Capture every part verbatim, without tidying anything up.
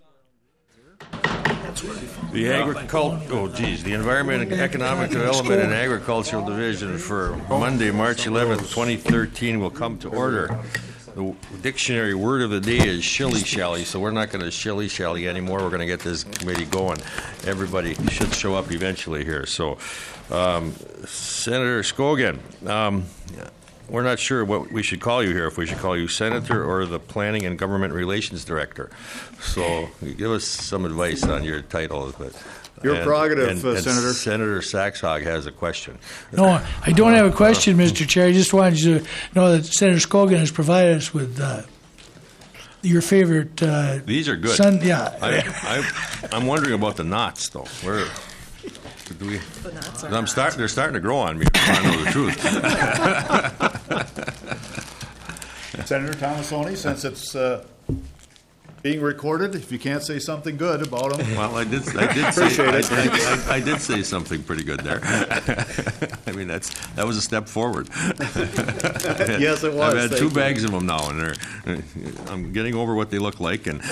The agricult, oh geez, the Environment and Economic Development and Agricultural Division for Monday, March eleventh, twenty thirteen will come to order. The dictionary word of the day is shilly-shally, so we're not going to shilly-shally anymore. We're going to get this committee going. Everybody should show up eventually here. So, um, Senator Scogan, um, we're not sure what we should call you here, if we should call you Senator or the Planning and Government Relations Director. So give us some advice on your title. But, your and, prerogative, and, uh, and Senator. Senator Saxhog has a question. No, I don't have a question, Mister Chair. I just wanted you to know that Senator Scogan has provided us with uh, your favorite. Uh, These are good. Sun, yeah. I, I, I'm wondering about the knots, though. Where do we? The knots are I'm starting. They're starting to grow on me. If I know the truth. Senator Tomassoni, since it's uh, being recorded, if you can't say something good about them. Well, I did. I did say. Appreciate I, it. I, I, I did say something pretty good there. I mean, that's that was a step forward. Yes, it was. I've had Thank two you. bags of them now, and they're. I'm getting over what they look like, and.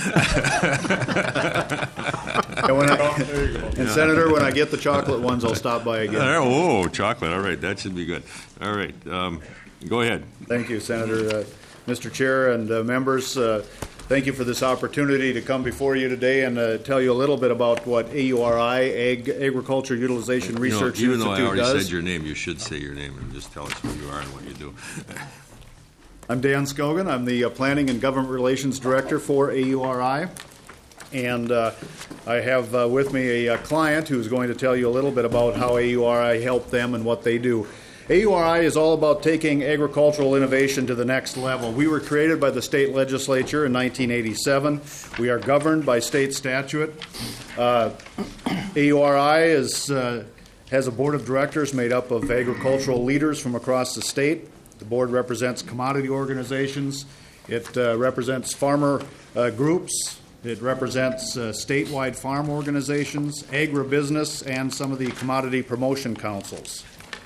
And, when I, and Senator, when I get the chocolate ones, I'll stop by again. Oh, chocolate! All right, that should be good. All right, um, go ahead. Thank you, Senator. Uh, Mister Chair and uh, members, uh, thank you for this opportunity to come before you today and uh, tell you a little bit about what A U R I, Ag- Agriculture Utilization Research you know, even Institute though I already does. said your name, you should say your name and just tell us who you are and what you do. I'm Dan Scogan. I'm the uh, Planning and Government Relations Director for A U R I. And uh, I have uh, with me a, a client who's going to tell you a little bit about how A U R I helped them and what they do. A U R I is all about taking agricultural innovation to the next level. We were created by the state legislature in nineteen eighty-seven. We are governed by state statute. Uh, A U R I is, uh, has a board of directors made up of agricultural leaders from across the state. The board represents commodity organizations. It uh, represents farmer uh, groups. It represents uh, statewide farm organizations, agribusiness, and some of the commodity promotion councils.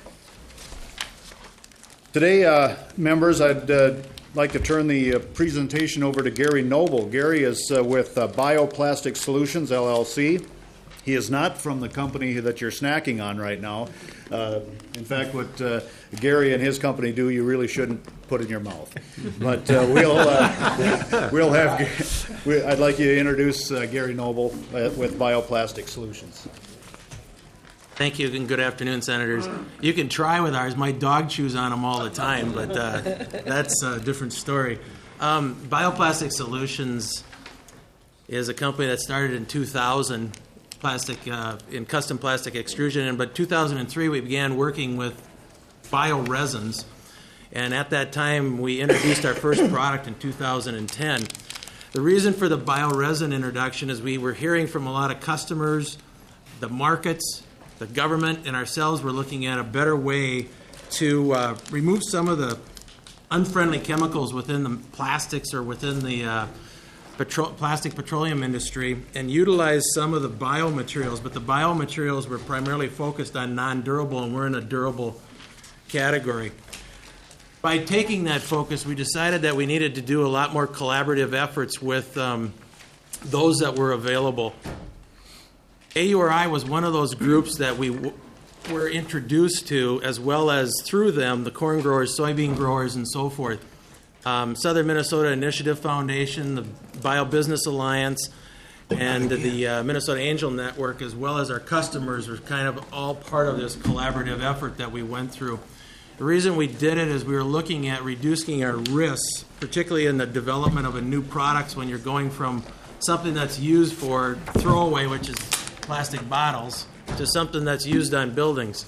Today, uh, members, I'd uh, like to turn the uh, presentation over to Gary Noble. Gary is uh, with uh, Bioplastic Solutions, L L C. He is not from the company that you're snacking on right now. Uh, in fact, what uh, Gary and his company do, you really shouldn't put in your mouth. But uh, we'll uh, we'll have. We, I'd like you to introduce uh, Gary Noble uh, with Bioplastic Solutions. Thank you, and good afternoon, Senators. You can try with ours. My dog chews on them all the time, but uh, that's a different story. Um, Bioplastic Solutions is a company that started in two thousand. Plastic uh, in custom plastic extrusion, and but two thousand three we began working with bioresins, and at that time we introduced our first product in two thousand ten. The reason for the bioresin introduction is we were hearing from a lot of customers, the markets, the government, and ourselves were looking at a better way to uh, remove some of the unfriendly chemicals within the plastics or within the uh, Petro- plastic petroleum industry and utilize some of the biomaterials, but the biomaterials were primarily focused on non-durable, and we're in a durable category. By taking that focus, we decided that we needed to do a lot more collaborative efforts with um, those that were available. A U R I was one of those groups that we w- were introduced to, as well as through them, the corn growers, soybean growers, and so forth. Um, Southern Minnesota Initiative Foundation, the BioBusiness Alliance, and the uh, Minnesota Angel Network, as well as our customers, were kind of all part of this collaborative effort that we went through. The reason we did it is we were looking at reducing our risks, particularly in the development of a new product when you're going from something that's used for throwaway, which is plastic bottles, to something that's used on buildings.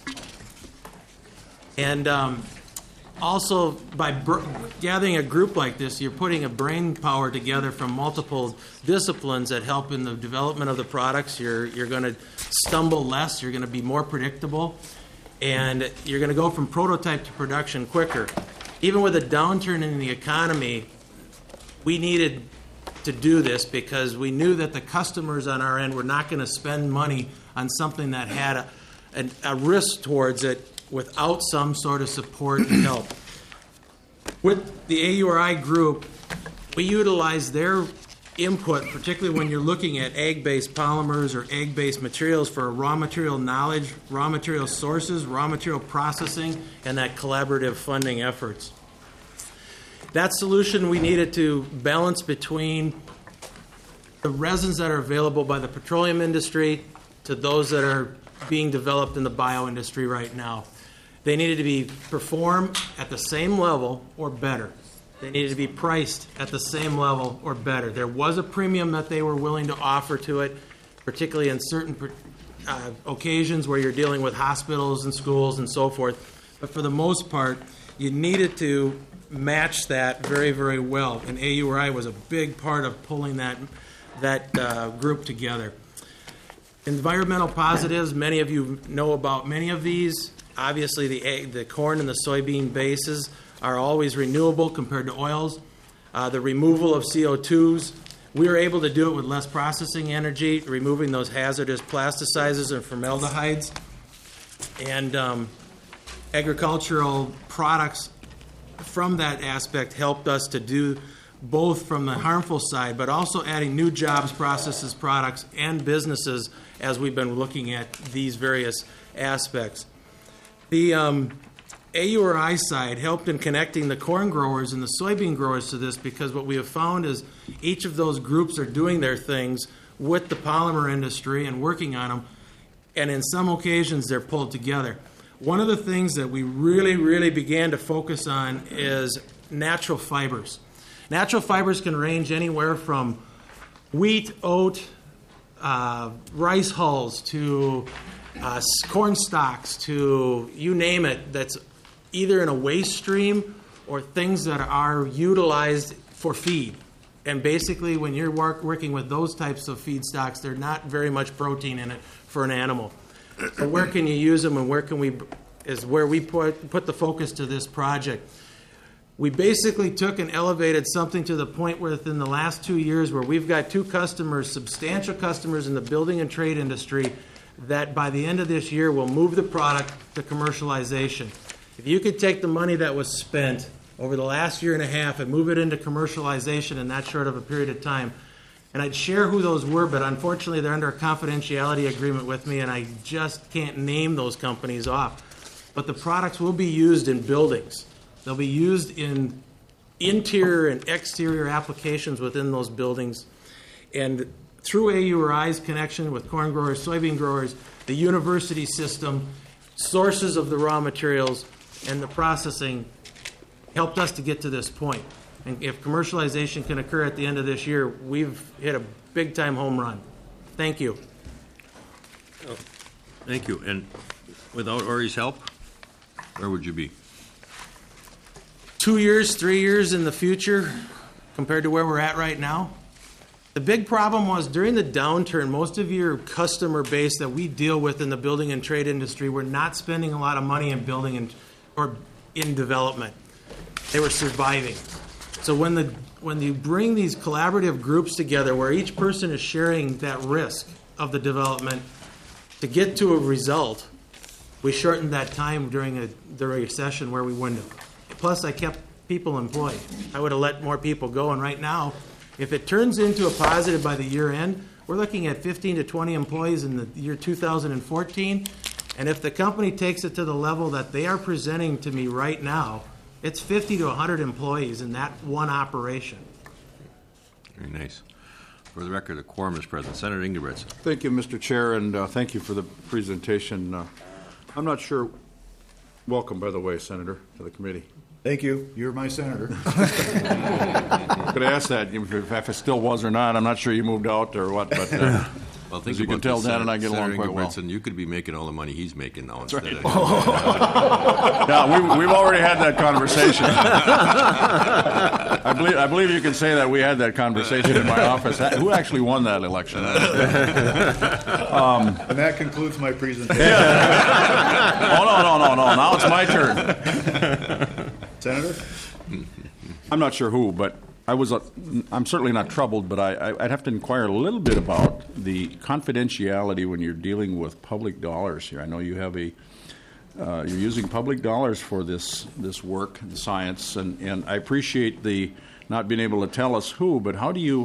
And um, also, by br- gathering a group like this, you're putting a brain power together from multiple disciplines that help in the development of the products. You're you're going to stumble less. You're going to be more predictable, and you're going to go from prototype to production quicker. Even with a downturn in the economy, we needed to do this because we knew that the customers on our end were not going to spend money on something that had a, a, a risk towards it without some sort of support and help. With the A U R I group, we utilize their input, particularly when you're looking at egg-based polymers or egg-based materials for raw material knowledge, raw material sources, raw material processing, and that collaborative funding efforts. That solution, we needed to balance between the resins that are available by the petroleum industry to those that are being developed in the bio industry right now. They needed to be performed at the same level or better. They needed to be priced at the same level or better. There was a premium that they were willing to offer to it, particularly in certain uh, occasions where you're dealing with hospitals and schools and so forth. But for the most part, you needed to match that very, very well. And A U R I was a big part of pulling that, that uh, group together. Environmental positives, many of you know about many of these. Obviously, the, egg, the corn and the soybean bases are always renewable compared to oils. Uh, the removal of C O twos, we were able to do it with less processing energy, removing those hazardous plasticizers and formaldehydes. And um, agricultural products from that aspect helped us to do both from the harmful side, but also adding new jobs, processes, products, and businesses as we've been looking at these various aspects. The um, A U R I side helped in connecting the corn growers and the soybean growers to this, because what we have found is each of those groups are doing their things with the polymer industry and working on them, and in some occasions they're pulled together. One of the things that we really, really began to focus on is natural fibers. Natural fibers can range anywhere from wheat, oat, uh, rice hulls, to uh, corn stalks, to you name it, that's either in a waste stream or things that are utilized for feed. And basically, when you're work, working with those types of feedstocks, there's not very much protein in it for an animal. So where can you use them, and where can we, is where we put, put the focus to this project. We basically took and elevated something to the point where within the last two years where we've got two customers, substantial customers in the building and trade industry, that by the end of this year will move the product to commercialization. If you could take the money that was spent over the last year and a half and move it into commercialization in that short of a period of time, and I'd share who those were, but unfortunately they're under a confidentiality agreement with me, and I just can't name those companies off. But the products will be used in buildings. They'll be used in interior and exterior applications within those buildings. And through A U R I's connection with corn growers, soybean growers, the university system, sources of the raw materials, and the processing helped us to get to this point. And if commercialization can occur at the end of this year, we've hit a big-time home run. Thank you. Thank you. And without Ori's help, where would you be? Two years, three years in the future compared to where we're at right now. The big problem was during the downturn, most of your customer base that we deal with in the building and trade industry were not spending a lot of money in building and or in development. They were surviving. So when the when you bring these collaborative groups together where each person is sharing that risk of the development to get to a result, we shortened that time during a, the recession where we wouldn't have. Plus, I kept people employed. I would have let more people go, and right now, if it turns into a positive by the year end, we're looking at fifteen to twenty employees in the year two thousand fourteen, and if the company takes it to the level that they are presenting to me right now, it's fifty to one hundred employees in that one operation. Very nice. For the record, the quorum is present. Senator Ingebretson. Thank you, Mister Chair, and uh, thank you for the presentation. Uh, I'm not sure. Welcome, by the way, Senator, to the committee. Thank you. You're my senator. Could I ask that if, if it still was or not? I'm not sure you moved out or what, but uh, well, think as you about can tell, this, Dan and I get Senator along quite well. Ingebretson, you could be making all the money he's making now instead right. of... Yeah, we, we've already had that conversation. I believe I believe you can say that we had that conversation in my office. Who actually won that election? um, and that concludes my presentation. Oh, no, no, no, no. Now it's my turn. Senator? I'm not sure who, but I was. Uh, I'm certainly not troubled, but I, I'd have to inquire a little bit about the confidentiality when you're dealing with public dollars here. I know you have a. Uh, you're using public dollars for this this work, the science, and, and I appreciate the not being able to tell us who, but how do you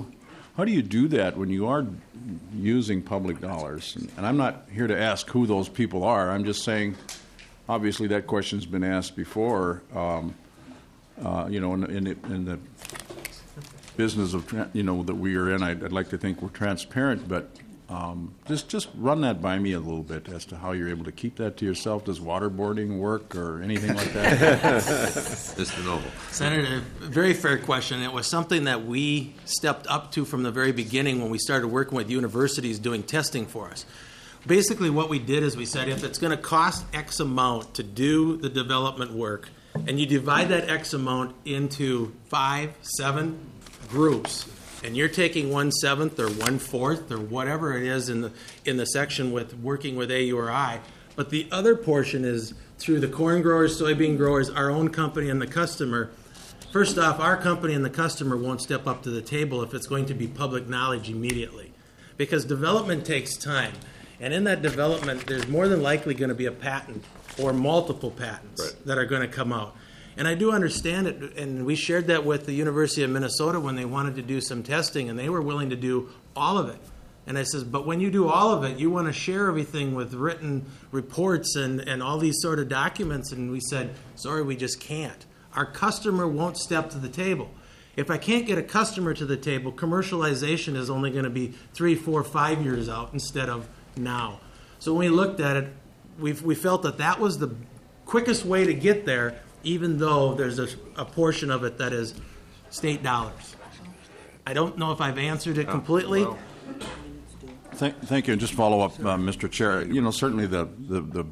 how do you do that when you are using public dollars? And, and I'm not here to ask who those people are. I'm just saying, obviously, that question's been asked before. Um, uh, you know, in, in, in the business of tra- you know that we are in, I'd, I'd like to think we're transparent, but um, just just run that by me a little bit as to how you're able to keep that to yourself. Does waterboarding work or anything like that? Mister Noble. Senator, very fair question. It was something that we stepped up to from the very beginning when we started working with universities doing testing for us. Basically, what we did is we said if it's going to cost X amount to do the development work, and you divide that X amount into five, seven groups, and you're taking one seventh or one fourth or whatever it is in the in the section with working with A U R I, but the other portion is through the corn growers, soybean growers, our own company, and the customer. First off, our company and the customer won't step up to the table if it's going to be public knowledge immediately, because development takes time. And in that development, there's more than likely going to be a patent or multiple patents Right. that are going to come out. And I do understand it, and we shared that with the University of Minnesota when they wanted to do some testing, and they were willing to do all of it. And I says, but when you do all of it, you want to share everything with written reports and, and all these sort of documents. And we said, sorry, we just can't. Our customer won't step to the table. If I can't get a customer to the table, commercialization is only going to be three, four, five years out instead of now. So when we looked at it, we we felt that that was the quickest way to get there, even though there's a, a portion of it that is state dollars. I don't know if I've answered it completely. well. Thank, thank you. And just follow up, uh, Mister Chair. You know, certainly the, the the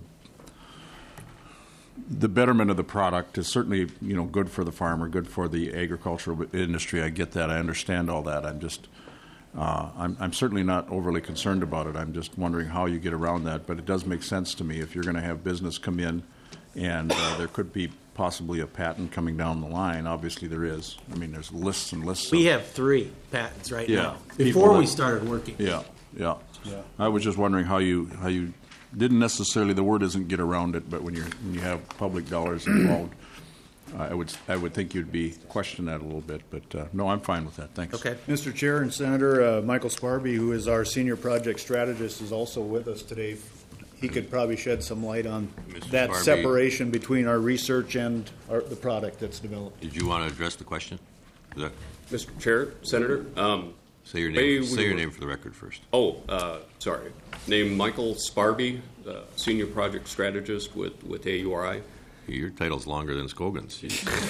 the betterment of the product is certainly, you know, good for the farmer, good for the agricultural industry. I get that. I understand all that. I'm just uh, I'm, I'm certainly not overly concerned about it. I'm just wondering how you get around that. But it does make sense to me if you're going to have business come in, and uh, there could be possibly a patent coming down the line. Obviously, there is. I mean, there's lists and lists. We of, have three patents right Yeah. now, People before that- we started working. Yeah, yeah. I was just wondering how you how you didn't necessarily, the word isn't get around it, but when you when you have public dollars involved, uh, I would I would think you'd be question that a little bit. But uh, no, I'm fine with that. Thanks. Okay. Mister Chair and Senator, uh, Michael Sparby, who is our senior project strategist, is also with us today. He could probably shed some light on Mister that Sparby. separation between our research and our, the product that's developed. Did you want to address the question? Is that- Mister Chair, Senator, um, Say your Hey, name. we Say your were- name for the record first. oh, uh, sorry. Name Michael Sparby, uh, Senior Project Strategist with, with A U R I. Your title's longer than Scogan's.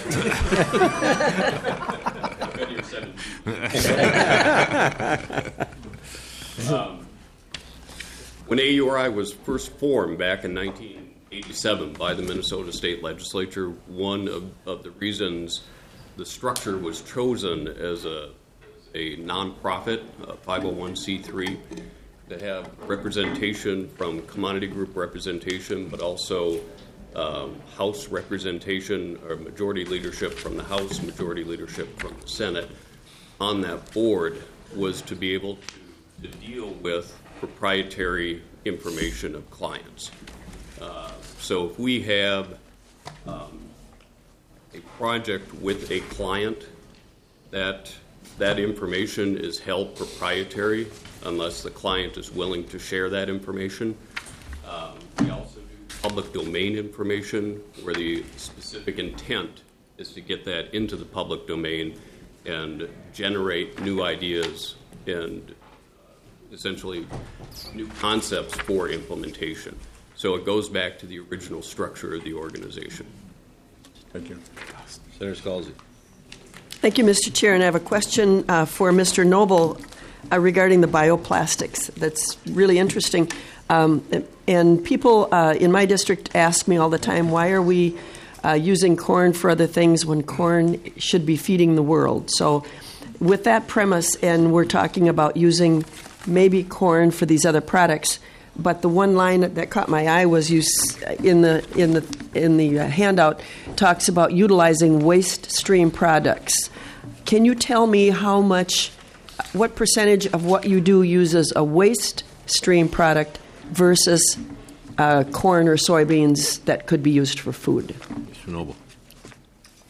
um, when A U R I was first formed back in nineteen eighty-seven by the Minnesota State Legislature, one of, of the reasons the structure was chosen as a, a nonprofit, a five oh one c three, that have representation from commodity group representation, but also um, House representation or majority leadership from the House, majority leadership from the Senate on that board, was to be able to, to deal with proprietary information of clients. Uh, so if we have um, a project with a client, that that information is held proprietary unless the client is willing to share that information. Um, we also do public domain information where the specific intent is to get that into the public domain and generate new ideas and essentially new concepts for implementation. So it goes back to the original structure of the organization. Thank you. Senator Scalzi. Thank you, Mister Chair, and I have a question uh, for Mister Noble uh, regarding the bioplastics. That's really interesting. Um, and people uh, in my district ask me all the time, why are we uh, using corn for other things when corn should be feeding the world? So with that premise, and we're talking about using maybe corn for these other products, but the one line that caught my eye was you in the in the in the handout talks about utilizing waste stream products. Can you tell me how much, what percentage of what you do uses a waste stream product versus uh, corn or soybeans that could be used for food? Mister Noble.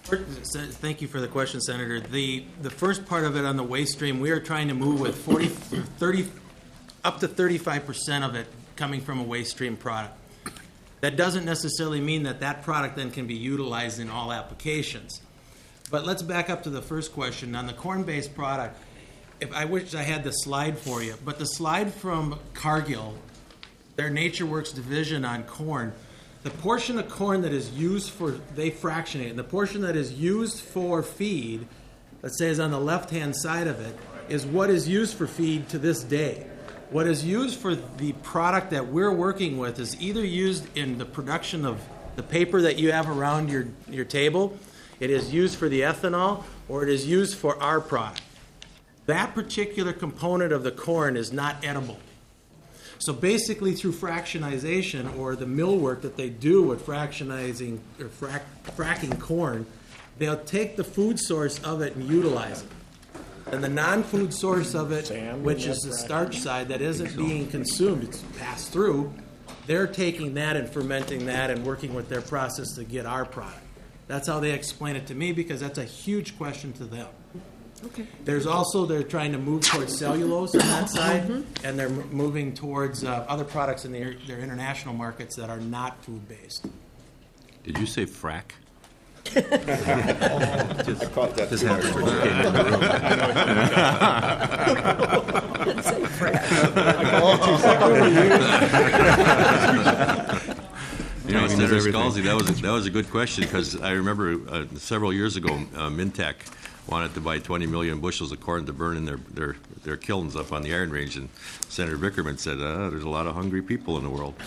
Thank you for the question, Senator. The the first part of it on the waste stream, we are trying to move with forty, thirty, up to thirty-five percent of it coming from a waste stream product. That doesn't necessarily mean that that product then can be utilized in all applications. But let's back up to the first question. On the corn-based product, if I wish I had the slide for you, but the slide from Cargill, their NatureWorks division on corn, the portion of corn that is used for, they fractionate, and the portion that is used for feed, let's say is on the left-hand side of it, is what is used for feed to this day. What is used for the product that we're working with is either used in the production of the paper that you have around your, your table, it is used for the ethanol, or it is used for our product. That particular component of the corn is not edible. So basically through fractionization, or the mill work that they do with fractionizing or frac, fracking corn, they'll take the food source of it and utilize it. And the non-food source of it, which is the starch side that isn't being consumed, it's passed through, they're taking that and fermenting that and working with their process to get our product. That's how they explain it to me, because that's a huge question to them. Okay. There's also, they're trying to move towards cellulose on that side, and they're m- moving towards uh, other products in their, their international markets that are not food-based. Did you say frack? I caught that. Just happened to Didn't say Fred. You know, Senator Scalzi, that was a, that was a good question, because I remember uh, several years ago, uh, Mintec wanted to buy twenty million bushels of corn to burn in their, their, their kilns up on the Iron Range, and Senator Bickerman said, uh, there's a lot of hungry people in the world.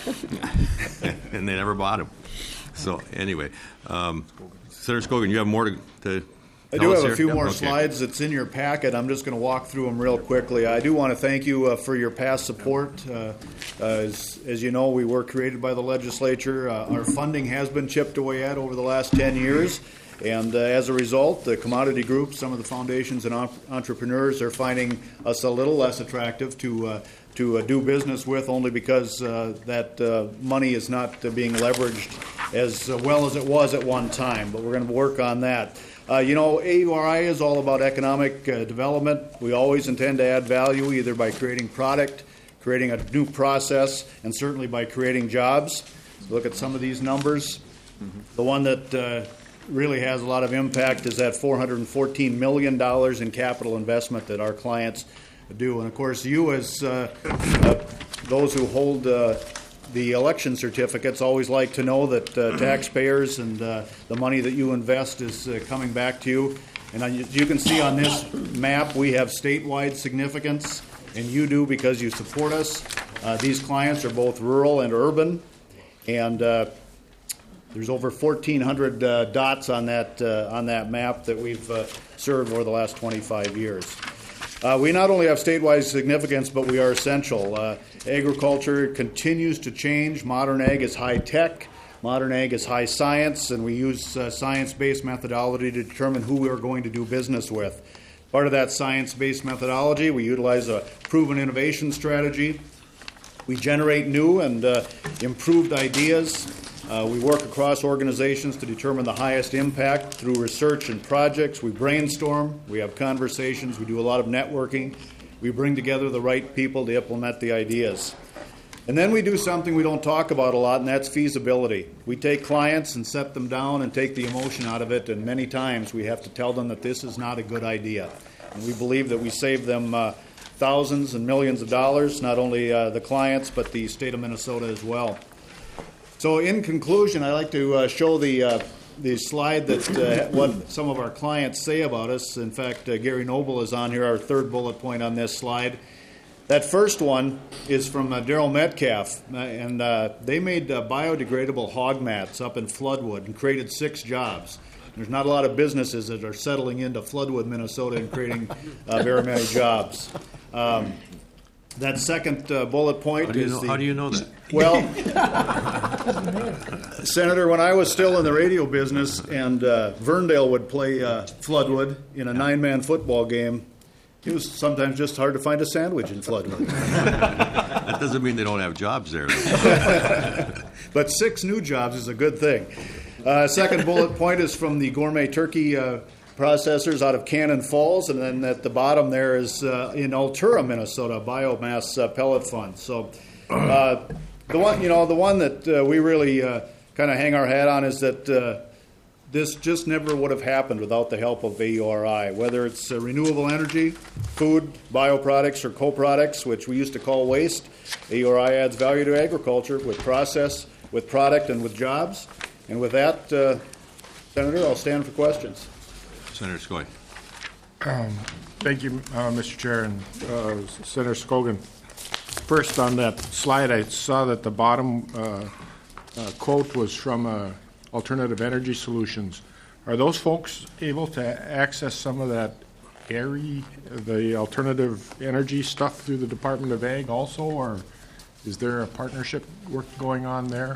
And they never bought them. So anyway, um, Senator Scogin, you have more to, to I tell do us have a here? few Yeah, more okay. slides that's in your packet. I'm just going to walk through them real quickly. I do want to thank you uh, for your past support. Uh, uh, as, as you know, we were created by the legislature. Uh, our funding has been chipped away at over the last ten years. And uh, as a result, the commodity groups, some of the foundations and op- entrepreneurs are finding us a little less attractive to uh, to uh, do business with, only because uh, that uh, money is not uh, being leveraged as uh, well as it was at one time. But we're going to work on that. Uh, you know, A U R I is all about economic uh, development. We always intend to add value, either by creating product, creating a new process, and certainly by creating jobs. So look at some of these numbers. Mm-hmm. The one that uh, really has a lot of impact is that four hundred fourteen million dollars in capital investment that our clients do. And of course, you as uh, uh, those who hold uh, the election certificates always like to know that uh, taxpayers and uh, the money that you invest is uh, coming back to you. And as you can see on this map, we have statewide significance, and you do because you support us. Uh, these clients are both rural and urban, and uh, there's over fourteen hundred uh, dots on that uh, on that map that we've uh, served over the last twenty-five years. Uh, we not only have statewide significance, but we are essential. Uh, agriculture continues to change. Modern ag is high tech. Modern ag is high science, and we use uh, science-based methodology to determine who we are going to do business with. Part of that science-based methodology, we utilize a proven innovation strategy. We generate new and uh, improved ideas. Uh, we work across organizations to determine the highest impact through research and projects. We brainstorm, we have conversations, we do a lot of networking. We bring together the right people to implement the ideas. And then we do something we don't talk about a lot, and that's feasibility. We take clients and set them down and take the emotion out of it, and many times we have to tell them that this is not a good idea. And we believe that we save them uh, thousands and millions of dollars, not only uh, the clients, but the state of Minnesota as well. So in conclusion, I'd like to uh, show the uh, the slide that uh, what some of our clients say about us. In fact, uh, Gary Noble is on here, our third bullet point on this slide. That first one is from uh, Daryl Metcalf, uh, and uh, they made uh, biodegradable hog mats up in Floodwood and created six jobs. There's not a lot of businesses that are settling into Floodwood, Minnesota, and creating uh, very many jobs. Um, That second uh, bullet point How do you is know, the... how do you know that? Well, Senator, when I was still in the radio business and uh, Verndale would play uh, Floodwood in a nine-man football game, it was sometimes just hard to find a sandwich in Floodwood. That doesn't mean they don't have jobs there. But six new jobs is a good thing. Uh, second bullet point is from the gourmet turkey uh, processors out of Cannon Falls, and then at the bottom there is uh, in Altura, Minnesota, biomass uh, pellet fund. So uh, the one, you know, the one that uh, we really uh, kind of hang our hat on is that uh, this just never would have happened without the help of A U R I, whether it's uh, renewable energy, food, bioproducts, or co-products, which we used to call waste. A U R I adds value to agriculture with process, with product, and with jobs. And with that, uh, Senator, I'll stand for questions. Senator Skoye. Um, thank you, uh, Mister Chair, and uh, Senator Skogan. First, on that slide, I saw that the bottom uh, uh, quote was from uh, Alternative Energy Solutions. Are those folks able to access some of that A R I, the alternative energy stuff through the Department of Ag also, or is there a partnership work going on there?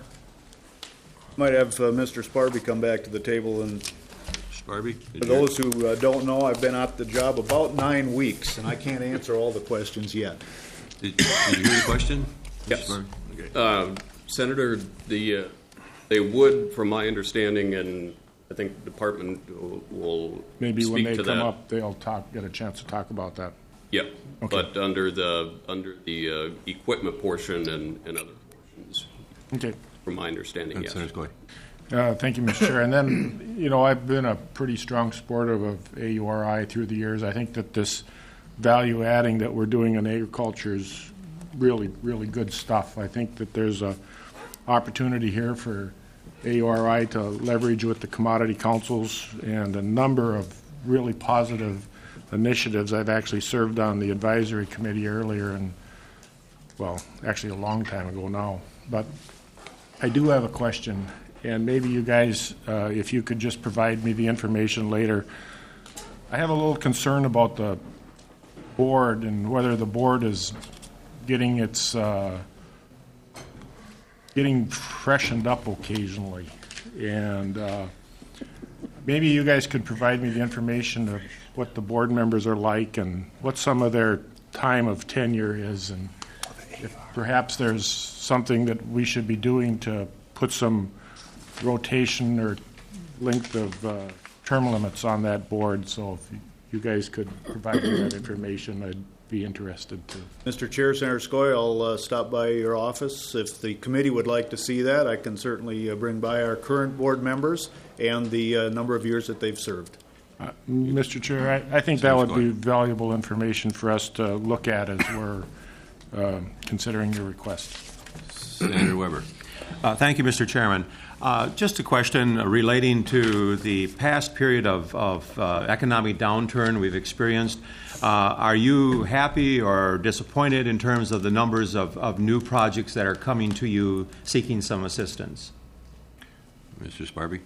Might have uh, Mister Sparby come back to the table. And Sparby? For those who uh, don't know, I've been at the job about nine weeks, and I can't answer all the questions yet. Did, did you hear the question? Yes. Okay. Uh, Senator, the uh, they would, from my understanding, and I think the department will, will Maybe speak when they to come that. up, they'll talk, get a chance to talk about that. Yeah, Okay. but under the under the uh, equipment portion and, and other portions, Okay. from my understanding, yes. Senator Skoye. Uh, thank you, Mister Chair. And then, you know, I've been a pretty strong supporter of A U R I through the years. I think that this value adding that we're doing in agriculture is really, really good stuff. I think that there's a opportunity here for A U R I to leverage with the commodity councils and a number of really positive initiatives. I've actually served on the advisory committee earlier, and, well, actually a long time ago now. But I do have a question. And maybe you guys, uh, if you could just provide me the information later. I have a little concern about the board and whether the board is getting its uh, getting freshened up occasionally. And uh, maybe you guys could provide me the information of what the board members are like and what some of their time of tenure is, and if perhaps there's something that we should be doing to put some rotation or length of uh, term limits on that board. So if you guys could provide me that information, I'd be interested to. Mister Chair, Senator Skoye, I'll uh, stop by your office. If the committee would like to see that, I can certainly uh, bring by our current board members and the uh, number of years that they've served. Uh, Mister Chair, I, I think that would be valuable information for us to look at as we're uh, considering your request. Senator Weber. Uh, thank you, Mister Chairman. Uh, just a question relating to the past period of, of uh, economic downturn we've experienced. Uh, are you happy or disappointed in terms of the numbers of, of new projects that are coming to you seeking some assistance? Mister Sparby.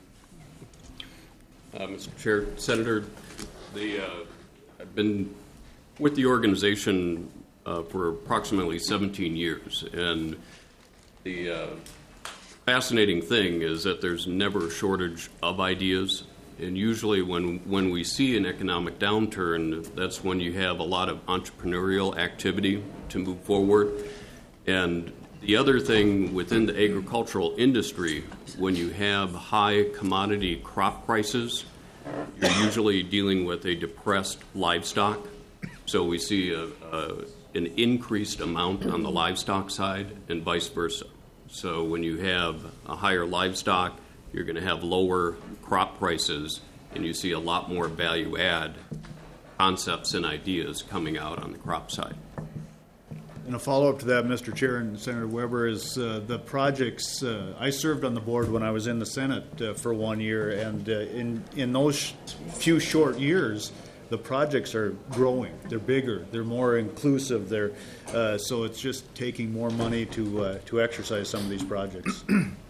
Uh, Mister Chair, Senator, the, uh, I've been with the organization uh, for approximately seventeen years, and the uh, fascinating thing is that there's never a shortage of ideas, and usually when, when we see an economic downturn, that's when you have a lot of entrepreneurial activity to move forward. And the other thing within the agricultural industry, when you have high commodity crop prices, you're usually dealing with a depressed livestock. So we see a, a, an increased amount on the livestock side and vice versa. So when you have a higher livestock, you're going to have lower crop prices, and you see a lot more value add concepts and ideas coming out on the crop side. And a follow-up to that, Mister Chair and Senator Weber, is uh, the projects. Uh, I served on the board when I was in the Senate uh, for one year, and uh, in, in those sh- few short years, the projects are growing. They're bigger. They're more inclusive. They're, uh, so it's just taking more money to uh, to exercise some of these projects.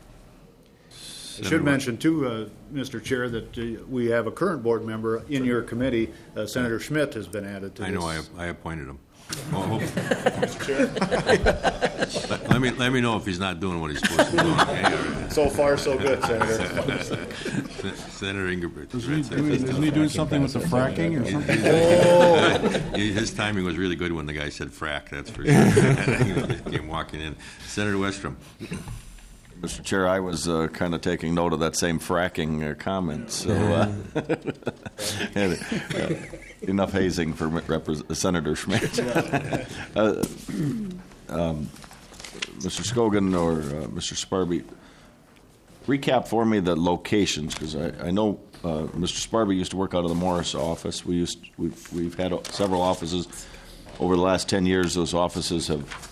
I should mention, too, uh, Mister Chair, that uh, we have a current board member in your committee. Uh, Senator Schmidt has been added to I this. know, I, I appointed him. Oh, Mister Chair. let, let me let me know if he's not doing what he's supposed to do. Okay? So far, so good, Senator. Senator Ingebrigtsen. Isn't he, isn't he doing something with the fracking or something? Oh. His timing was really good when the guy said frack, that's for sure. He came walking in. Senator Westrom. Mister Chair, I was uh, kind of taking note of that same fracking uh, comment. So uh, and, uh, enough hazing for Repres- Senator Schmidt. uh, um, Mister Scogin or uh, Mister Sparby, recap for me the locations, because I, I know uh, Mister Sparby used to work out of the Morris office. We used we've we've had several offices over the last ten years. Those offices have.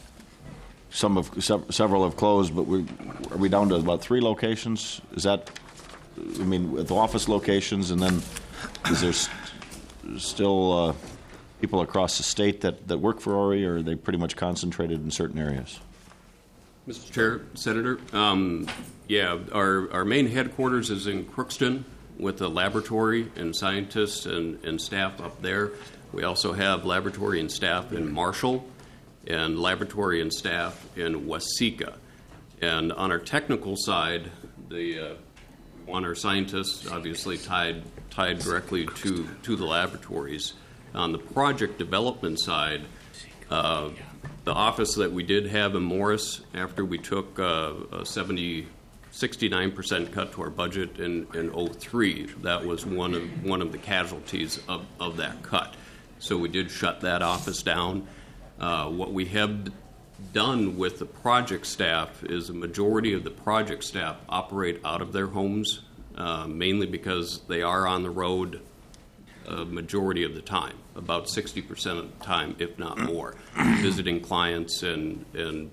Some have, several have closed, but we, are we down to about three locations? Is that, I mean, with office locations, and then is there st- still uh, people across the state that, that work for O R I, or are they pretty much concentrated in certain areas? Mister Chair, Senator, um, yeah, our, our main headquarters is in Crookston with a laboratory and scientists and, and staff up there. We also have laboratory and staff in Marshall, and laboratory and staff in Waseca. And on our technical side, the uh, on our scientists obviously tied tied directly to, to the laboratories. On the project development side, uh, the office that we did have in Morris after we took uh, a seventy, sixty-nine percent cut to our budget in, in oh three, that was one of one of the casualties of, of that cut. So we did shut that office down. Uh, what we have done with the project staff is a majority of the project staff operate out of their homes, uh, mainly because they are on the road a majority of the time, about sixty percent of the time, if not more, visiting clients and, and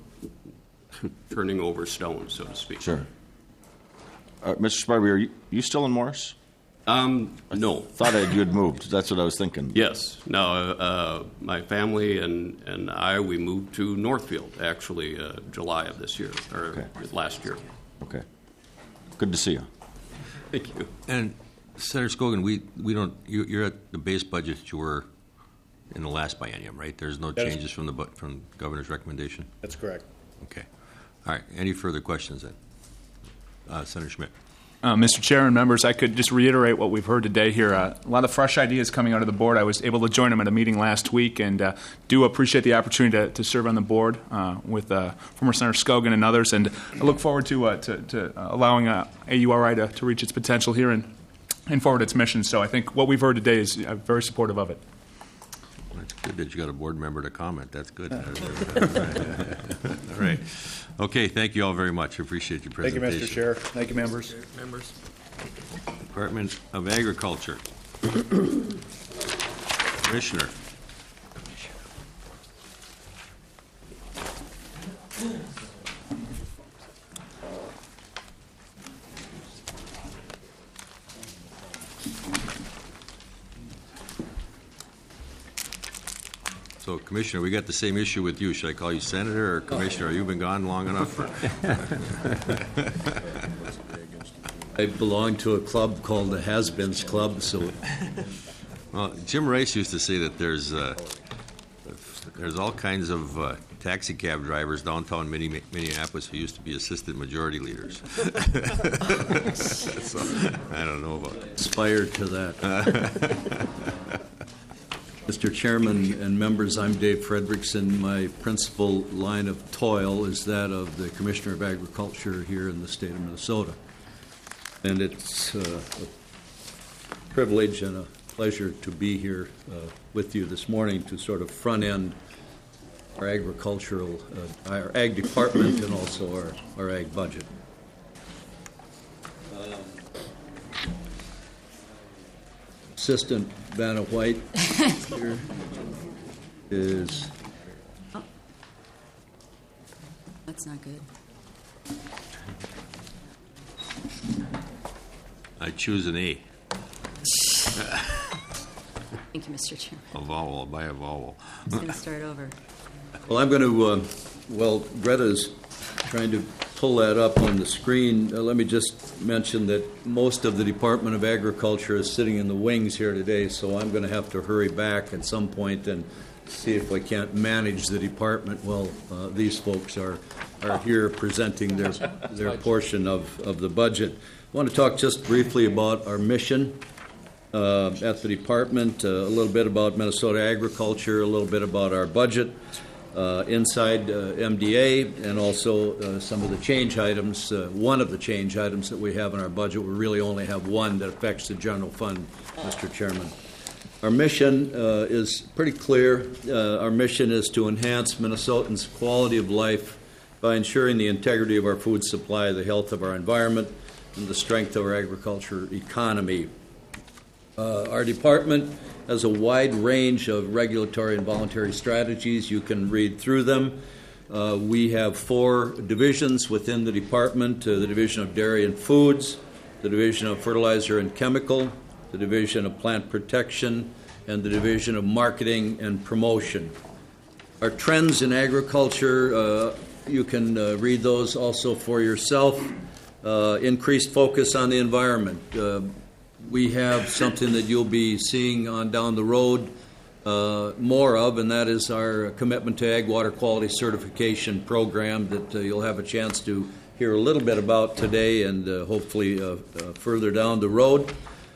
turning over stones, so to speak. Sure. Uh, Mister Sparby, are you, you still in Morris? Um, no. Thought I, you had moved. That's what I was thinking. Yes. No, uh, my family and, and I, we moved to Northfield, actually, uh, July of this year, or Okay. last year. Okay. Good to see you. Thank you. And Senator Scogin, we, we don't, you, you're at the base budget that you were in the last biennium, right? There's no That is- changes from the, bu- from the governor's recommendation? That's correct. Okay. All right. Any further questions then? Uh, Senator Schmidt. Uh, Mister Chair and members, I could just reiterate what we've heard today here. Uh, a lot of fresh ideas coming out of the board. I was able to join them at a meeting last week, and uh, do appreciate the opportunity to, to serve on the board uh, with uh, former Senator Scogin and others. And I look forward to uh, to, to uh, allowing uh, A U R I to, to reach its potential here and, and forward its mission. So I think what we've heard today is uh, very supportive of it. That's good that you got a board member to comment. That's good. All right. Okay, thank you all very much. I appreciate your Thank you, presentation. Mister Chair. Thank you, members. Members? Department of Agriculture. Commissioner. So, Commissioner, we got the same issue with you. Should I call you Senator or Commissioner? You've been gone long enough. I belong to a club called the Has-Beens Club, so Well, Jim Rice used to say that there's uh, there's all kinds of uh, taxi cab drivers downtown Minne- Minneapolis who used to be assistant majority leaders. So, I don't know about that. inspired to that. Mister Chairman and members, I'm Dave Fredrickson. My principal line of toil is that of the Commissioner of Agriculture here in the state of Minnesota. And it's uh, a privilege and a pleasure to be here uh, with you this morning to sort of front-end our agricultural, uh, our ag department and also our, our ag budget. Um, Assistant Vanna White here is That's not good. I choose an A, Thank you, Mister Chairman. a vowel, by a vowel. It's going to start over. Well, I'm going to, uh, well, Greta's trying to pull that up on the screen. Uh, let me just mention that most of the Department of Agriculture is sitting in the wings here today, so I'm going to have to hurry back at some point and see if I can't manage the department while uh, these folks are, are here presenting their, their portion of, of the budget. I want to talk just briefly about our mission uh, at the department, uh, a little bit about Minnesota agriculture, a little bit about our budget. uh, inside uh, M D A, and also uh, some of the change items. Uh, one of the change items that we have in our budget, we really only have one that affects the general fund, Mister Chairman. Our mission uh, is pretty clear. Uh, our mission is to enhance Minnesotans' quality of life by ensuring the integrity of our food supply, the health of our environment, and the strength of our agriculture economy. Uh, our department has a wide range of regulatory and voluntary strategies. You can read through them. Uh, we have four divisions within the department, uh, the Division of Dairy and Foods, the Division of Fertilizer and Chemical, the Division of Plant Protection, and the Division of Marketing and Promotion. Our trends in agriculture, uh, you can uh, read those also for yourself. Uh, increased focus on the environment. Uh, we have something that you'll be seeing on down the road uh, more of, and that is our commitment to Ag Water Quality Certification program that uh, you'll have a chance to hear a little bit about today and uh, hopefully uh, uh, further down the road.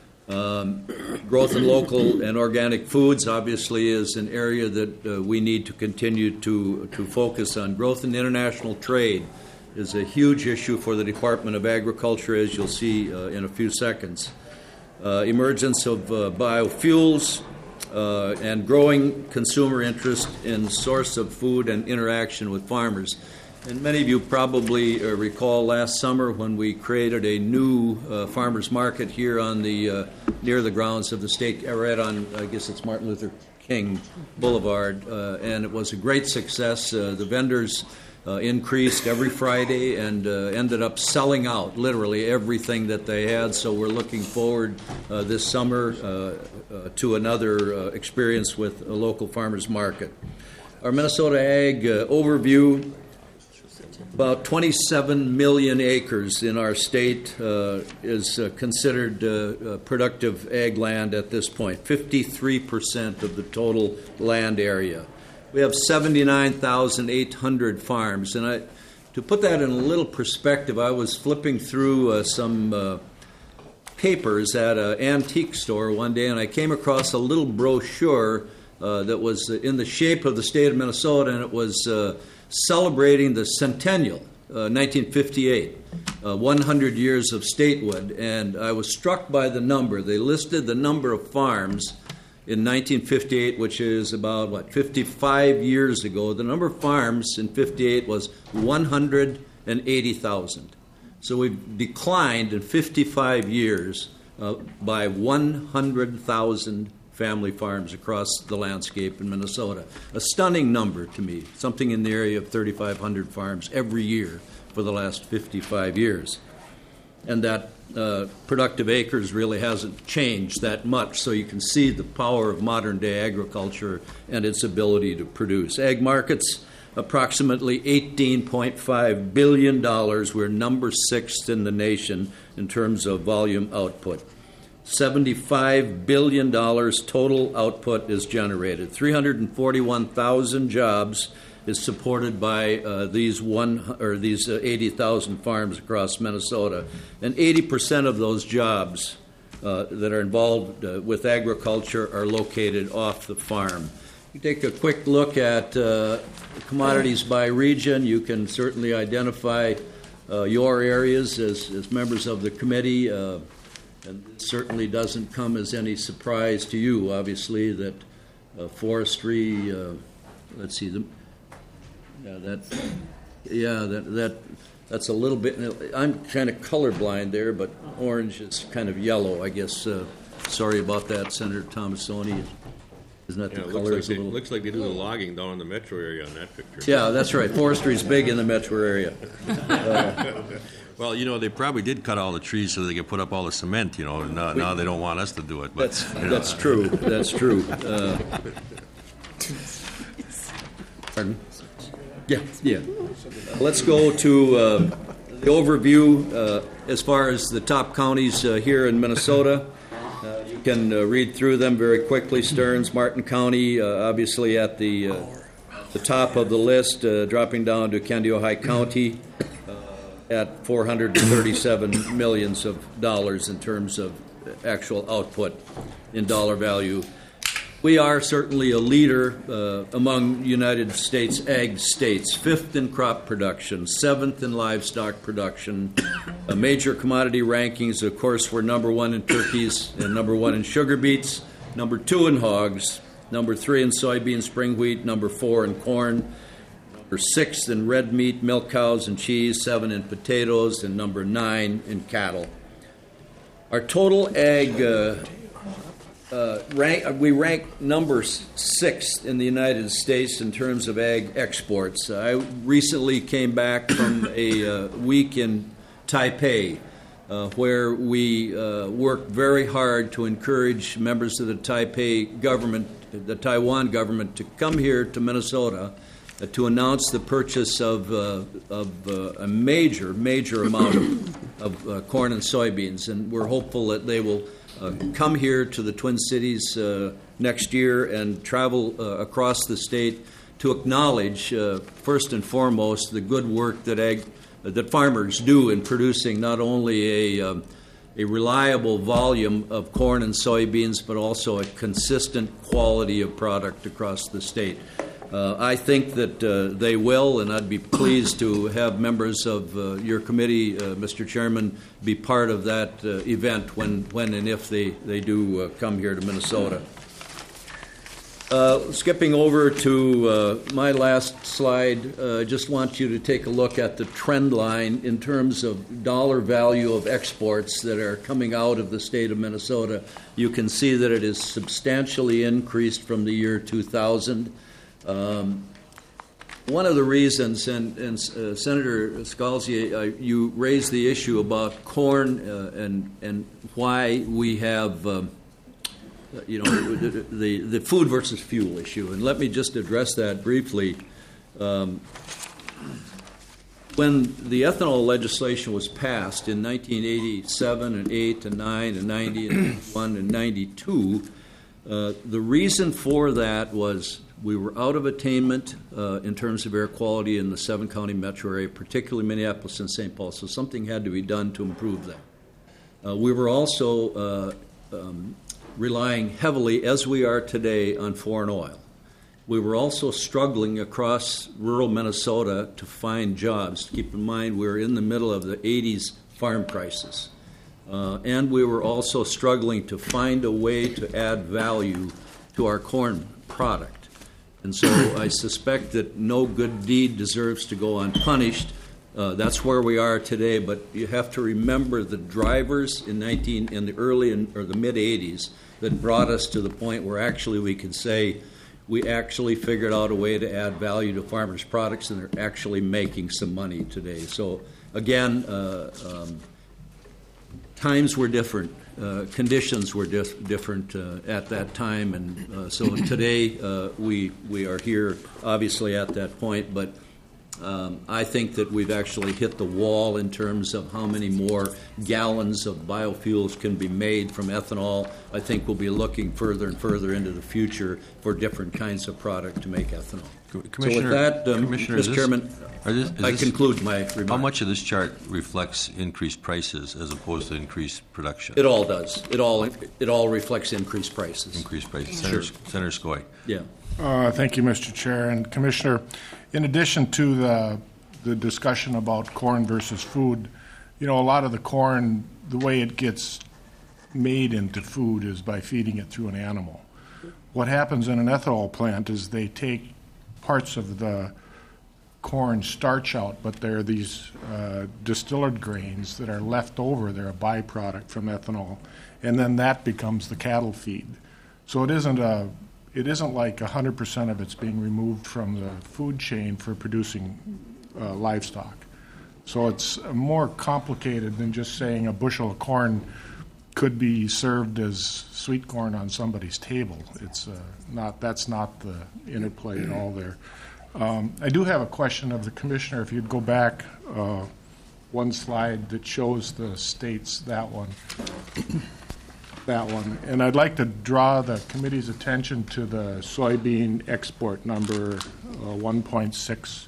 Um, growth in local and organic foods obviously is an area that uh, we need to continue to, to focus on. Growth in international trade is a huge issue for the Department of Agriculture, as you'll see uh, in a few seconds. Uh, emergence of uh, biofuels uh, and growing consumer interest in source of food and interaction with farmers. And many of you probably uh, recall last summer when we created a new uh, farmers market here on the uh, near the grounds of the state, right on, I guess it's Martin Luther King Boulevard, uh, and it was a great success. Uh, the vendors uh, increased every Friday and uh, ended up selling out literally everything that they had. So we're looking forward uh, this summer uh, uh, to another uh, experience with a local farmers market. Our Minnesota Ag uh, overview. About twenty-seven million acres in our state uh, is uh, considered uh, uh, productive ag land at this point, fifty-three percent of the total land area. We have seventy-nine thousand eight hundred farms. And I, to put that in a little perspective, I was flipping through uh, some uh, papers at an antique store one day, and I came across a little brochure uh, that was in the shape of the state of Minnesota, and it was uh, celebrating the centennial, uh, nineteen fifty-eight, uh, one hundred years of statehood, and I was struck by the number. They listed the number of farms in nineteen fifty-eight, which is about, what, fifty-five years ago. The number of farms in fifty-eight was one hundred eighty thousand. So we've declined in fifty-five years uh, by one hundred thousand family farms across the landscape in Minnesota. A stunning number to me, something in the area of thirty-five hundred farms every year for the last fifty-five years. And that uh, productive acres really hasn't changed that much, so you can see the power of modern-day agriculture and its ability to produce. Ag markets, approximately eighteen point five billion dollars. We're number six in the nation in terms of volume output. seventy-five billion dollars total output is generated. three hundred forty-one thousand jobs is supported by uh, these one or these uh, eighty thousand farms across Minnesota, and eighty percent of those jobs uh, that are involved uh, with agriculture are located off the farm. You take a quick look at uh, commodities by region. You can certainly identify uh, your areas as, as members of the committee. Uh, And it certainly doesn't come as any surprise to you, obviously, that uh, forestry, uh, let's see, the, yeah, that, yeah, that, that, that's a little bit, I'm kind of colorblind there, but orange is kind of yellow, I guess. Uh, sorry about that, Senator Thomasoni. Isn't that Yeah, the it color? looks like, is a they, little... looks like they do the logging down in the metro area on that picture. Yeah, that's right. Forestry is big in the metro area. Uh, Well, you know, they probably did cut all the trees so they could put up all the cement, you know, and now, now they don't want us to do it. But, That's, you know. that's true. That's true. Uh, pardon? Yeah, yeah. Let's go to uh, the overview uh, as far as the top counties uh, here in Minnesota. Uh, you can uh, read through them very quickly. Stearns, Martin County, uh, obviously at the uh, the top of the list, uh, dropping down to Kandiyohi County at four hundred thirty-seven millions of dollars in terms of actual output in dollar value. we are certainly a leader uh, among United States ag states, fifth in crop production, seventh in livestock production. Uh, major commodity rankings, of course, we're number one in turkeys and number one in sugar beets, number two in hogs, number three in soybean, spring wheat, number four in corn, number six in red meat, milk cows, and cheese, seven in potatoes, and number nine in cattle. Our total ag uh, Uh, rank, we rank number sixth in the United States in terms of ag exports. I recently came back from a uh, week in Taipei, uh, where we uh, worked very hard to encourage members of the Taipei government, the Taiwan government, to come here to Minnesota uh, to announce the purchase of, uh, of uh, a major, major amount of, of uh, corn and soybeans, and we're hopeful that they will Uh, come here to the Twin Cities uh, next year and travel uh, across the state to acknowledge, uh, first and foremost, the good work that ag, uh, that farmers do in producing not only a, um, a reliable volume of corn and soybeans, but also a consistent quality of product across the state. Uh, I think that uh, they will, and I'd be pleased to have members of uh, your committee, uh, Mister Chairman, be part of that uh, event when, when and if they, they do uh, come here to Minnesota. Uh, skipping over to uh, my last slide, uh, I just want you to take a look at the trend line in terms of dollar value of exports that are coming out of the state of Minnesota. You can see that it is substantially increased from the year two thousand. Um, one of the reasons, and, and uh, Senator Scalzi, uh, you raised the issue about corn uh, and and why we have, um, you know, the, the the food versus fuel issue. And let me just address that briefly. Um, when the ethanol legislation was passed in nineteen eighty-seven and eight and nine and ninety and one and ninety-two, uh, the reason for that was we were out of attainment uh, in terms of air quality in the seven-county metro area, particularly Minneapolis and Saint Paul, so something had to be done to improve that. Uh, we were also uh, um, relying heavily, as we are today, on foreign oil. We were also struggling across rural Minnesota to find jobs. Keep in mind, we were in the middle of the eighties farm crisis. Uh, and we were also struggling to find a way to add value to our corn product. And so I suspect that no good deed deserves to go unpunished. Uh, that's where we are today. But you have to remember the drivers in nineteen in the early in, or the mid eighties that brought us to the point where actually we could say we actually figured out a way to add value to farmers' products, and they're actually making some money today. So again, uh, um, times were different. Uh, conditions were dif- different uh, at that time, and uh, so today uh, we we are here, obviously at that point. But um, I think that we've actually hit the wall in terms of how many more gallons of biofuels can be made from ethanol. I think we'll be looking further and further into the future for different kinds of product to make ethanol. So with that, um, Mister This, Chairman, are this, is I this, conclude my remarks. How much of this chart reflects increased prices as opposed to increased production? It all does. It all it all reflects increased prices. Increased prices. Sure. Senator, Senator Skoye. Yeah. Uh, thank you, Mister Chair. And Commissioner, in addition to the the discussion about corn versus food, you know, a lot of the corn, the way it gets made into food is by feeding it through an animal. What happens in an ethanol plant is they take parts of the corn starch out, but they're these uh, distilled grains that are left over. They're a byproduct from ethanol, and then that becomes the cattle feed. So it isn't a, it isn't like one hundred percent of it's being removed from the food chain for producing uh, livestock. So it's more complicated than just saying a bushel of corn could be served as sweet corn on somebody's table. It's uh, not. That's not the interplay at all there. Um, I do have a question of the commissioner. If you'd go back uh, one slide that shows the states, that one, that one, and I'd like to draw the committee's attention to the soybean export number uh, one point six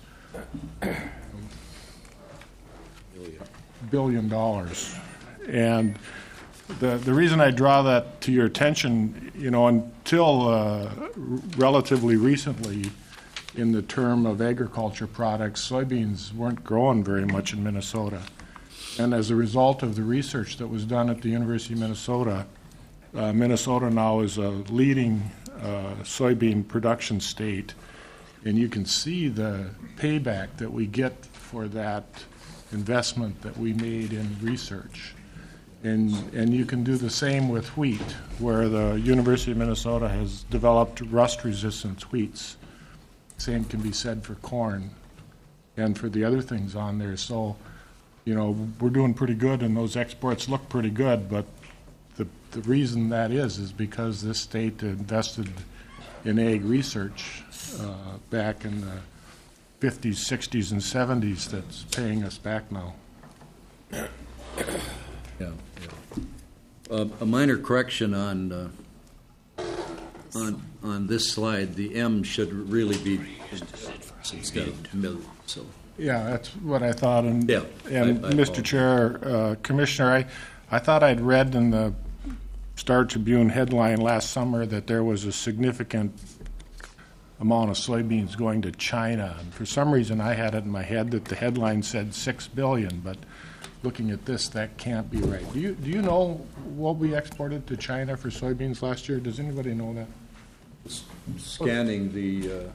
billion dollars, and the, the reason I draw that to your attention, you know, until uh, relatively recently, in the term of agriculture products, soybeans weren't growing very much in Minnesota. And as a result of the research that was done at the University of Minnesota, uh, Minnesota now is a leading uh, soybean production state. And you can see the payback that we get for that investment that we made in research. And, and you can do the same with wheat, where the University of Minnesota has developed rust-resistant wheats. Same can be said for corn and for the other things on there. So, you know, we're doing pretty good, and those exports look pretty good, but the, the reason that is is because this state invested in ag research uh, back in the fifties, sixties, and seventies that's paying us back now. Yeah. yeah. Uh, a minor correction on uh, on on this slide. The M should really be instead of mil. So. Yeah, that's what I thought. And, yeah, and I, I Mister Chair, uh, Commissioner, I, I thought I'd read in the Star Tribune headline last summer that there was a significant amount of soybeans going to China. And for some reason, I had it in my head that the headline said six billion, but looking at this, that can't be right. Do you do you know what we exported to China for soybeans last year? Does anybody know that? Scanning the. Uh,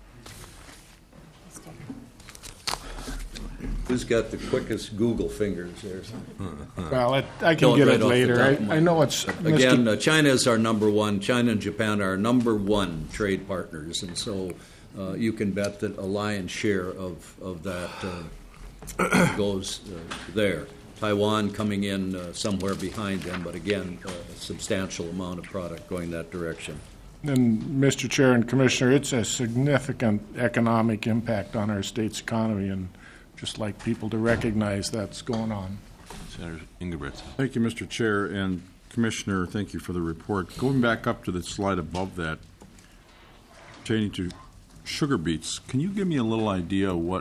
Who's got the quickest Google fingers there? Well, it, I can get right it later. I, I know it's again. Uh, China is our number one. China and Japan are our number one trade partners, and so uh, you can bet that a lion's share of of that uh, goes uh, there. Taiwan coming in uh, somewhere behind them, but again, uh, a substantial amount of product going that direction. And Mister Chair and Commissioner, it's a significant economic impact on our state's economy, and just like people to recognize that's going on. Senator Ingebrigtsen. Thank you, Mister Chair, and Commissioner, thank you for the report. Going back up to the slide above that, pertaining to sugar beets, can you give me a little idea what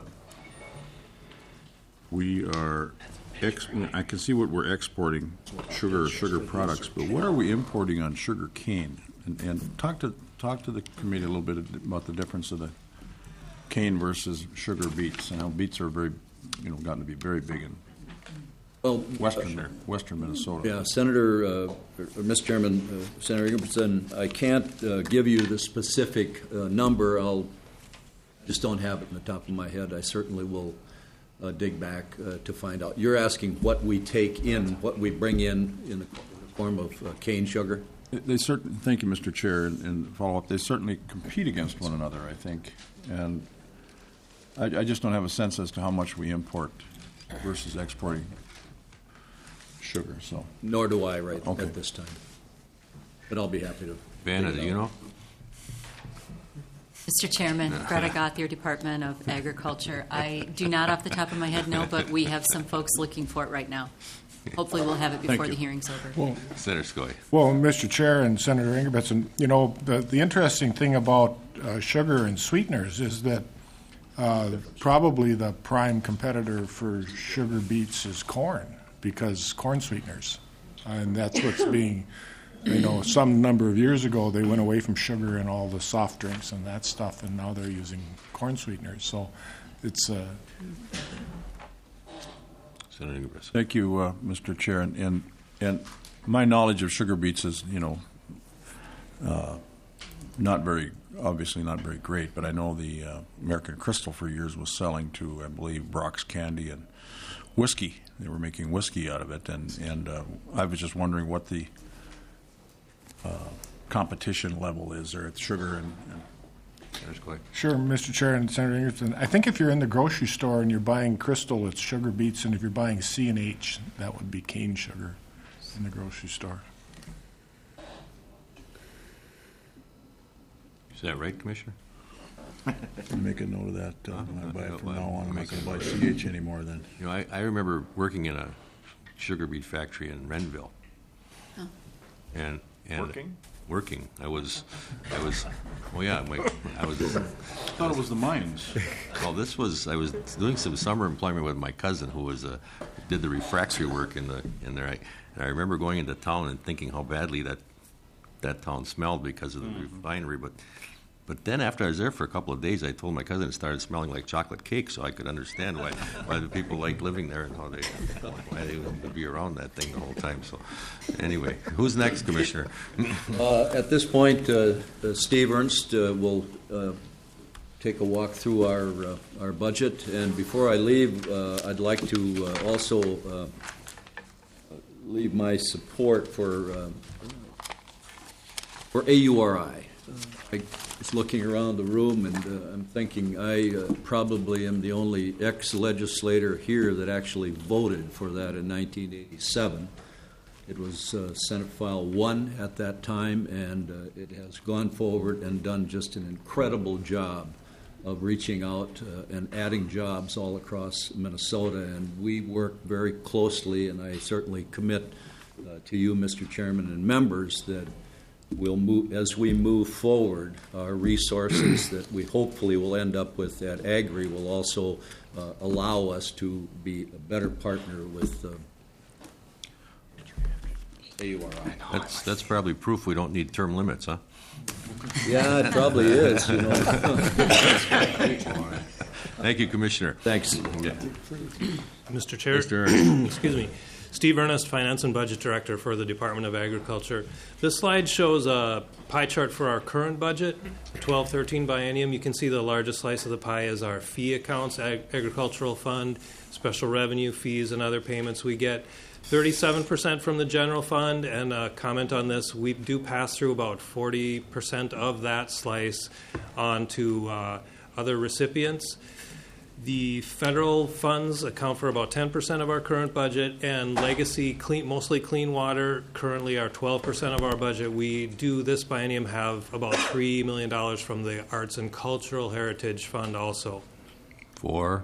we are, ex- I can see what we're exporting, sugar or sugar products, but what are we importing on sugar cane? And, and talk to talk to the committee a little bit about the difference of the cane versus sugar beets, and how beets are very, you know, gotten to be very big in well, western uh, western Minnesota. Yeah, Senator, uh, or Mister Chairman, uh, Senator Ingebrigtsen, I can't uh, give you the specific uh, number. I'll just don't have it in the top of my head. I certainly will uh, dig back uh, to find out. You're asking what we take in, what we bring in in the form of uh, cane sugar? They certainly, thank you, Mister Chair, and, and follow up. They certainly compete against one another, I think, and I, I just don't have a sense as to how much we import versus exporting sugar. So, nor do I right okay. at this time, but I'll be happy to. Vanna, do you know? Mister Chairman, Greta Gothier, Department of Agriculture. I do not off the top of my head know, but we have some folks looking for it right now. Hopefully we'll have it before the hearing's over. Well, Senator Scully. Well, Mister Chair and Senator Ingebrigtsen, you know, the, the interesting thing about uh, sugar and sweeteners is that uh, probably the prime competitor for sugar beets is corn, because corn sweeteners. And that's what's being, you know, some number of years ago they went away from sugar and all the soft drinks and that stuff, and now they're using corn sweeteners. So it's a... Uh, Senator Ingebrigtsen. Thank you, uh, Mister Chair, and, and and my knowledge of sugar beets is, you know, uh, not very, obviously not very great, but I know the uh, American Crystal for years was selling to, I believe, Brock's Candy and whiskey. They were making whiskey out of it, and and uh, I was just wondering what the uh, competition level is there at sugar and. and Sure, Mister Chair and Senator Ingebrigtsen. I think if you're in the grocery store and you're buying Crystal, it's sugar beets, and if you're buying C and H, that would be cane sugar in the grocery store. Is that right, Commissioner? Make a note of that. Uh, when I buy it from now on, I'm not going to buy C H anymore then. You know, I, I remember working in a sugar beet factory in Renville. Oh. And, and Working? Working. I was, I was, oh yeah, my, I was. I thought it was the mines. Well, this was, I was doing some summer employment with my cousin who was a, did the refractory work in the, in there. I, And I remember going into town and thinking how badly that that town smelled because of the mm-hmm. refinery. But but then after I was there for a couple of days, I told my cousin it started smelling like chocolate cake, so I could understand why why the people liked living there and how they why they would be around that thing the whole time. So anyway, who's next, Commissioner? uh, at this point, uh, uh, Steve Ernst uh, will uh, take a walk through our uh, our budget. And before I leave, uh, I'd like to uh, also uh, leave my support for uh, for A U R I. I was looking around the room, and uh, I'm thinking I uh, probably am the only ex-legislator here that actually voted for that in nineteen eighty-seven. It was uh, Senate File one at that time, and uh, it has gone forward and done just an incredible job of reaching out uh, and adding jobs all across Minnesota. And we work very closely, and I certainly commit uh, to you, Mister Chairman, and members, that we'll move, as we move forward, our resources that we hopefully will end up with at Agri will also uh, allow us to be a better partner with uh, A U R I. That's, that's probably proof we don't need term limits, huh? Yeah, it probably is, you know. Thank you, Commissioner. Thanks. Yeah. Mister Chair, Mister Ernst. excuse me. Steve Ernest, Finance and Budget Director for the Department of Agriculture. This slide shows a pie chart for our current budget, twelve thirteen biennium. You can see the largest slice of the pie is our fee accounts, ag- agricultural fund, special revenue fees, and other payments we get. thirty-seven percent from the general fund, and a comment on this, we do pass through about forty percent of that slice on to uh, other recipients. The federal funds account for about ten percent of our current budget, and legacy, clean, mostly clean water, currently are twelve percent of our budget. We do this biennium have about three million dollars from the Arts and Cultural Heritage Fund also. For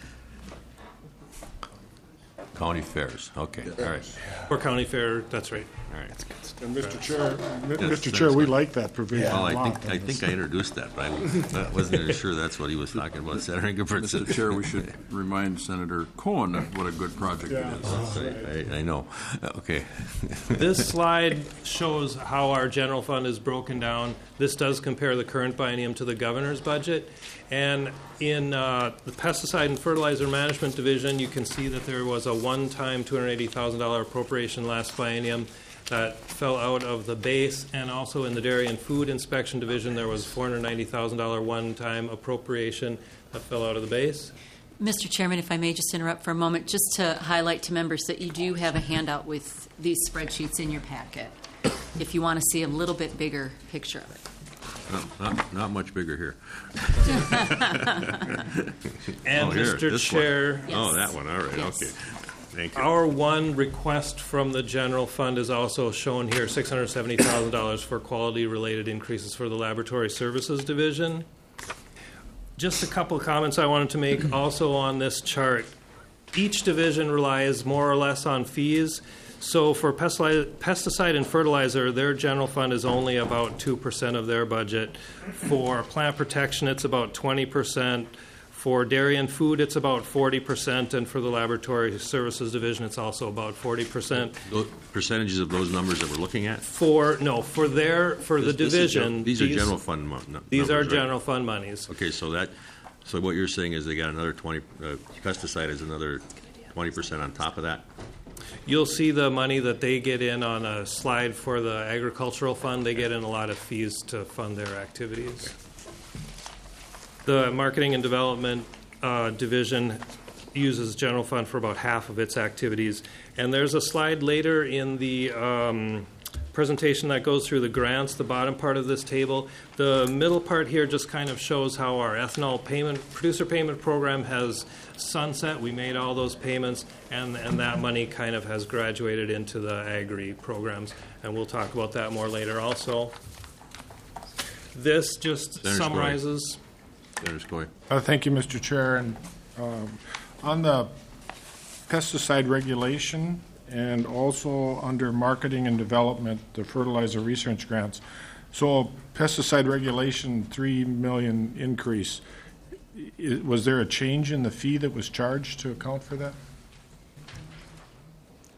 county fairs. Okay, all right. For county fair, that's right. All right. And Mister Chair, Yes, Mister Chair, we like that provision Well, a I lot. think I think I introduced that, but I I wasn't even sure that's what he was talking about. Senator Ingebrigtsen. Mister Chair, we should remind Senator Cohen of what a good project Yeah. it is. I, I, I know. Okay. This slide shows how our general fund is broken down. This does compare the current biennium to the governor's budget. And in uh, the pesticide and fertilizer management division, you can see that there was a one-time two hundred eighty thousand dollars appropriation last biennium that fell out of the base. And also in the dairy and food inspection division, there was four hundred ninety thousand dollars one-time appropriation that fell out of the base. Mister Chairman, if I may just interrupt for a moment, just to highlight to members that you do have a handout with these spreadsheets in your packet, if you want to see a little bit bigger picture of it. No, not, not much bigger here. And Oh, here, Mister this Chair, one. Oh, that one. All right. Yes. Okay. Thank you. our one request from the general fund is also shown here, six hundred seventy thousand dollars for quality-related increases for the laboratory services division. Just a couple of comments I wanted to make also on this chart. Each division relies more or less on fees. So for pesticide, pesticide and fertilizer, their general fund is only about two percent of their budget. For plant protection, it's about twenty percent. For dairy and food, it's about forty percent. And for the laboratory services division, it's also about forty percent. Those percentages of those numbers that we're looking at? For, no, for their, for the This- this is gen- division. These are general fund mo- nu- These are numbers, right? general fund monies. Okay, so that, so what you're saying is they got another twenty, uh, pesticide is another twenty percent on top of that? You'll see the money that they get in on a slide for the agricultural fund. They get in a lot of fees to fund their activities. The marketing and development uh, division uses general fund for about half of its activities. And there's a slide later in the um, presentation that goes through the grants, the bottom part of this table. The middle part here just kind of shows how our ethanol payment, producer payment program has sunset. We made all those payments, and, and that money kind of has graduated into the agri programs. And we'll talk about that more later also. This just Senator summarizes. Senator Skoye. Uh, Thank you, Mister Chair. And um, on the pesticide regulation and also under marketing and development, the fertilizer research grants. So pesticide regulation, three million increase. I- Was there a change in the fee that was charged to account for that?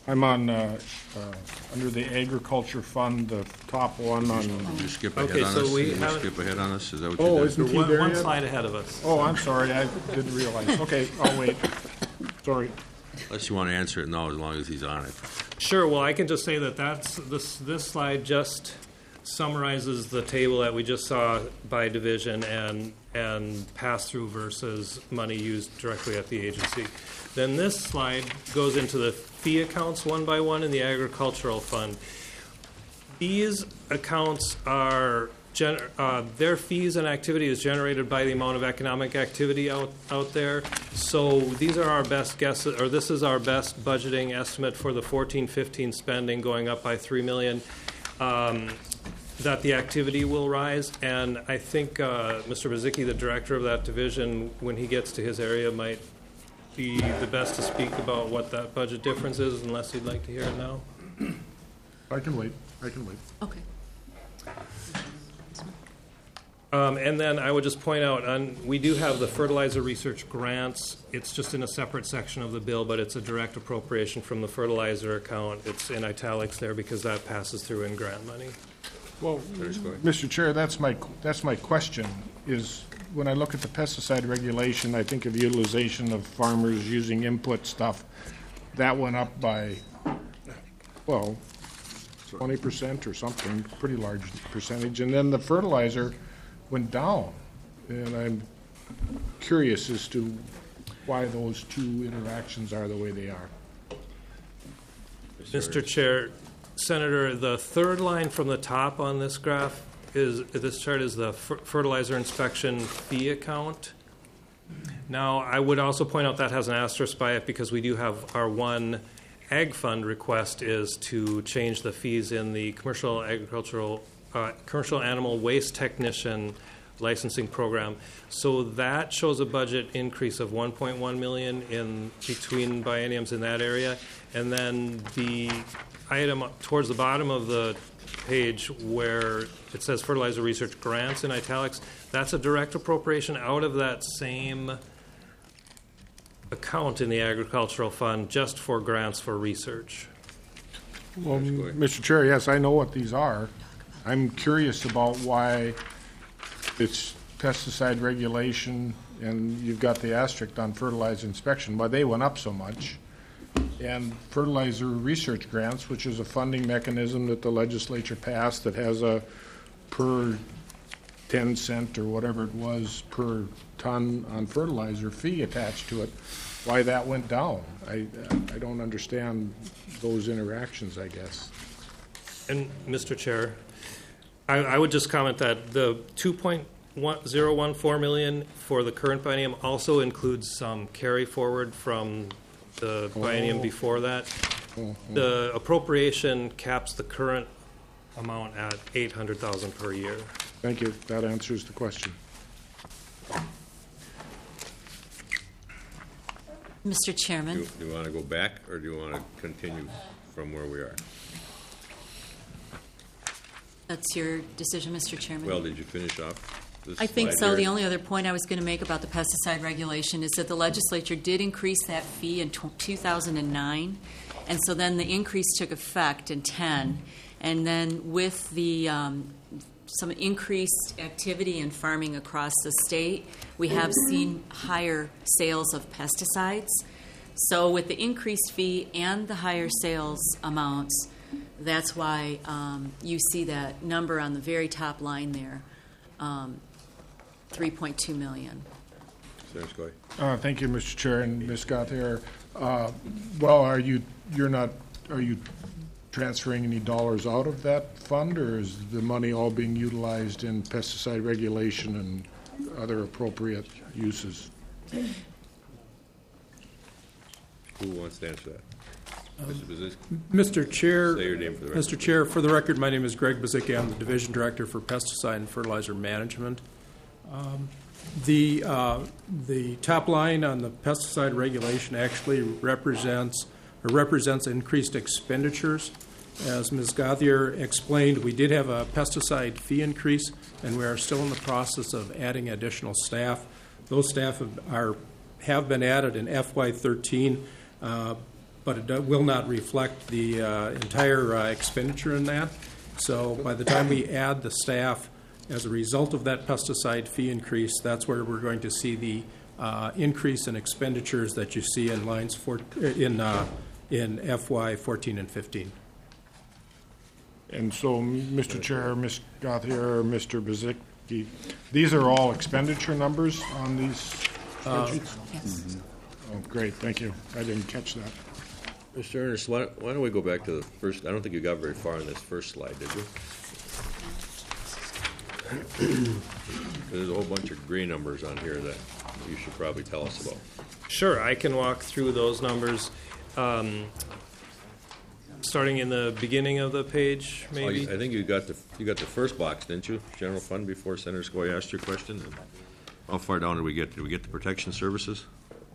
I'm on, uh, uh, under the Agriculture Fund, the top one on. Did you skip ahead Okay, on so us? we Did you haven't- skip ahead on us? Is that what you Oh, did? isn't he One, there one yet? slide ahead of us. Oh, I'm sorry, I didn't realize. Okay, I'll wait. Sorry. Unless you want to answer it now, as long as he's on it. Sure. Well, I can just say that that's this this slide just summarizes the table that we just saw by division and and pass through versus money used directly at the agency. Then this slide goes into the fee accounts one by one in the agricultural fund. These accounts are gen- uh, their fees and activity is generated by the amount of economic activity out out there. So these are our best guesses, or this is our best budgeting estimate for the fourteen fifteen spending going up by three million. Um, that the activity will rise, and I think uh, Mister Bazicki, the director of that division, when he gets to his area, might be the best to speak about what that budget difference is, unless you'd like to hear it now. I can wait. I can wait. Okay. Um, and then I would just point out, on, we do have the fertilizer research grants. It's just in a separate section of the bill, but it's a direct appropriation from the fertilizer account. It's in italics there because that passes through in grant money. Well, Mister Chair, that's my, that's my question, is when I look at the pesticide regulation, I think of utilization of farmers using input stuff. That went up by, well, twenty percent or something, pretty large percentage. And then the fertilizer went down. And I'm curious as to why those two interactions are the way they are. Mister Chair, Senator, the third line from the top on this graph is, this chart is the fer- fertilizer inspection fee account. Now, I would also point out that has an asterisk by it because we do have our one ag fund request is to change the fees in the commercial agricultural, uh, commercial animal waste technician licensing program. So that shows a budget increase of one point one million in between bienniums in that area. And then the item towards the bottom of the page where it says fertilizer research grants in italics, that's a direct appropriation out of that same account in the agricultural fund just for grants for research. Well, Mister Chair, yes, I know what these are. I'm curious about why it's pesticide regulation and you've got the asterisk on fertilizer inspection, why they went up so much. And fertilizer research grants, which is a funding mechanism that the legislature passed that has a per ten cent or whatever it was per ton on fertilizer fee attached to it, why that went down. I, I don't understand those interactions, I guess. And Mister Chair, I, I would just comment that the two point zero one four million for the current biennium also includes some carry forward from the biennium Oh. before that. Oh, oh. The appropriation caps the current amount at eight hundred thousand per year. Thank you. That answers the question. Mister Chairman. Do do you want to go back, or do you want to continue from where we are? That's your decision, Mister Chairman. Well, did you finish off this I think slide so. here? The only other point I was going to make about the pesticide regulation is that the legislature did increase that fee in two thousand nine, and so then the increase took effect in ten, and then with the um, some increased activity in farming across the state, we have seen higher sales of pesticides. So with the increased fee and the higher sales amounts, that's why um, you see that number on the very top line there. Um, three point two million. Senator Scoy. Uh, thank you, Mister Chair, and Miz Gauthier. Uh, well, are you, you're not, are you transferring any dollars out of that fund, or is the money all being utilized in pesticide regulation and other appropriate uses? Who wants to answer that? Mister Bazicki? Mister Chair, Say your name for the record. Mister Chair, for the record, my name is Greg Bazicki. I'm the Division Director for Pesticide and Fertilizer Management. Um, the uh, the top line on the pesticide regulation actually represents or represents increased expenditures. As Miz Gauthier explained, we did have a pesticide fee increase, and we are still in the process of adding additional staff. Those staff have, are have been added in F Y thirteen. Uh, but it do- will not reflect the uh, entire uh, expenditure in that. So by the time we add the staff as a result of that pesticide fee increase, that's where we're going to see the uh, increase in expenditures that you see in lines for, in uh, in F Y fourteen and fifteen. And so, Mister Chair, Miz Gauthier, Mister Bezicki, these are all expenditure numbers on these spreadsheets? Yes. Oh, great, thank you. I didn't catch that. Mister Ernest, why, why don't we go back to the first, I don't think you got very far on this first slide, did you? There's a whole bunch of green numbers on here that you should probably tell us about. Sure, I can walk through those numbers. Um, starting in the beginning of the page, Oh, maybe. you- I think you got the, you got the first box, didn't you? General fund before Senator Skoye asked your question? How far down did we get? Did we get the protection services?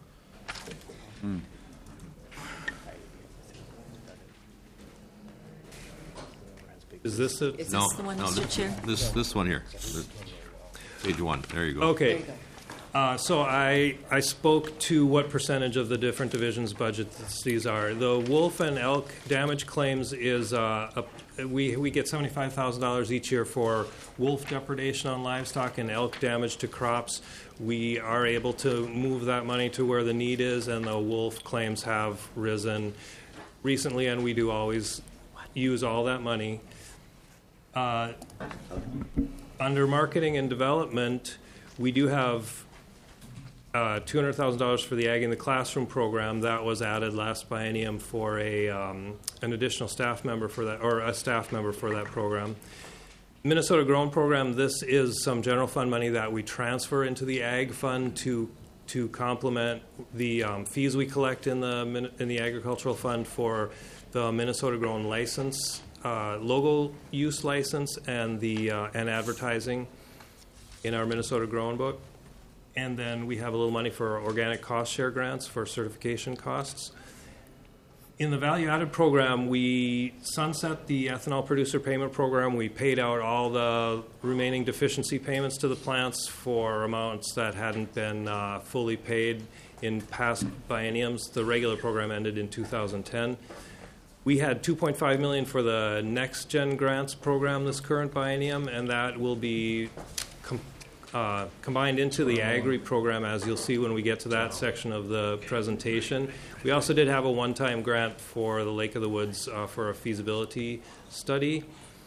Is this the? Is No, this the one, no, Mister this- Chair? This, this one here. The- Page one, there you go. Okay. Uh, so I, I spoke to what percentage of the different divisions' budgets these are. The wolf and elk damage claims is, uh, a, we, we get seventy-five thousand dollars each year for wolf depredation on livestock and elk damage to crops. We are able to move that money to where the need is, and the wolf claims have risen recently, and we do always use all that money. Uh, under marketing and development, we do have uh, two hundred thousand dollars for the Ag in the Classroom program. That was added last biennium for a um, an additional staff member for that, or a staff member for that program. Minnesota Grown program, this is some general fund money that we transfer into the Ag fund to to complement the um, fees we collect in the Min- in the agricultural fund for the Minnesota Grown license, uh, logo use license, and the uh, and advertising in our Minnesota Grown book. And then we have a little money for organic cost share grants for certification costs. In the value-added program, we sunset the ethanol producer payment program. We paid out all the remaining deficiency payments to the plants for amounts that hadn't been uh, fully paid in past bienniums. The regular program ended in two thousand ten. We had two point five million dollars for the Next Gen Grants program this current biennium, and that will be com- uh, combined into the Agri program, as you'll see when we get to that section of the presentation. We also did have a one-time grant for the Lake of the Woods uh, for a feasibility study.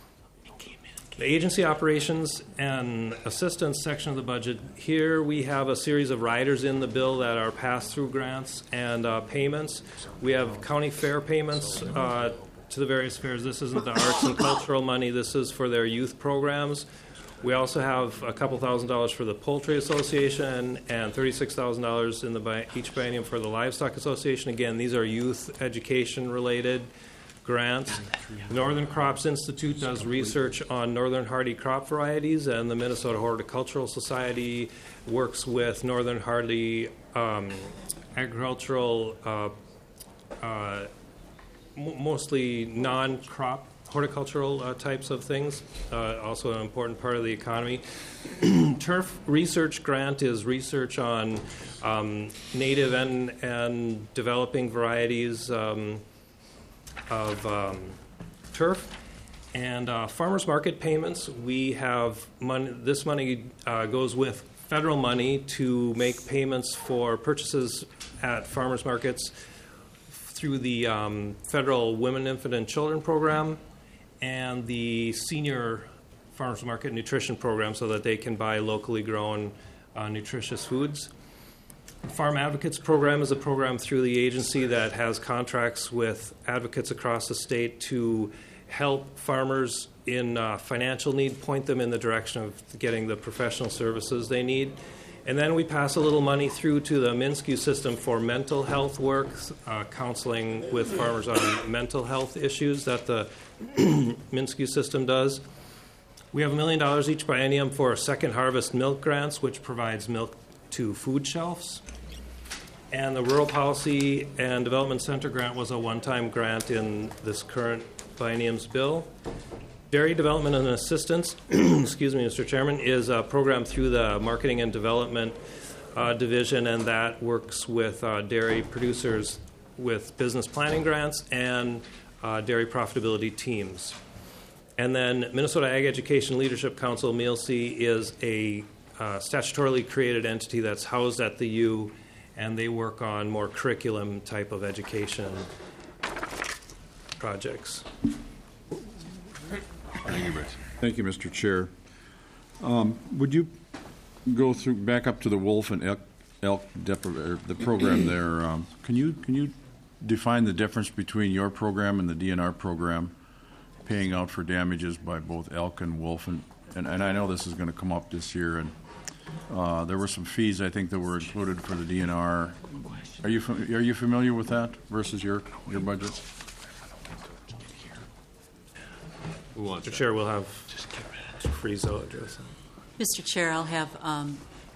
The agency operations and assistance section of the budget, here we have a series of riders in the bill that are pass-through grants and uh, payments. We have county fair payments uh, to the various fairs. This isn't the arts and cultural money. This is for their youth programs. We also have a couple thousand dollars for the Poultry Association and thirty-six thousand dollars in the bi- each biennium for the Livestock Association. Again, these are youth education-related grants. The Northern Crops Institute does research on northern hardy crop varieties, and the Minnesota Horticultural Society works with northern hardy um, agricultural, uh, uh, m- mostly non-crop horticultural uh, types of things, uh, also an important part of the economy. Turf Research Grant is research on um, native and, and developing varieties um, of um, turf. And uh, farmers market payments, we have money, this money uh, goes with federal money to make payments for purchases at farmers markets through the um, federal Women, Infant, and Children program and the Senior Farmers Market Nutrition Program, so that they can buy locally grown uh, nutritious foods. Farm Advocates Program is a program through the agency that has contracts with advocates across the state to help farmers in uh, financial need, point them in the direction of getting the professional services they need. And then we pass a little money through to the MnSCU system for mental health work, uh, counseling with farmers on mental health issues that the MnSCU system does. We have a million dollars each biennium for Second Harvest Milk Grants, which provides milk to food shelves. And the Rural Policy and Development Center grant was a one-time grant in this current biennium's bill. Dairy Development and Assistance, excuse me, Mister Chairman, is a program through the Marketing and Development uh, Division, and that works with uh, dairy producers with business planning grants and uh, dairy profitability teams. And then Minnesota Ag Education Leadership Council, M E L C, is a uh, statutorily created entity that's housed at the U, and they work on more curriculum type of education projects. Thank you, Bruce. Thank you, Mister Chair. Um, would you go through back up to the wolf and elk, elk dep- or the program there? Um, can you can you define the difference between your program and the D N R program, paying out for damages by both elk and wolf? And, and, and I know this is going to come up this year, and uh, there were some fees I think that were included for the D N R. Are you fam- are you familiar with that versus your your budget? Mister Chair, we'll have Frizo address. Mister Chair, I'll have um,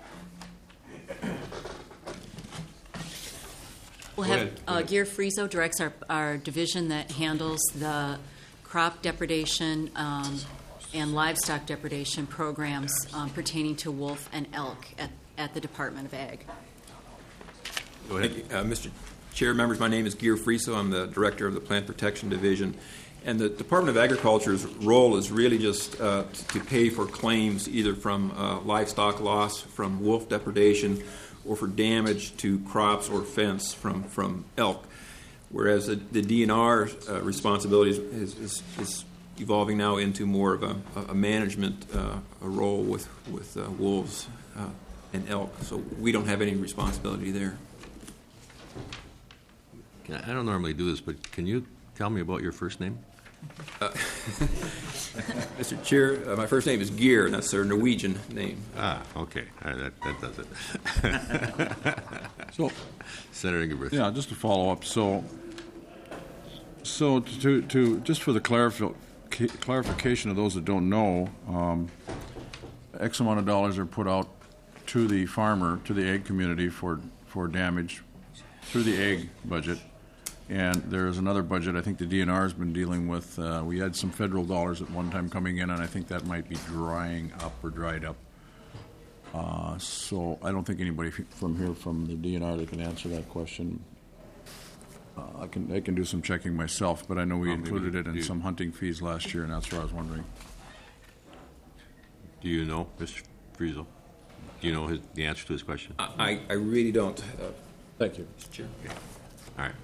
we'll have uh, Gear Frizo directs our, our division that handles the crop depredation um, and livestock depredation programs um, pertaining to wolf and elk at, at the Department of Ag. Go ahead. Thank you. Uh, Mister Chair, members, my name is Gear Friso. I'm the director of the Plant Protection Division. And the Department of Agriculture's role is really just uh, to pay for claims either from uh, livestock loss, from wolf depredation, or for damage to crops or fence from, from elk. Whereas the, the D N R uh, responsibility is, is, is evolving now into more of a, a management uh, a role with, with uh, wolves uh, and elk. So we don't have any responsibility there. I don't normally do this, but can you tell me about your first name? Uh, Mister Chair, uh, my first name is Gear, and that's their Norwegian name. Ah, okay. Uh, that, that does it. So, Senator Ingebrigtsen. Yeah, just to follow up. So, so to to just for the clarif- clarification of those that don't know, um, X amount of dollars are put out to the farmer, to the ag community for for damage through the ag budget. And there is another budget I think the D N R has been dealing with. Uh, we had some federal dollars at one time coming in, and I think that might be drying up or dried up. Uh, so I don't think anybody f- from here from the D N R that can answer that question. Uh, I can I can do some checking myself, but I know we Well, included it in you- some hunting fees last year, and that's what I was wondering. Do you know, Mister Frizo? Do you know his, the answer to his question? I, I really don't. Uh, Thank you, Mister Chair. Okay. All right.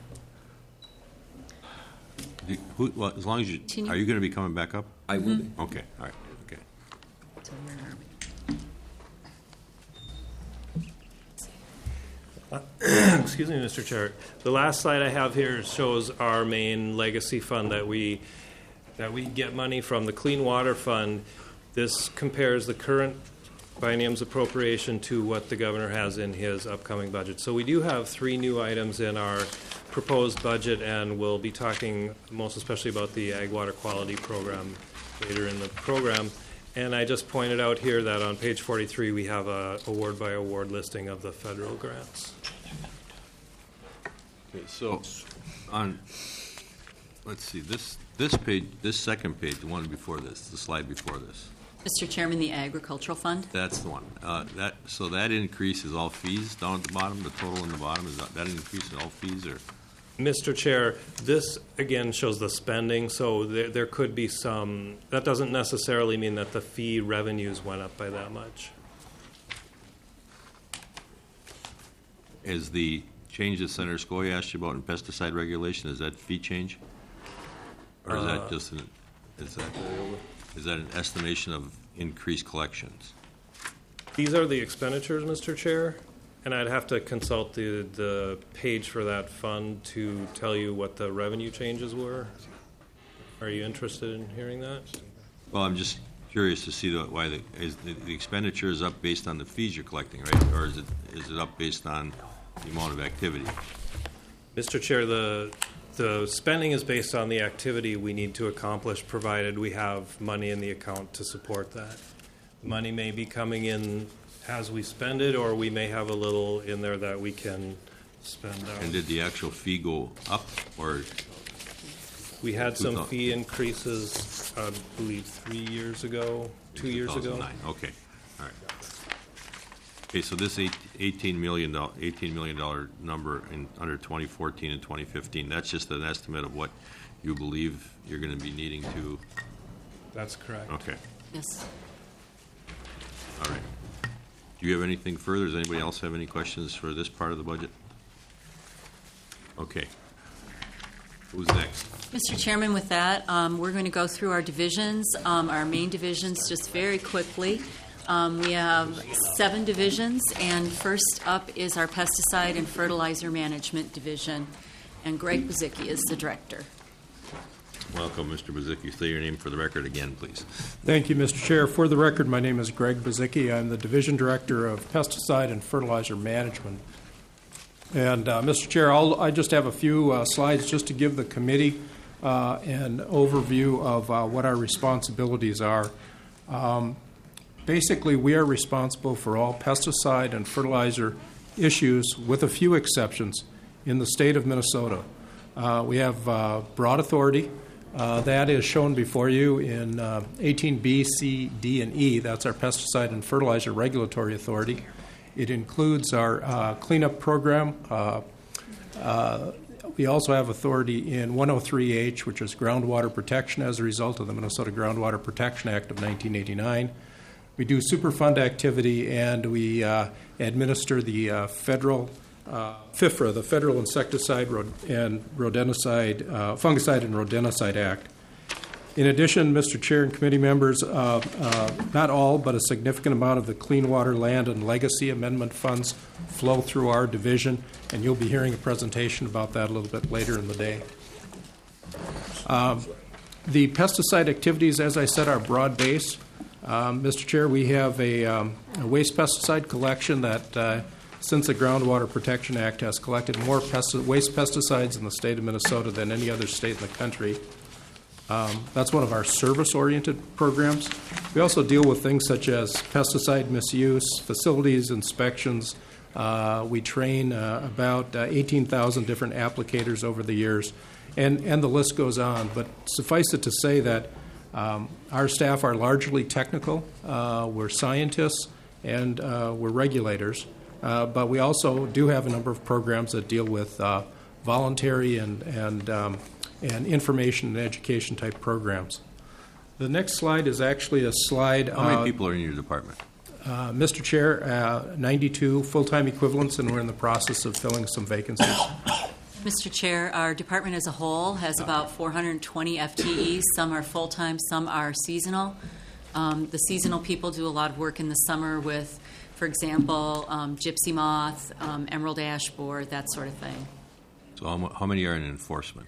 Do, who, well, as long as you Continue. are you going to be coming back up? I will be. Okay. All right. Okay. So where are we? Excuse me, Mister Chair. The last slide I have here shows our main legacy fund that we that we get money from, the Clean Water Fund. This compares the current biennium's appropriation to what the governor has in his upcoming budget. So we do have three new items in our proposed budget, and we'll be talking most especially about the Ag Water Quality Program later in the program. And I just pointed out here that on page forty-three we have a award by award listing of the federal grants. Okay. So, on let's see this this page, this second page, the one before this, the slide before this. Mister Chairman, the Agricultural Fund. That's the one. Uh, that so that increase is all fees down at the bottom. The total in the bottom is that, that increase in all fees, or Mister Chair, this again shows the spending, so there, there could be some, that doesn't necessarily mean that the fee revenues went up by that much. is the change that Senator Scoy asked you about in pesticide regulation? Is that fee change, or is Uh, that just an is that is that an estimation of increased collections? These are the expenditures, Mister Chair, and I'd have to consult the, the page for that fund to tell you what the revenue changes were. Are you interested in hearing that? Well, I'm just curious to see the, why the, is the, the expenditure is up based on the fees you're collecting, right? Or is it is it up based on the amount of activity? Mister Chair, the the spending is based on the activity we need to accomplish, provided we have money in the account to support that. Money may be coming in as we spend it, or we may have a little in there that we can spend out. And did the actual fee go up, or We had some two thou- fee increases, I believe, three years ago, two years ago. two thousand nine? Okay, all right. Okay, so this eight- eighteen million dollars, eighteen million dollars number in, under twenty fourteen and twenty fifteen, that's just an estimate of what you believe you're going to be needing to? That's correct. Okay, Yes. all right. Do you have anything further? Does anybody else have any questions for this part of the budget? Okay. Who's next? Mister Chairman, with that, um, we're going to go through our divisions, um, our main divisions, just very quickly. Um, we have seven divisions, and first up is our pesticide and fertilizer management division, and Greg Buzicki is the director. Welcome, Mister Buzicki. Say your name for the record again, please. Thank you, Mister Chair. For the record, my name is Greg Buzicki. I'm the Division Director of Pesticide and Fertilizer Management. And, uh, Mister Chair, I'll, I just have a few uh, slides just to give the committee uh, an overview of uh, what our responsibilities are. Um, basically, we are responsible for all pesticide and fertilizer issues, with a few exceptions, in the state of Minnesota. Uh, we have uh, broad authority. Uh, that is shown before you in uh, eighteen B, C, D, and E. That's our pesticide and fertilizer regulatory authority. It includes our uh, cleanup program. Uh, uh, we also have authority in one oh three H, which is groundwater protection as a result of the Minnesota Groundwater Protection Act of nineteen eighty-nine. We do Superfund activity, and we uh, administer the uh, federal uh, FIFRA, the Federal Insecticide and Rodenticide, uh, Fungicide and Rodenticide Act. In addition, Mister Chair and committee members, uh, uh, not all, but a significant amount of the Clean Water, Land, and Legacy Amendment funds flow through our division, and you'll be hearing a presentation about that a little bit later in the day. Um, the pesticide activities, as I said, are broad-based. Um, Mister Chair, we have a, um, a waste pesticide collection that, uh, since the Groundwater Protection Act, has collected more pesti- waste pesticides in the state of Minnesota than any other state in the country. Um, that's one of our service-oriented programs. We also deal with things such as pesticide misuse, facilities inspections. Uh, we train uh, about uh, eighteen thousand different applicators over the years, and, and the list goes on. But suffice it to say that um, our staff are largely technical. Uh, we're scientists, and uh, we're regulators. Uh, but we also do have a number of programs that deal with uh, voluntary and, and um, and information and education type programs. The next slide is actually a slide. How many uh, people are in your department? Uh, Mister Chair, uh, ninety-two full-time equivalents, and we're in the process of filling some vacancies. Mister Chair, our department as a whole has about four hundred twenty F T Es. Some are full-time, some are seasonal. Um, the seasonal people do a lot of work in the summer with, for example, um, gypsy moth, um, emerald ash borer, that sort of thing. So how, mu- how many are in enforcement?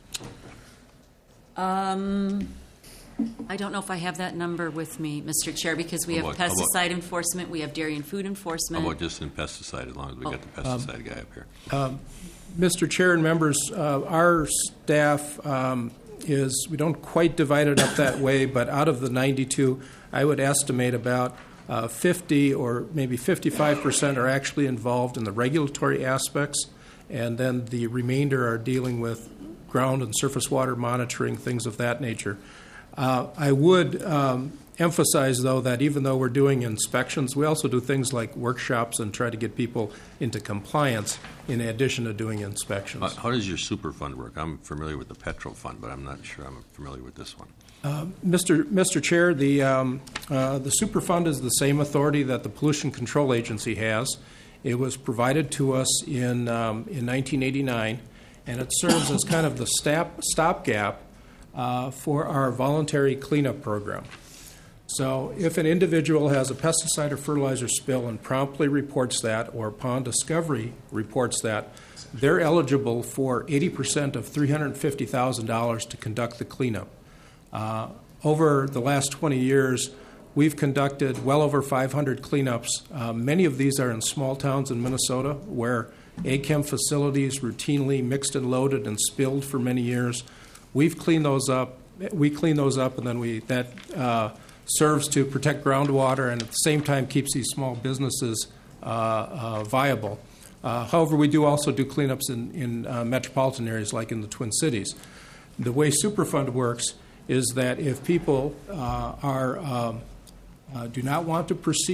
Um, I don't know if I have that number with me, Mister Chair, because we How have about- how about- pesticide enforcement, we have dairy and food How enforcement. about just in pesticide, as long as we got the Um, pesticide guy up here? Um, Mister Chair and members, uh, our staff um, is, we don't quite divide it up that way, but out of the ninety-two, I would estimate about uh, fifty or maybe fifty-five percent are actually involved in the regulatory aspects, and then the remainder are dealing with ground and surface water monitoring, things of that nature. Uh, I would um, emphasize, though, that even though we're doing inspections, we also do things like workshops and try to get people into compliance in addition to doing inspections. How, how does your super fund work? I'm familiar with the petrol fund, but I'm not sure I'm familiar with this one. Uh, Mister Mister Chair, the um, uh, the Superfund is the same authority that the Pollution Control Agency has. It was provided to us in um, in nineteen eighty-nine, and it serves as kind of the stop stopgap uh, for our voluntary cleanup program. So, if an individual has a pesticide or fertilizer spill and promptly reports that, or upon discovery reports that, they're eligible for eighty percent of three hundred fifty thousand dollars to conduct the cleanup. Uh, over the last twenty years, we've conducted well over five hundred cleanups. Uh, many of these are in small towns in Minnesota where A C H E M facilities routinely mixed and loaded and spilled for many years. We've cleaned those up. We clean those up, and then we that uh, serves to protect groundwater and at the same time keeps these small businesses uh, uh, viable. Uh, however, we do also do cleanups in, in uh, metropolitan areas like in the Twin Cities. The way Superfund works is that if people uh, are um, uh, do not want to proceed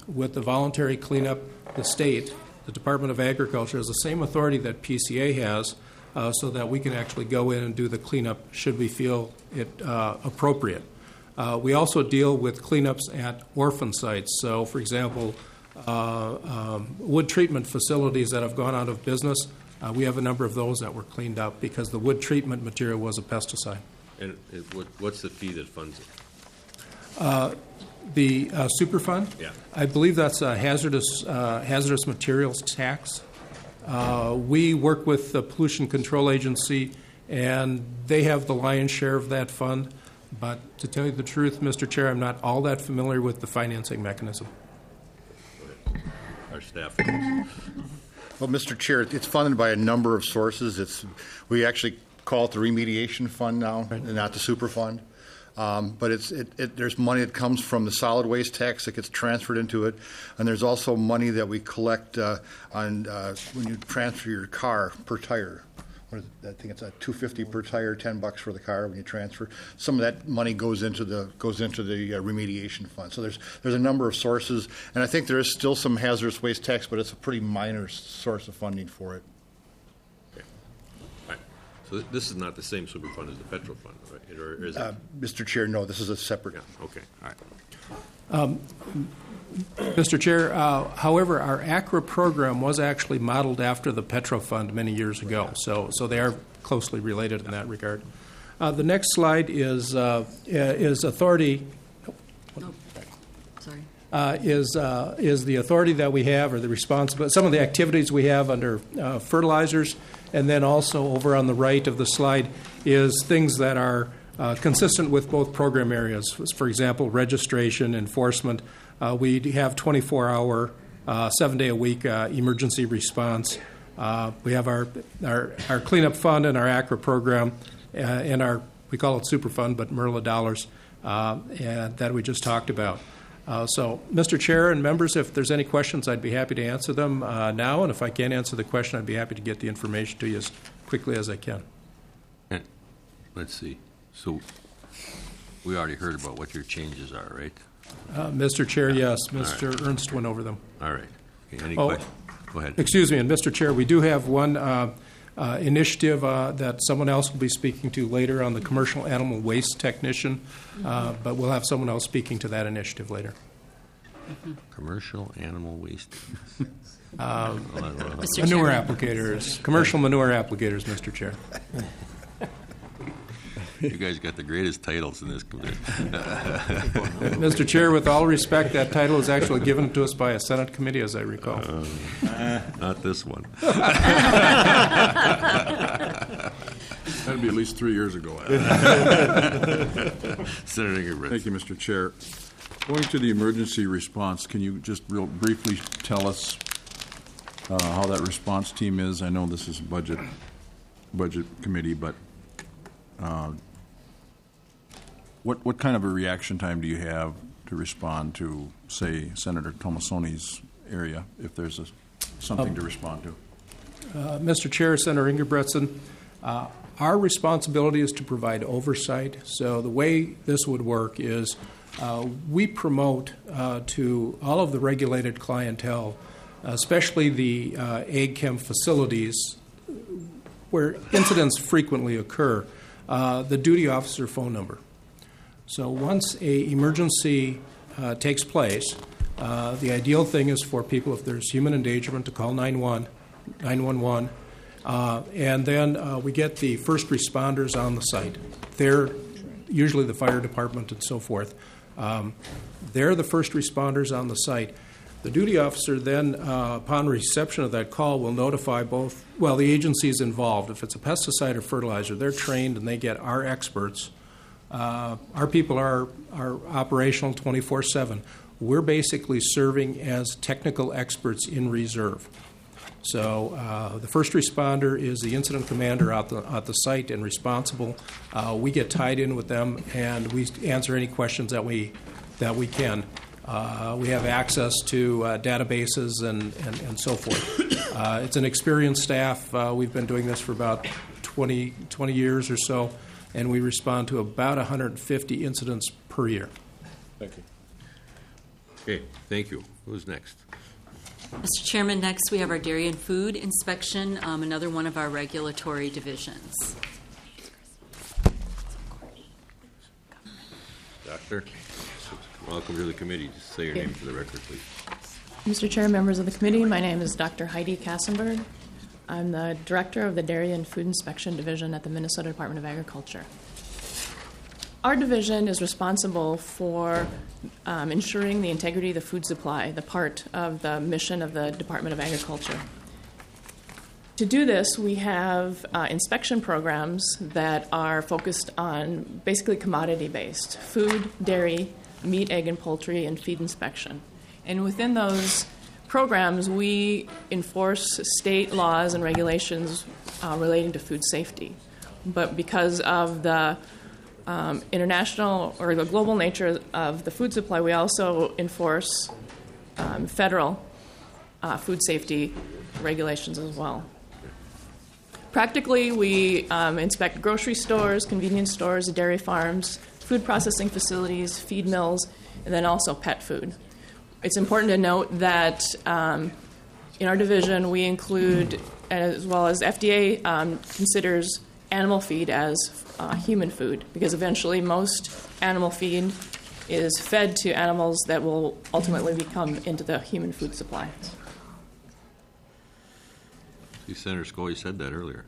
with the voluntary cleanup, the state, the Department of Agriculture, has the same authority that P C A has, uh, so that we can actually go in and do the cleanup should we feel it uh, appropriate. Uh, we also deal with cleanups at orphan sites. So, for example, uh, um, wood treatment facilities that have gone out of business, uh, we have a number of those that were cleaned up because the wood treatment material was a pesticide. And it, what, what's the fee that funds it? Uh, the uh, Superfund? Yeah. I believe that's a hazardous, uh, hazardous materials tax. Uh, we work with the Pollution Control Agency, and they have the lion's share of that fund. But to tell you the truth, Mister Chair, I'm not all that familiar with the financing mechanism. Our staff. Well, Mister Chair, it's funded by a number of sources. It's we actually call it the remediation fund now, right, and not the super fund. Um, but it's it, it, there's money that comes from the solid waste tax that gets transferred into it, and there's also money that we collect uh, on uh, when you transfer your car per tire. What is it? I think it's a two fifty per tire, ten bucks for the car when you transfer. Some of that money goes into the goes into the uh, remediation fund. So there's there's a number of sources, and I think there is still some hazardous waste tax, but it's a pretty minor source of funding for it. Okay. All right. So th- this is not the same super fund as the petrol fund, right? Or is it? Uh, Mister Chair, no, this is a separate. Yeah. Okay. All right. Um, Mister Chair, uh, however, our A C R A program was actually modeled after the Petro Fund many years ago, so so they are closely related in that regard. Uh, the next slide is uh, is authority. No. Sorry. Uh, is uh, is the authority that we have, or the responsibility, some of the activities we have under uh, fertilizers, and then also over on the right of the slide is things that are uh, consistent with both program areas. For example, registration, enforcement. Uh, we have twenty-four hour, uh, seven day a week uh, emergency response. Uh, we have our, our our cleanup fund and our A C R A program, uh, and our we call it Super Fund, but M R L A dollars, uh, and that we just talked about. Uh, so, Mister Chair and members, if there's any questions, I'd be happy to answer them uh, now, and if I can't answer the question, I'd be happy to get the information to you as quickly as I can. And let's see. So we already heard about what your changes are, right? Uh, Mister Chair, yes. Mister Right. Ernst went over them. All right. Okay, any Oh, questions? Go ahead. Excuse me, and Mister Chair, we do have one uh, uh, initiative uh, that someone else will be speaking to later on the commercial animal waste technician, uh, but we'll have someone else speaking to that initiative later. Commercial animal waste. Um, Mister manure Chairman. applicators, commercial manure applicators, Mister Chair. You guys got the greatest titles in this committee. Mister Chair, with all respect, that title is actually given to us by a Senate committee, as I recall. Uh, not this one. That'd be at least three years ago. Senator Ingebrigtsen. Thank you, Mister Chair. Going to the emergency response, can you just real briefly tell us uh, how that response team is? I know this is a budget budget committee, but uh, what what kind of a reaction time do you have to respond to, say, Senator Tomassoni's area, if there's a, something Um, to respond to? Uh, Mister Chair, Senator Ingebrigtsen, uh, our responsibility is to provide oversight. So the way this would work is uh, we promote uh, to all of the regulated clientele, especially the uh, ag chem facilities where incidents frequently occur, uh, the duty officer phone number. So once a emergency uh, takes place, uh, the ideal thing is for people, if there's human endangerment, to call nine one one, uh, and then uh, we get the first responders on the site. They're usually the fire department and so forth. Um, they're the first responders on the site. The duty officer then, uh, upon reception of that call, will notify both, well, the agencies involved. If it's a pesticide or fertilizer, they're trained and they get our experts. Uh, our people are, are operational twenty-four seven. We're basically serving as technical experts in reserve. So uh, the first responder is the incident commander at the, at the site and responsible. Uh, we get tied in with them and we answer any questions that we, that we can. Uh, we have access to uh, databases and, and, and so forth. Uh, it's an experienced staff. Uh, we've been doing this for about twenty, twenty years or so, and we respond to about one hundred fifty incidents per year. Thank you. Okay, thank you. Who's next? Mister Chairman, next we have our dairy and food inspection, um, another one of our regulatory divisions. Doctor, welcome to the committee. Just say your name for the record, please. Mister Chair, members of the committee, my name is Doctor Heidi Kassenberg. I'm the Director of the Dairy and Food Inspection Division at the Minnesota Department of Agriculture. Our division is responsible for um, ensuring the integrity of the food supply, the part of the mission of the Department of Agriculture. To do this, we have uh, inspection programs that are focused on basically commodity-based: food, dairy, meat, egg, and poultry, and feed inspection. And within those programs, we enforce state laws and regulations uh, relating to food safety. But because of the um, international or the global nature of the food supply, we also enforce um, federal uh, food safety regulations as well. Practically, we um, inspect grocery stores, convenience stores, dairy farms, food processing facilities, feed mills, and then also pet food. It's important to note that um, in our division, we include, as well as F D A um, considers animal feed as uh, human food, because eventually most animal feed is fed to animals that will ultimately become into the human food supply. See, Senator Scully said that earlier.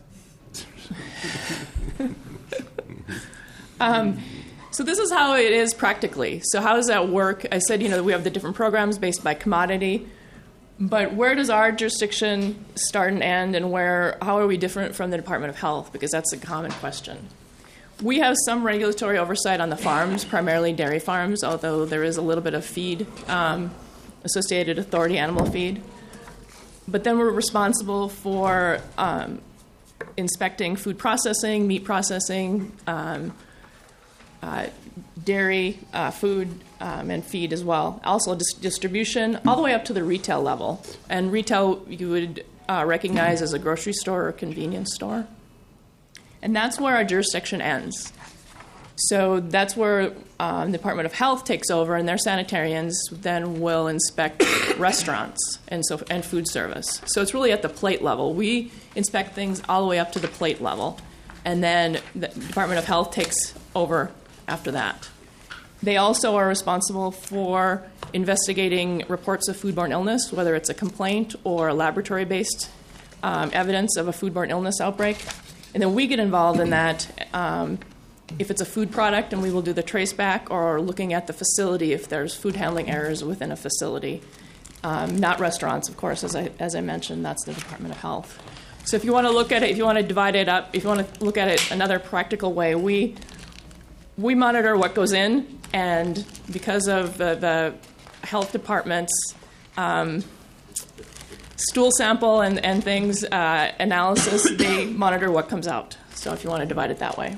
um, So this is how it is practically. So how does that work? I said, you know, we have the different programs based by commodity, but where does our jurisdiction start and end, and where, how are we different from the Department of Health? Because that's a common question. We have some regulatory oversight on the farms, primarily dairy farms, although there is a little bit of feed, um, associated authority animal feed. But then we're responsible for um, inspecting food processing, meat processing, um, Uh, dairy, uh, food, um, and feed as well. Also dis- distribution, all the way up to the retail level. And retail you would uh, recognize as a grocery store or convenience store. And that's where our jurisdiction ends. So that's where um, the Department of Health takes over, and their sanitarians then will inspect restaurants and so and food service. So it's really at the plate level. We inspect things all the way up to the plate level, and then the Department of Health takes over after that. They also are responsible for investigating reports of foodborne illness, whether it's a complaint or a laboratory-based um, evidence of a foodborne illness outbreak. And then we get involved in that um, if it's a food product, and we will do the trace back, or looking at the facility if there's food handling errors within a facility. Um, not restaurants, of course, as I, as I mentioned, that's the Department of Health. So if you want to look at it, if you want to divide it up, if you want to look at it another practical way, we we monitor what goes in, and because of the, the health department's um, stool sample and, and things uh, analysis, they monitor what comes out. So if you want to divide it that way.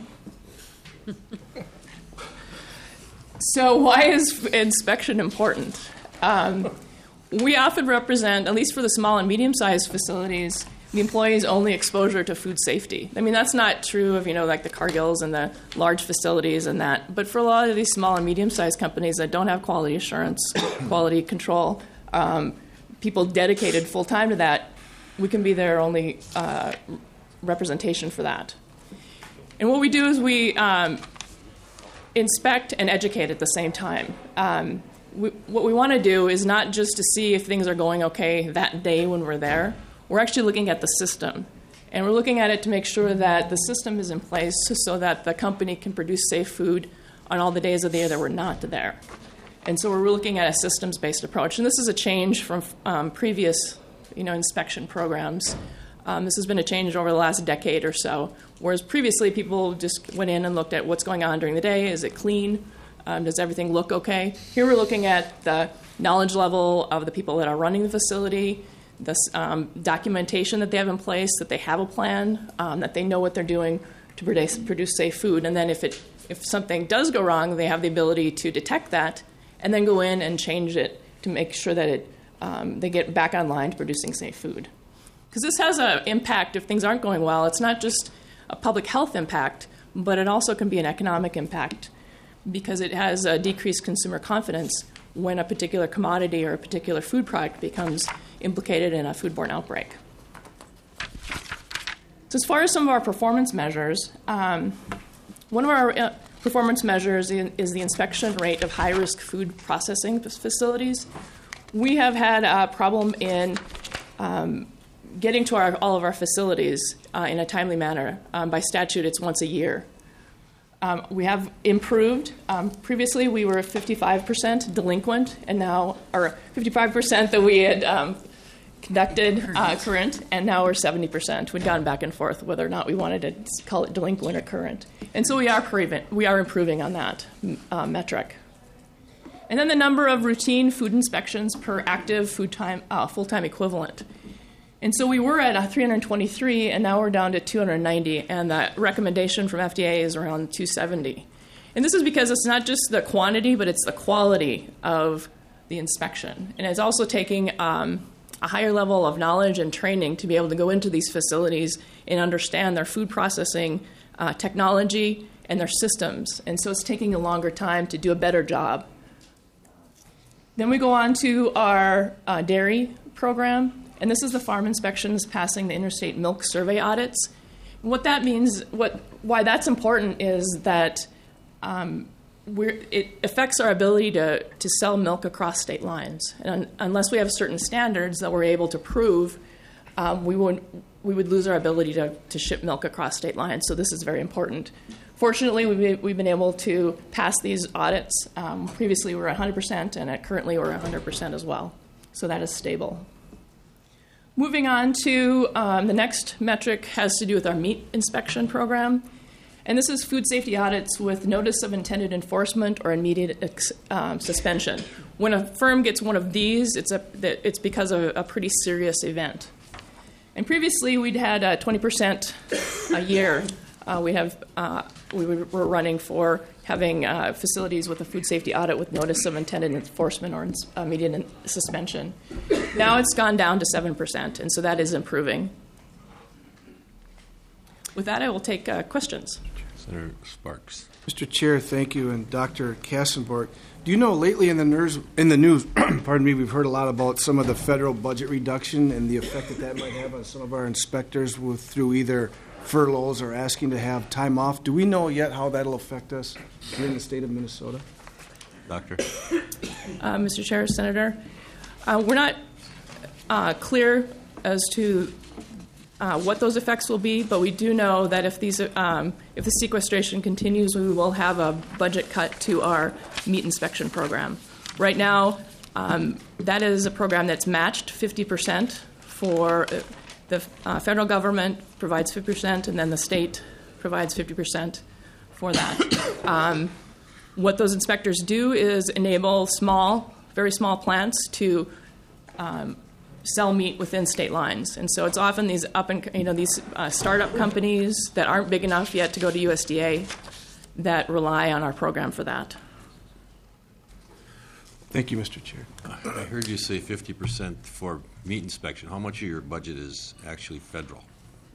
So why is inspection important? Um, we often represent, at least for the small and medium-sized facilities, the employee's only exposure to food safety. I mean, that's not true of, you know, like the Cargills and the large facilities and that. But for a lot of these small and medium-sized companies that don't have quality assurance, quality control, um, people dedicated full-time to that, we can be their only uh, representation for that. And what we do is we um, inspect and educate at the same time. Um, we, what we want to do is not just to see if things are going okay that day when we're there. We're actually looking at the system, and we're looking at it to make sure that the system is in place so that the company can produce safe food on all the days of the year that we're not there. And so we're looking at a systems-based approach, and this is a change from um, previous, you know, inspection programs. Um, this has been a change over the last decade or so, whereas previously people just went in and looked at what's going on during the day. Is it clean? Um, does everything look okay? Here we're looking at the knowledge level of the people that are running the facility, the um, documentation that they have in place, that they have a plan, um, that they know what they're doing to produce, produce safe food. And then if it if something does go wrong, they have the ability to detect that and then go in and change it to make sure that it um, they get back online to producing safe food. Because this has an impact if things aren't going well. It's not just a public health impact, but it also can be an economic impact because it has a decreased consumer confidence when a particular commodity or a particular food product becomes implicated in a foodborne outbreak. So as far as some of our performance measures, um, one of our uh, performance measures in, is the inspection rate of high-risk food processing facilities. We have had a problem in um, getting to our, all of our facilities uh, in a timely manner. Um, by statute, it's once a year. Um, we have improved. Um, previously, we were fifty-five percent delinquent, and now, or fifty-five percent that we had um, conducted uh, current, and now we're seventy percent. We'd gone back and forth whether or not we wanted to call it delinquent or current. And so we are, improving, we are improving on that uh, metric. And then the number of routine food inspections per active food time, uh, full-time equivalent. And so we were at three hundred twenty-three, and now we're down to two hundred ninety, and the recommendation from F D A is around two seventy. And this is because it's not just the quantity, but it's the quality of the inspection. And it's also taking um, a higher level of knowledge and training to be able to go into these facilities and understand their food processing uh, technology and their systems. And so it's taking a longer time to do a better job. Then we go on to our uh, dairy program. And this is the farm inspections passing the interstate milk survey audits. What that means, what why that's important is that um, we're, it affects our ability to, to sell milk across state lines. And un, unless we have certain standards that we're able to prove, um, we would we would lose our ability to, to ship milk across state lines. So this is very important. Fortunately, we've, we've been able to pass these audits. Um, previously, we were one hundred percent, and at currently we're one hundred percent as well. So that is stable. Moving on to um, the next metric has to do with our meat inspection program. And this is food safety audits with notice of intended enforcement or immediate ex- um, suspension. When a firm gets one of these, it's, a, it's because of a pretty serious event. And previously, we'd had uh, twenty percent a year. Uh, we have uh, we were running for having uh, facilities with a food safety audit with notice of intended enforcement or immediate suspension. Now it's gone down to seven percent, and so that is improving. With that, I will take uh, questions. Senator Sparks. Mister Chair, thank you, and Doctor Kassenborg. Do you know lately in the news, in the news, pardon me, we've heard a lot about some of the federal budget reduction and the effect that that might have on some of our inspectors with, through either furloughs or asking to have time off. Do we know yet how that'll affect us here in the state of Minnesota? Doctor. Uh, Mister Chair, Senator, uh, we're not uh, clear as to uh, what those effects will be, but we do know that if these, um, if the sequestration continues, we will have a budget cut to our meat inspection program. Right now, um, that is a program that's matched fifty percent for. Uh, The uh, federal government provides fifty percent, and then the state provides fifty percent for that. Um, what those inspectors do is enable small, very small plants to um, sell meat within state lines, and so it's often these up and you know these uh, startup companies that aren't big enough yet to go to U S D A that rely on our program for that. Thank you, Mister Chair. I heard you say fifty percent for meat inspection. How much of your budget is actually federal?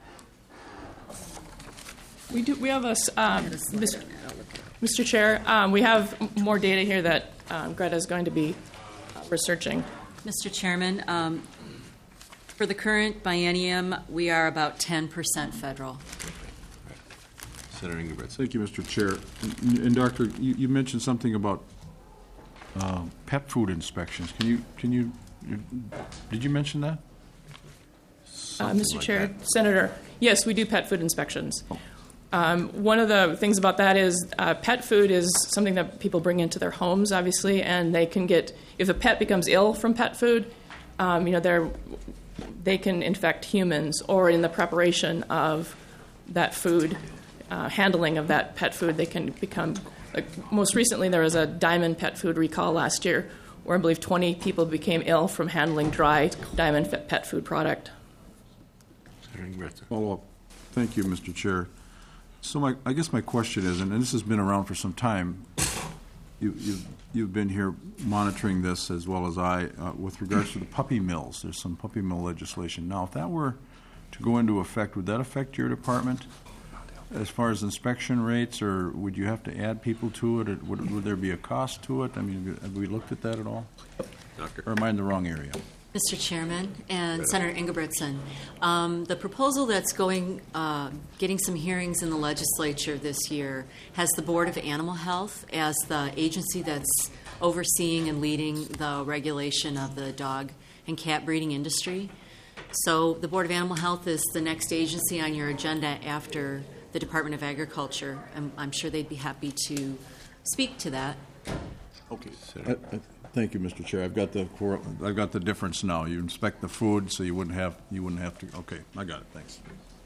We do. We have a, um, Mister Chair. Um, we have more data here that um, Greta is going to be uh, researching. Mister Chairman, um, for the current biennium, we are about ten percent federal. Senator Ingebretson. Thank you, Mister Chair. And, and Doctor, you, you mentioned something about uh, pet food inspections. Can you can you, you did you mention that? Uh, Mister like Chair, that. Senator, yes, we do pet food inspections. Um, one of the things about that is uh, pet food is something that people bring into their homes, obviously, and they can get, if a pet becomes ill from pet food, um, you know, they're, they can infect humans, or in the preparation of that food, uh, handling of that pet food, they can become, like most recently there was a Diamond pet food recall last year where I believe twenty people became ill from handling dry Diamond pet food product. Follow up. Thank you, Mister Chair. So my, I guess my question is, and this has been around for some time, you, you've, you've been here monitoring this as well as I, uh, with regards to the puppy mills. There's some puppy mill legislation. Now, if that were to go into effect, would that affect your department? as far as inspection rates, or would you have to add people to it, or would, would there be a cost to it? I mean, have we looked at that at all? Doctor. Or am I in the wrong area? Mister Chairman and Senator Ingebrigtsen, um, the proposal that's going, uh, getting some hearings in the legislature this year has the Board of Animal Health as the agency that's overseeing and leading the regulation of the dog and cat breeding industry. So the Board of Animal Health is the next agency on your agenda after the Department of Agriculture. I'm, I'm sure they'd be happy to speak to that. Okay. I, I, thank you, Mister Chair. I've got the cor- I've got the difference now. You inspect the food, so you wouldn't have you wouldn't have to. Okay, I got it. Thanks.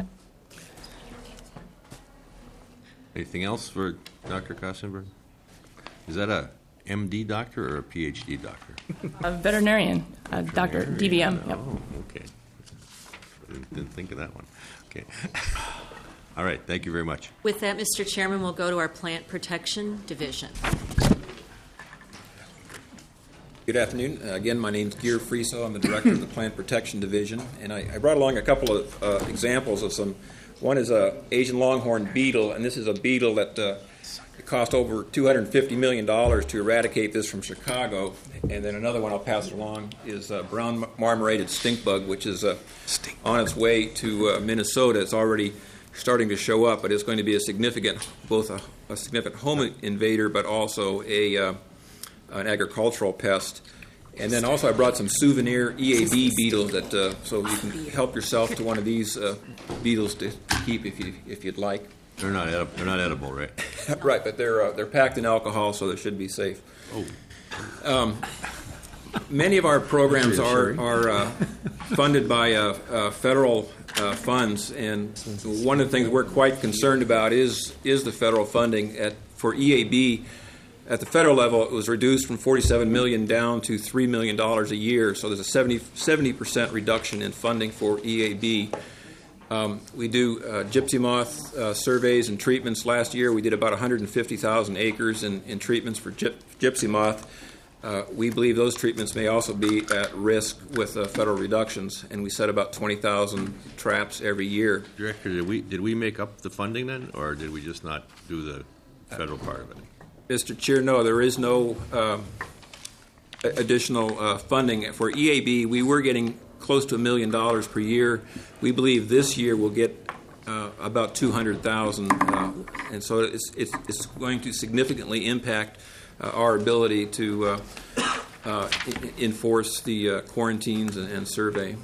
Anything else for Doctor Kassenberg? Is that a M D doctor or a P H D doctor? A veterinarian, a doctor, D V M. Yep. Oh, okay. Didn't, didn't think of that one. Okay. All right. Thank you very much. With that, Mister Chairman, we'll go to our Plant Protection Division. Good afternoon. Uh, again, my name is Gear Friso. I'm the director of the Plant Protection Division, and I, I brought along a couple of uh, examples of some. One is a Asian longhorn beetle, and this is a beetle that uh, it cost over two hundred fifty million dollars to eradicate this from Chicago. And then another one I'll pass along is a brown marmorated stink bug, which is uh, on its way to uh, Minnesota. It's already starting to show up, but it's going to be a significant, both a, a significant home invader, but also a uh, an agricultural pest. And then also I brought some souvenir E A B beetles that uh, so you can help yourself to one of these uh, beetles to keep if you if you'd like. They're not edi- they're not edible, right? Right, but they're uh, they're packed in alcohol, so they should be safe. Oh. Um, many of our programs are are uh, funded by uh, uh, federal uh, funds, and one of the things we're quite concerned about is is the federal funding at for E A B. At the federal level, it was reduced from forty-seven million dollars down to three million dollars a year. So there's a seventy percent reduction in funding for E A B. Um, we do uh, gypsy moth uh, surveys and treatments. Last year, we did about one hundred fifty thousand acres in, in treatments for gyp- gypsy moth. Uh, we believe those treatments may also be at risk with uh, federal reductions, and we set about twenty thousand traps every year. Director, did we did we make up the funding then, or did we just not do the federal part of it? Mister Chair, no, there is no um, additional uh, funding. For E A B, we were getting close to a million dollars per year. We believe this year we'll get uh, about two hundred thousand dollars, uh, and so it's, it's, it's going to significantly impact uh, our ability to uh, uh, enforce the uh, quarantines and, and survey.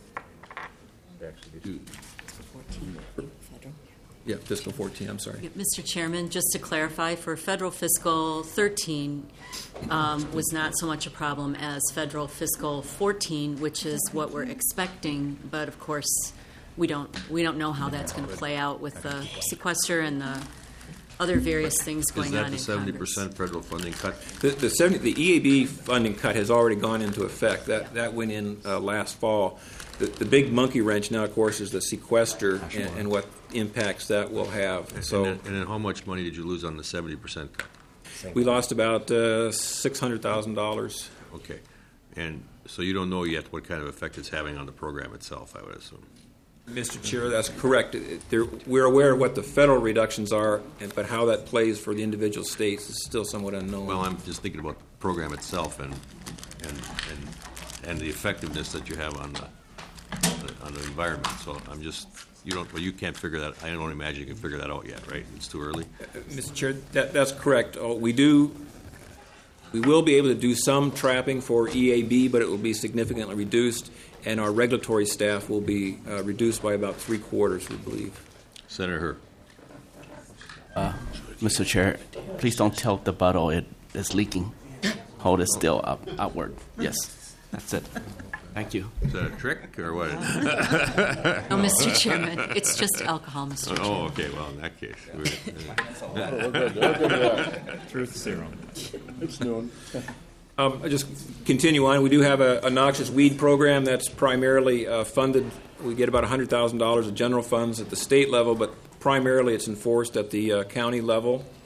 Yeah, fiscal fourteen, I'm sorry. Yeah, Mister Chairman, just to clarify, for federal fiscal thirteen um, was not so much a problem as federal fiscal fourteen, which is what we're expecting. But of course, we don't we don't know how that's going to play out with the sequester and the other various things going on in Is that the seventy Congress. percent federal funding cut? The, the, seventy, the E A B funding cut has already gone into effect. That that went in uh, last fall. The, the big monkey wrench now, of course, is the sequester and, and what impacts that will have. And So then, and then how much money did you lose on the seventy percent cut? we lost about uh, six hundred thousand dollars. Okay. And so you don't know yet what kind of effect it's having on the program itself, I would assume. Mister Chair, that's correct. It- there- We're aware of what the federal reductions are, and- but how that plays for the individual states is still somewhat unknown. Well, I'm just thinking about the program itself and and and, and the effectiveness that you have on the on the environment. So I'm just you don't well you can't figure that. I don't imagine you can figure that out yet, right? It's too early. Mister Chair, that, that's correct. Uh, We do, we will be able to do some trapping for E A B, but it will be significantly reduced, and our regulatory staff will be uh, reduced by about three quarters, we believe. Senator Herr. Uh, Mister Chair, please don't tilt the bottle. It is leaking. Hold it still up, outward. Yes, that's it. Thank you. Is that a trick or what? No, Mister Chairman, it's just alcohol, Mister Oh, Chairman. okay. Well, in that case, we're, We're good. We're good with that. Truth serum. It's noon. Um, I just continue on. We do have a, a noxious weed program that's primarily uh, funded. We get about one hundred thousand dollars of general funds at the state level, but primarily it's enforced at the uh, county level.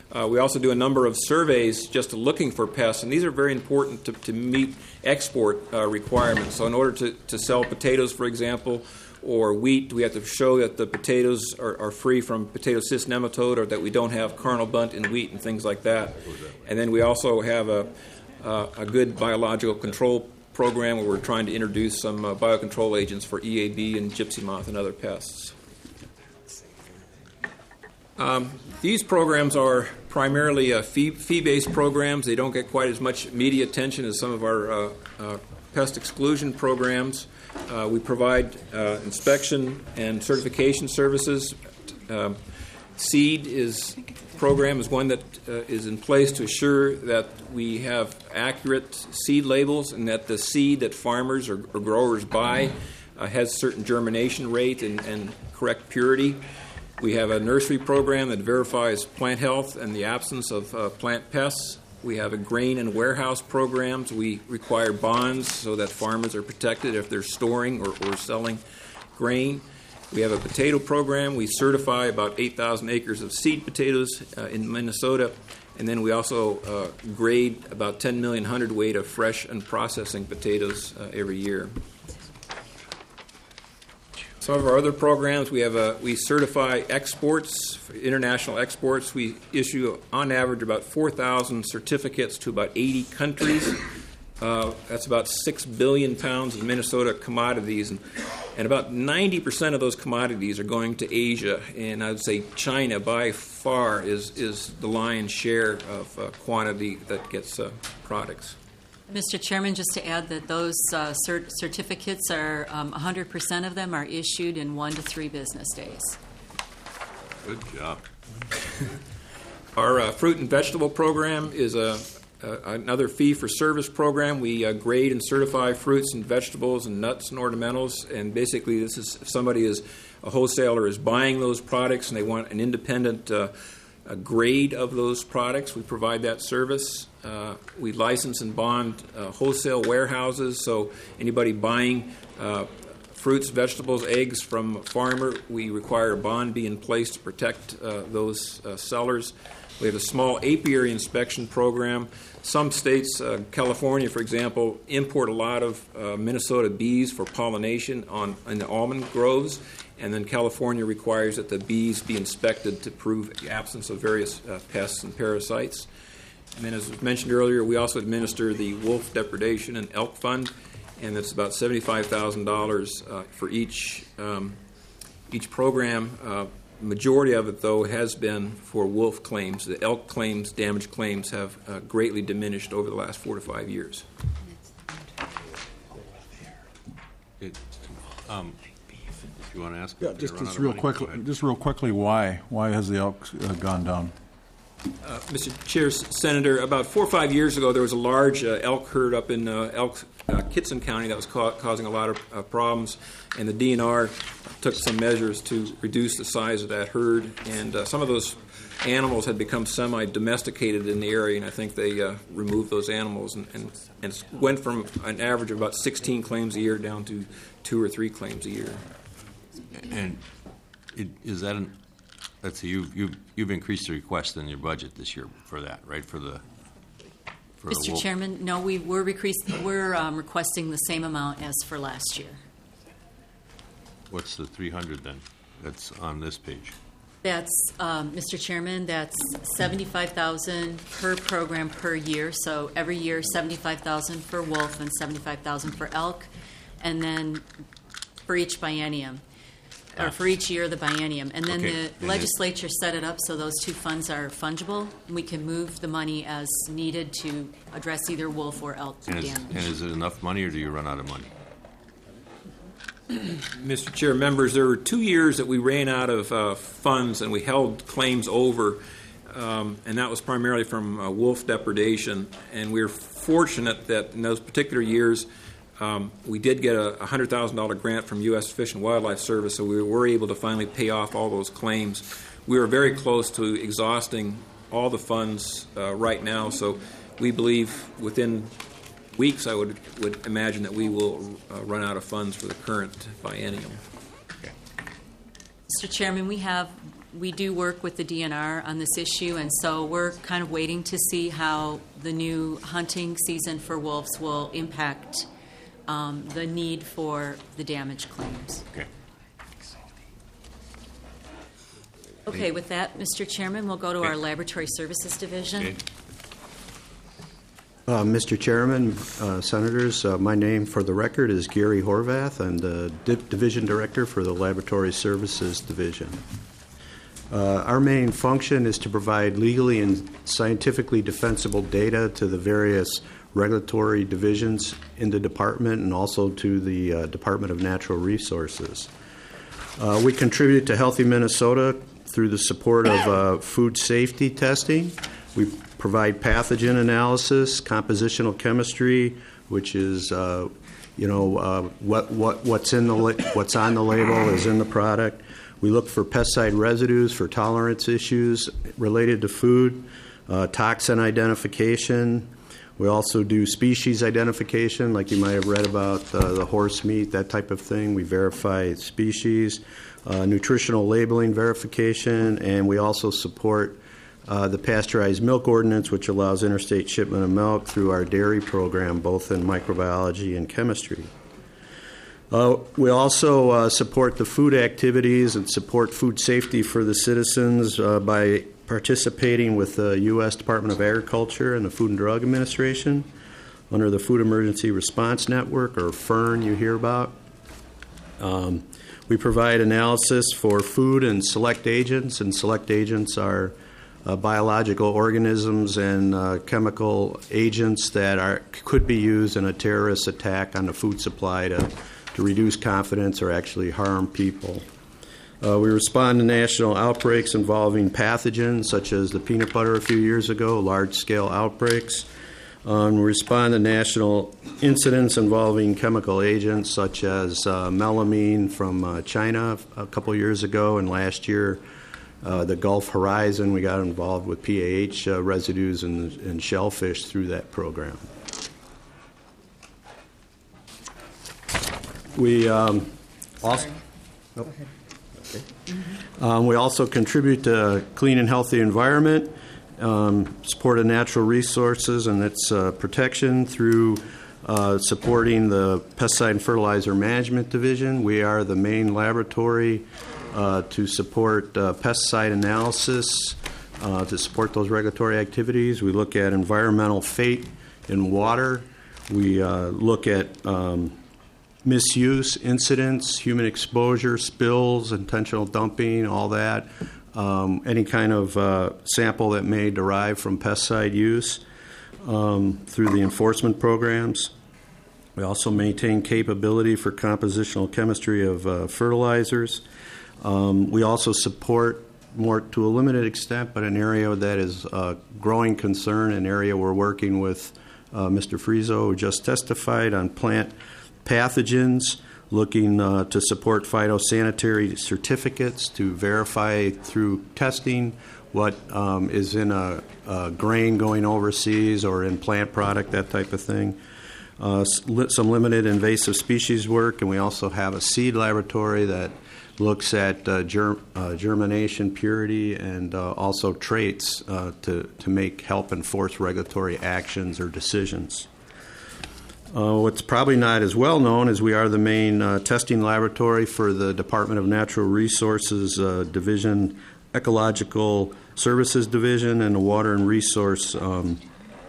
Uh, we also do a number of surveys just looking for pests, and these are very important to, to meet export uh, requirements. So in order to, to sell potatoes, for example, or wheat, we have to show that the potatoes are, are free from potato cyst nematode, or that we don't have carnal bunt in wheat and things like that. And then we also have a, uh, a good biological control program where we're trying to introduce some uh, biocontrol agents for E A B and gypsy moth and other pests. Um, these programs are primarily uh, fee, fee-based programs. They don't get quite as much media attention as some of our uh, uh, pest exclusion programs. Uh, we provide uh, inspection and certification services. Um, SEED is program is one that uh, is in place to assure that we have accurate seed labels and that the seed that farmers or, or growers buy uh, has certain germination rate and, and correct purity. We have a nursery program that verifies plant health and the absence of uh, plant pests. We have a grain and warehouse programs. We require bonds so that farmers are protected if they're storing or, or selling grain. We have a potato program. We certify about eight thousand acres of seed potatoes uh, in Minnesota. And then we also uh, grade about ten million hundredweight of fresh and processing potatoes uh, every year. Some of our other programs, we have a, we certify exports, for international exports. We issue, on average, about four thousand certificates to about eighty countries. Uh, that's about six billion pounds of Minnesota commodities, and, and about ninety percent of those commodities are going to Asia. And I would say China, by far, is, is the lion's share of uh, quantity that gets uh, products. Mister Chairman, just to add that those uh, cert- certificates are um, one hundred percent of them are issued in one to three business days. Good job. Our uh, fruit and vegetable program is a Uh, another fee-for-service program. We uh, grade and certify fruits and vegetables and nuts and ornamentals, and basically this is if somebody is a wholesaler is buying those products and they want an independent uh, a grade of those products, we provide that service. Uh, we license and bond uh, wholesale warehouses, so anybody buying uh, fruits, vegetables, eggs from a farmer, we require a bond be in place to protect uh, those uh, sellers. We have a small apiary inspection program. Some states, uh, California, for example, import a lot of uh, Minnesota bees for pollination on in the almond groves, and then California requires that the bees be inspected to prove the absence of various uh, pests and parasites. And then, as was mentioned earlier, we also administer the wolf depredation and elk fund, and it's about seventy-five thousand dollars uh, for each um, each program. Uh, Majority of it, though, has been for wolf claims. The elk claims, damage claims, have uh, greatly diminished over the last four to five years. It, um, you want to ask? Yeah, just, just real quickly. Just real quickly, why why has the elk uh, gone down? Uh, Mister Chair, Senator, about four or five years ago, there was a large uh, elk herd up in uh, Elk, uh, Kitson County that was ca- causing a lot of uh, problems, and the D N R took some measures to reduce the size of that herd, and uh, some of those animals had become semi-domesticated in the area, and I think they uh, removed those animals and, and, and went from an average of about sixteen claims a year down to two or three claims a year. And it, is that an... Let's see, you've, you've, you've increased the request in your budget this year for that, right? For the for Mister wolf. Chairman, no, we, we're, recreas- we're um, requesting the same amount as for last year. What's the three hundred then? That's on this page. That's, um, Mister Chairman, that's seventy-five thousand per program per year. So every year, seventy-five thousand for wolf and seventy-five thousand for elk, and then for each biennium. Or for each year of the biennium. And then Okay. the And legislature set it up so those two funds are fungible. And we can move the money as needed to address either wolf or elk And is, damage. and is it enough money, or do you run out of money? Mister Chair, members, there were two years that we ran out of uh, funds and we held claims over, um, and that was primarily from uh, wolf depredation. And we were fortunate that in those particular years, um, we did get a one hundred thousand dollars grant from U S Fish and Wildlife Service, so we were able to finally pay off all those claims. We were very close to exhausting all the funds uh, right now, so we believe within weeks, I would would imagine that we will uh, run out of funds for the current biennium. Mister Chairman, we have we do work with the D N R on this issue, and so we're kind of waiting to see how the new hunting season for wolves will impact um, the need for the damage claims. Okay. Okay, with that, Mister Chairman, we'll go to Okay. our Laboratory Services Division. Okay. Uh, Mister Chairman, uh, Senators, uh, my name for the record is Gary Horvath. I'm the Di- Division Director for the Laboratory Services Division. Uh, our main function is to provide legally and scientifically defensible data to the various regulatory divisions in the department and also to the uh, Department of Natural Resources. Uh, we contribute to Healthy Minnesota through the support of uh, food safety testing. We provide pathogen analysis, compositional chemistry, which is, uh, you know, uh, what, what, what's, in the la- what's on the label is in the product. We look for pesticide residues for tolerance issues related to food, uh, toxin identification. We also do species identification, like you might have read about uh, the horse meat, that type of thing. We verify species, uh, nutritional labeling verification, and we also support uh, the pasteurized milk ordinance, which allows interstate shipment of milk through our dairy program, both in microbiology and chemistry. Uh, we also uh, support the food activities and support food safety for the citizens uh, by participating with the U S Department of Agriculture and the Food and Drug Administration under the Food Emergency Response Network, or FERN, you hear about. Um, we provide analysis for food and select agents, and select agents are uh, biological organisms and uh, chemical agents that are could be used in a terrorist attack on the food supply to, to reduce confidence or actually harm people. Uh, we respond to national outbreaks involving pathogens, such as the peanut butter a few years ago, large-scale outbreaks. Um, we respond to national incidents involving chemical agents, such as uh, melamine from uh, China a couple years ago, and last year uh, the Gulf Horizon, we got involved with P A H uh, residues in, in shellfish through that program. We um, also... Nope. Um, we also contribute to a clean and healthy environment, um, support of natural resources and its uh, protection through uh, supporting the Pesticide and Fertilizer Management Division. We are the main laboratory uh, to support uh, pesticide analysis, uh, to support those regulatory activities. We look at environmental fate in water. We uh, look at um, misuse, incidents, human exposure, spills, intentional dumping, all that, um, any kind of uh, sample that may derive from pesticide use um, through the enforcement programs. We also maintain capability for compositional chemistry of uh, fertilizers. Um, we also support, more to a limited extent, but an area that is a growing concern, an area we're working with uh, Mister Frieso, who just testified on plant pathogens, looking uh, to support phytosanitary certificates to verify through testing what um, is in a, a grain going overseas or in plant product, that type of thing. Uh, some limited invasive species work, and we also have a seed laboratory that looks at uh, germ, uh, germination, purity, and uh, also traits uh, to, to make help enforce regulatory actions or decisions. Uh, what's probably not as well known is we are the main uh, testing laboratory for the Department of Natural Resources uh, Division, Ecological Services Division, and the Water and Resource, um,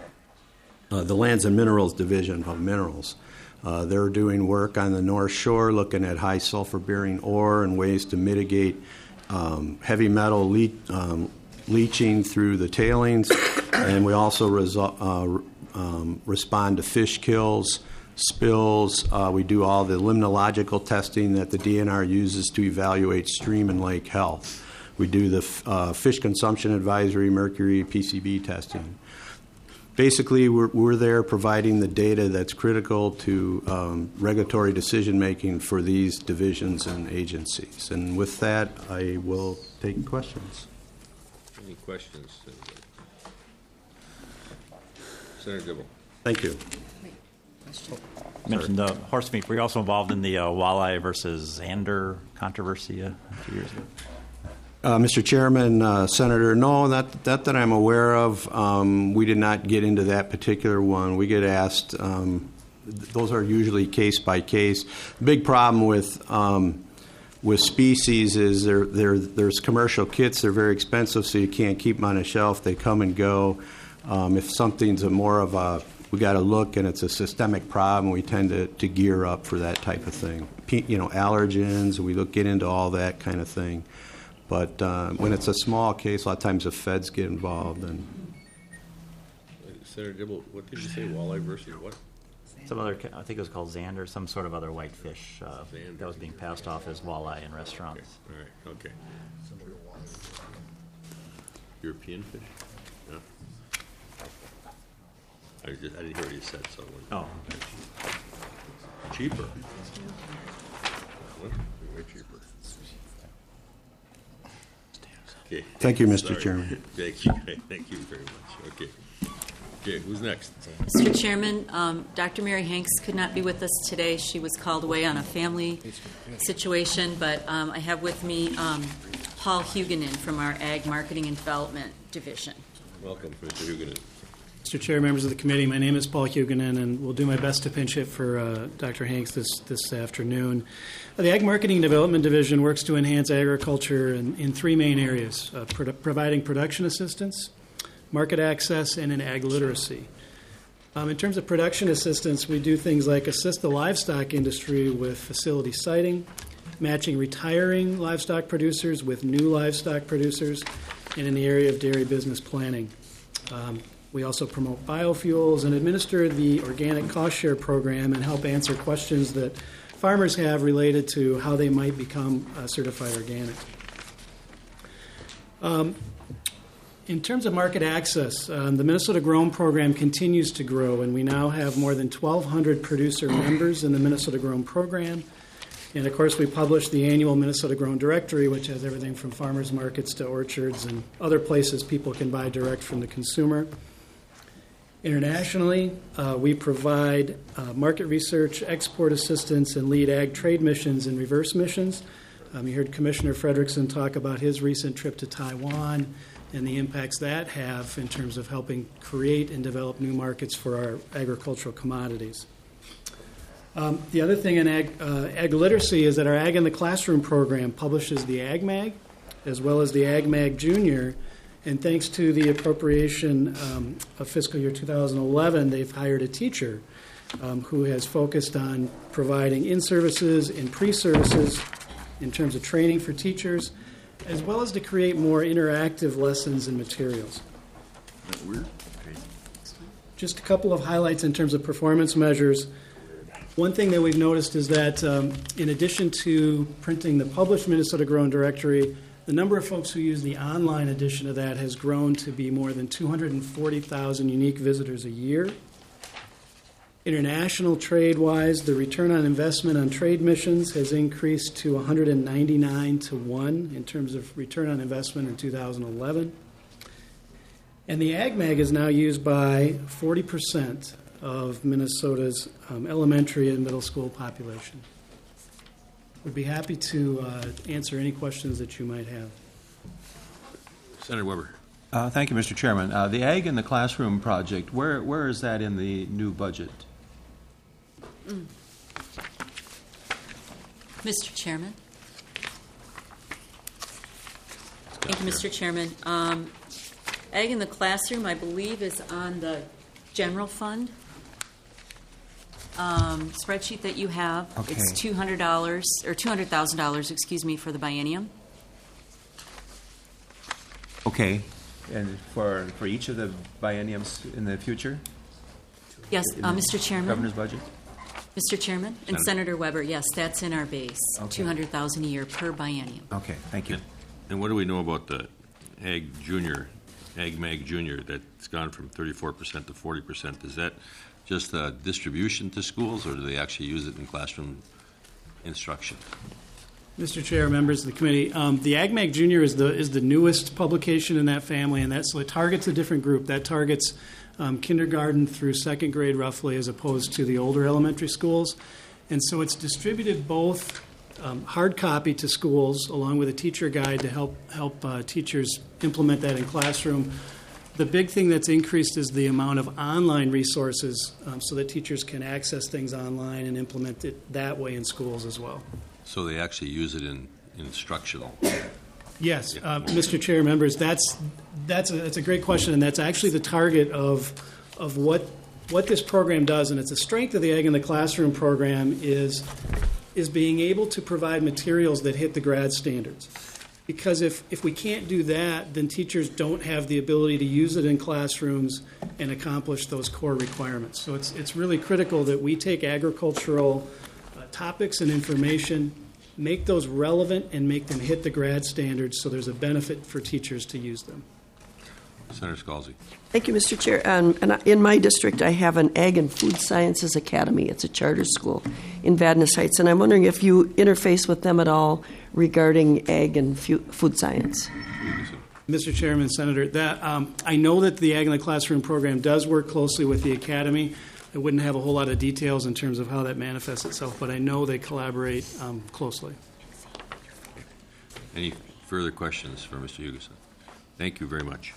uh, the Lands and Minerals Division of Minerals. Uh, they're doing work on the North Shore, looking at high sulfur-bearing ore and ways to mitigate um, heavy metal le- um, leaching through the tailings, and we also result. Uh, Um, respond to fish kills, spills. Uh, we do all the limnological testing that the D N R uses to evaluate stream and lake health. We do the uh, fish consumption advisory, mercury, P C B testing. Basically, we're, we're there providing the data that's critical to um, regulatory decision making for these divisions and agencies. And with that, I will take questions. Any questions? Senator Dibble. Thank you. You mentioned the horse meat. Were you also involved in the uh, walleye versus Zander controversy uh, a few years ago? Uh, Mister Chairman, uh, Senator, no, not that that I'm aware of. Um, we did not get into that particular one. We get asked. Um, th- those are usually case by case. Big problem with um, with species is there there there's commercial kits. They're very expensive, so you can't keep them on a shelf. They come and go. Um, if something's a more of a we got to look and it's a systemic problem, we tend to, to gear up for that type of thing. P, you know, allergens. We look get into all that kind of thing. But uh, when it's a small case, a lot of times the feds get involved. And Senator Dibble, what did you say? Walleye versus what? Some other, I think it was called Xander, some sort of other whitefish uh, that was being passed off as walleye in restaurants. Okay. All right. Okay. European fish? No. I, just, I didn't hear what you said, so. I wouldn't- Oh. Cheaper. What? Way cheaper. Okay. Thank you, Mister Sorry. Chairman. Thank you. Thank you very much. Okay. Okay, who's next? Mister Chairman, um, Doctor Mary Hanks could not be with us today. She was called away on a family situation, but um, I have with me um, Paul Huguenin from our Ag Marketing and Development Division. Welcome, Mister Huguenin. Mister Chair, members of the committee, my name is Paul Huguenin, and we'll do my best to pinch hit for uh, Doctor Hanks this, this afternoon. Uh, the Ag Marketing and Development Division works to enhance agriculture in, in three main areas, uh, pro- providing production assistance, market access, and in ag literacy. Um, in terms of production assistance, we do things like assist the livestock industry with facility siting, matching retiring livestock producers with new livestock producers, and in the area of dairy business planning. Um, We also promote biofuels and administer the organic cost share program and help answer questions that farmers have related to how they might become uh, certified organic. Um, in terms of market access, um, the Minnesota Grown program continues to grow, and we now have more than twelve hundred producer members in the Minnesota Grown program. And, of course, we publish the annual Minnesota Grown Directory, which has everything from farmers markets to orchards and other places people can buy direct from the consumer. Internationally, uh, we provide uh, market research, export assistance, and lead ag trade missions and reverse missions. Um, you heard Commissioner Fredrickson talk about his recent trip to Taiwan and the impacts that have in terms of helping create and develop new markets for our agricultural commodities. Um, the other thing in ag, uh, ag literacy is that our Ag in the Classroom program publishes the Ag Mag as well as the Ag Mag Junior. And thanks to the appropriation um, of fiscal year two thousand eleven, they've hired a teacher um, who has focused on providing in-services and pre-services in terms of training for teachers, as well as to create more interactive lessons and materials. Just a couple of highlights in terms of performance measures. One thing that we've noticed is that um, in addition to printing the published Minnesota Grown Directory, the number of folks who use the online edition of that has grown to be more than two hundred forty thousand unique visitors a year. International trade-wise, the return on investment on trade missions has increased to one hundred ninety-nine to one in terms of return on investment in two thousand eleven. And the Ag Mag is now used by forty percent of Minnesota's um, elementary and middle school population. Would be happy to uh, answer any questions that you might have. Senator Weber. Uh, thank you, Mister Chairman. Uh, the Ag in the Classroom project, where where is that in the new budget? Mm. Mister Chairman. Thank you, Mister Chairman. Um, Ag in the Classroom, I believe, is on the general fund um, spreadsheet that you have. Okay. It's two hundred dollars or two hundred thousand dollars, excuse me, for the biennium. Okay, and for for each of the bienniums in the future? Yes, In uh, the Mister Chairman. Governor's budget? Mister Chairman and Senator. Senator Weber, yes, that's in our base, Okay. two hundred thousand dollars a year per biennium. Okay, thank you. And, and what do we know about the Ag Junior, Ag Mag Junior, that's gone from thirty-four percent to forty percent? Is that just a distribution to schools, or do they actually use it in classroom instruction? Mister Chair, members of the committee, um, the Ag Mag Junior is the is the newest publication in that family, and that so it targets a different group. That targets um, kindergarten through second grade, roughly, as opposed to the older elementary schools. And so it's distributed both um, hard copy to schools, along with a teacher guide to help help uh, teachers implement that in classroom. The big thing that's increased is the amount of online resources, um, so that teachers can access things online and implement it that way in schools as well. So they actually use it in instructional. Yes, uh, Mister Chair, members, that's that's a, that's a great question, and that's actually the target of of what what this program does, and it's a strength of the Ag in the Classroom program is is being able to provide materials that hit the grad standards. Because if, if we can't do that, then teachers don't have the ability to use it in classrooms and accomplish those core requirements. So it's it's really critical that we take agricultural uh, topics and information, make those relevant, and make them hit the grad standards so there's a benefit for teachers to use them. Senator Scalzi. Thank you, Mister Chair. Um, and in my district, I have an Ag and Food Sciences Academy. It's a charter school in Vadnais Heights, and I'm wondering if you interface with them at all regarding ag and fu- food science. Mister Chairman, Senator, that um, I know that the Ag in the Classroom program does work closely with the Academy. I wouldn't have a whole lot of details in terms of how that manifests itself, but I know they collaborate um, closely. Any further questions for Mister Hugeson? Thank you very much.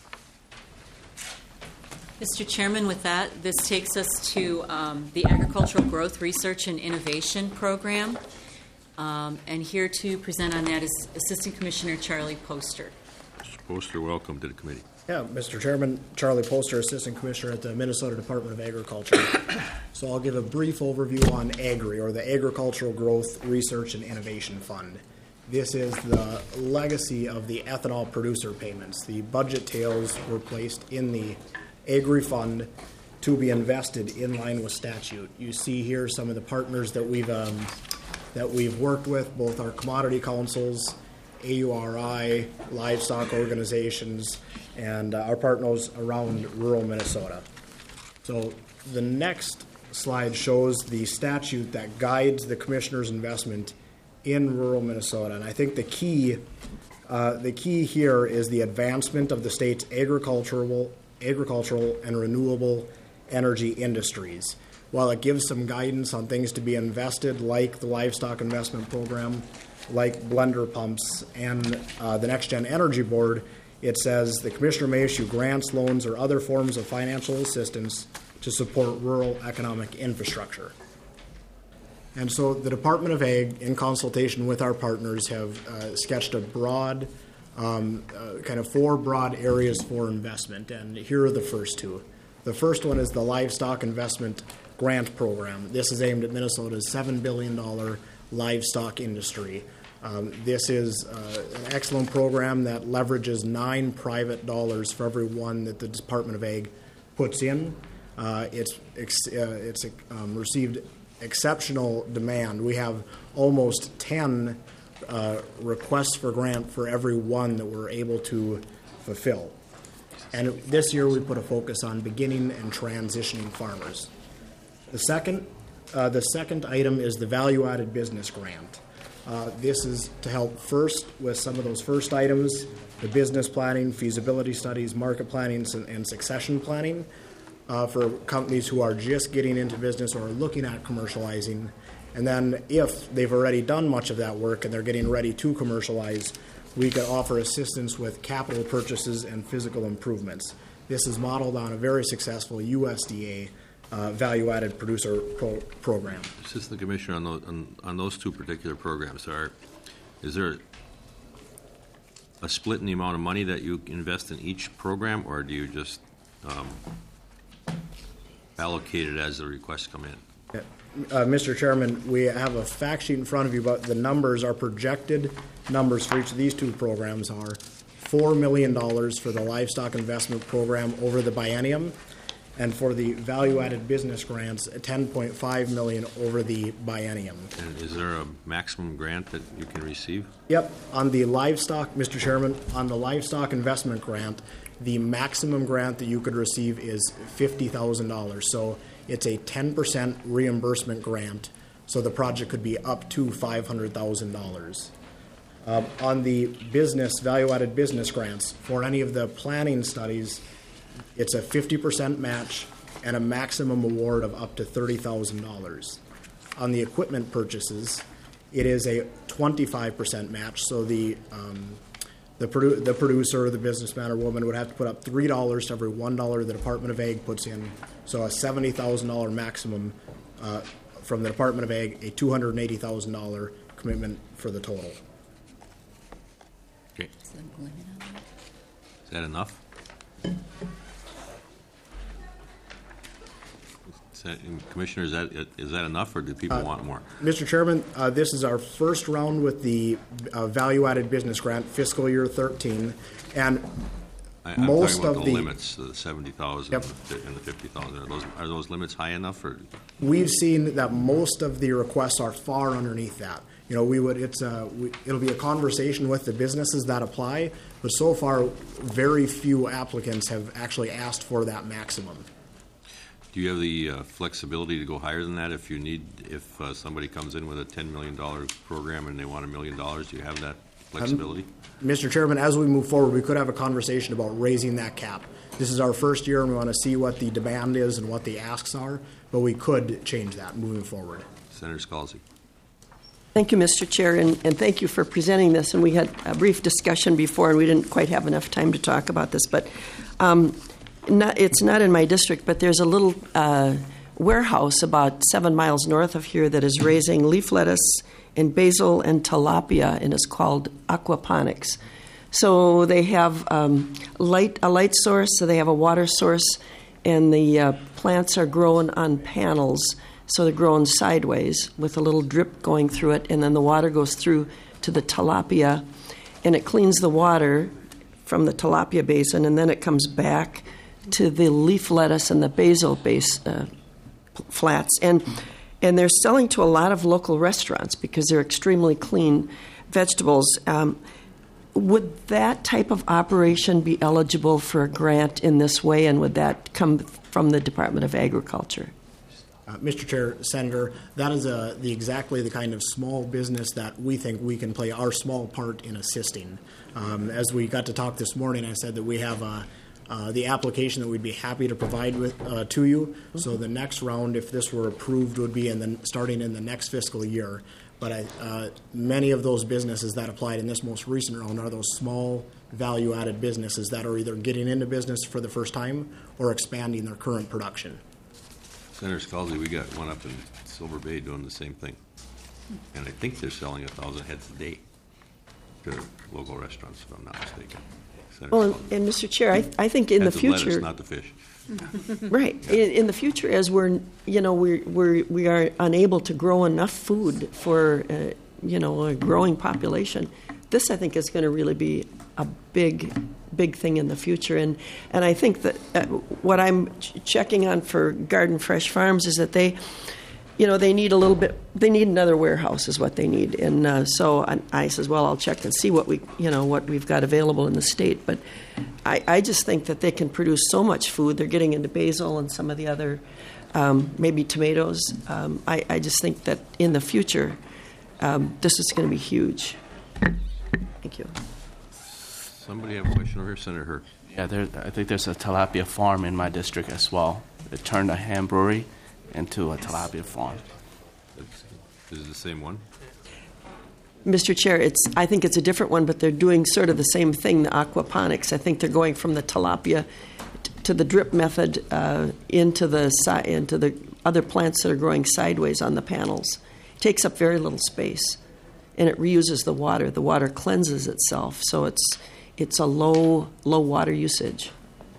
Mister Chairman, with that, this takes us to um, the Agricultural Growth Research and Innovation Program. Um, and here to present on that is Assistant Commissioner Charlie Poster. Mister Poster, welcome to the committee. Yeah, Mister Chairman, Charlie Poster, Assistant Commissioner at the Minnesota Department of Agriculture. So I'll give a brief overview on AGRI, or the Agricultural Growth Research and Innovation Fund. This is the legacy of the ethanol producer payments. The budget tails were placed in the AGRI Fund to be invested in line with statute. You see here some of the partners that we've um, that we've worked with, both our commodity councils, A U R I, livestock organizations, and uh, our partners around rural Minnesota. So the next slide shows the statute that guides the commissioner's investment in rural Minnesota, and I think the key uh, the key here is the advancement of the state's agricultural agricultural and renewable energy industries. While it gives some guidance on things to be invested, like the livestock investment program, like blender pumps, and uh, the Next Gen Energy Board, it says the commissioner may issue grants, loans, or other forms of financial assistance to support rural economic infrastructure. And so the Department of Ag, in consultation with our partners, have uh, sketched a broad, um, uh, kind of four broad areas for investment, and here are the first two. The first one is the Livestock Investment Grant Program. This is aimed at Minnesota's seven billion dollars livestock industry. Um, this is uh, an excellent program that leverages nine private dollars for every one that the Department of Ag puts in. Uh, it's ex- uh, it's um, received exceptional demand. We have almost ten uh, requests for grant for every one that we're able to fulfill. And this year we put a focus on beginning and transitioning farmers. The second, uh, the second item is the value-added business grant. Uh, this is to help first with some of those first items, the business planning, feasibility studies, market planning, and, and succession planning uh, for companies who are just getting into business or are looking at commercializing. And then if they've already done much of that work and they're getting ready to commercialize, we could offer assistance with capital purchases and physical improvements. This is modeled on a very successful U S D A uh, value-added producer pro- program. Assistant Commissioner, on those, on, on those two particular programs, are, is there a split in the amount of money that you invest in each program, or do you just um, allocate it as the requests come in? Uh, Mister Chairman, we have a fact sheet in front of you, but the numbers are projected numbers for each of these two programs are four million dollars for the livestock investment program over the biennium, and for the value-added business grants, ten point five million dollars over the biennium. And is there a maximum grant that you can receive? Yep. On the livestock, Mister Chairman, on the livestock investment grant, the maximum grant that you could receive is fifty thousand dollars. So it's a ten percent reimbursement grant, so the project could be up to five hundred thousand dollars. Uh, on the business, value-added business grants, for any of the planning studies, it's a fifty percent match and a maximum award of up to thirty thousand dollars. On the equipment purchases, It is a twenty-five percent match, so the um, the, produ- the producer, or the businessman or woman would have to put up three dollars to every one dollar the Department of Ag puts in. So a seventy thousand dollars maximum uh, from the Department of Ag, a two hundred eighty thousand dollars commitment for the total. Okay. Is that enough? Is that, Commissioner, is that, is that enough, or do people Uh, want more? Mister Chairman, uh, this is our first round with the uh, value-added business grant, fiscal year thirteen, and I, I'm most talking about of the, the limits, the seventy thousand Yep. and the fifty thousand. Are those, are those limits high enough, or? we've seen that most of the requests are far underneath that. You know, we would it's a we, it'll be a conversation with the businesses that apply, but so far, very few applicants have actually asked for that maximum. Do you have the uh, flexibility to go higher than that if you need, if uh, somebody comes in with a ten million dollars program and they want a million dollars? Do you have that flexibility? Um, Mister Chairman, as we move forward, we could have a conversation about raising that cap. This is our first year, and we want to see what the demand is and what the asks are, but we could change that moving forward. Senator Scalzi. Thank you, Mister Chair, and, and thank you for presenting this. And we had a brief discussion before, and we didn't quite have enough time to talk about this. But um, not, it's not in my district, but there's a little uh, warehouse about seven miles north of here that is raising leaf lettuce and basil and tilapia, and it's called aquaponics. So they have um, light a light source, so they have a water source, and the uh, plants are grown on panels. So they're grown sideways with a little drip going through it, and then the water goes through to the tilapia, and it cleans the water from the tilapia basin, and then it comes back to the leaf lettuce and the basil base uh, flats. And and they're selling to a lot of local restaurants because they're extremely clean vegetables. Um, would that type of operation be eligible for a grant in this way, and would that come from the Department of Agriculture? Uh, Mister Chair, Senator, that is a, the exactly the kind of small business that we think we can play our small part in assisting. Um, as we got to talk this morning, I said that we have a, uh, the application that we'd be happy to provide with uh, to you. So the next round, if this were approved, would be in the, starting in the next fiscal year. But I, uh, many of those businesses that applied in this most recent round are those small value-added businesses that are either getting into business for the first time or expanding their current production. Senator Scalzi, we got one up in Silver Bay doing the same thing. And I think they're selling a thousand heads a day to local restaurants, if I'm not mistaken. Senator Well, and, Scalzi. and Mister Chair, I, I think in Heads the of future, lettuce, not the fish. right? In, in the future, as we're, you know, we're, we're we are unable to grow enough food for, uh, you know, a growing population. This, I think, is going to really be a big, big thing in the future. And and I think that uh, what I'm ch- checking on for Garden Fresh Farms is that they, you know, they need a little bit. They need another warehouse, is what they need. And uh, so I, I says, well, I'll check and see what we, you know, what we've got available in the state. But I, I just think that they can produce so much food. They're getting into basil and some of the other, um, maybe tomatoes. Um, I, I just think that in the future, um, this is going to be huge. Thank you. Somebody have a question over here? Senator Herr. Yeah, there, I think there's a tilapia farm in my district as well. They turned a ham brewery into a tilapia farm. Is it the same one? Mister Chair, it's, I think it's a different one, but they're doing sort of the same thing, the aquaponics. I think they're going from the tilapia t- to the drip method uh, into the si- into the other plants that are growing sideways on the panels. It takes up very little space, and it reuses the water. The water cleanses itself, so it's it's a low low water usage.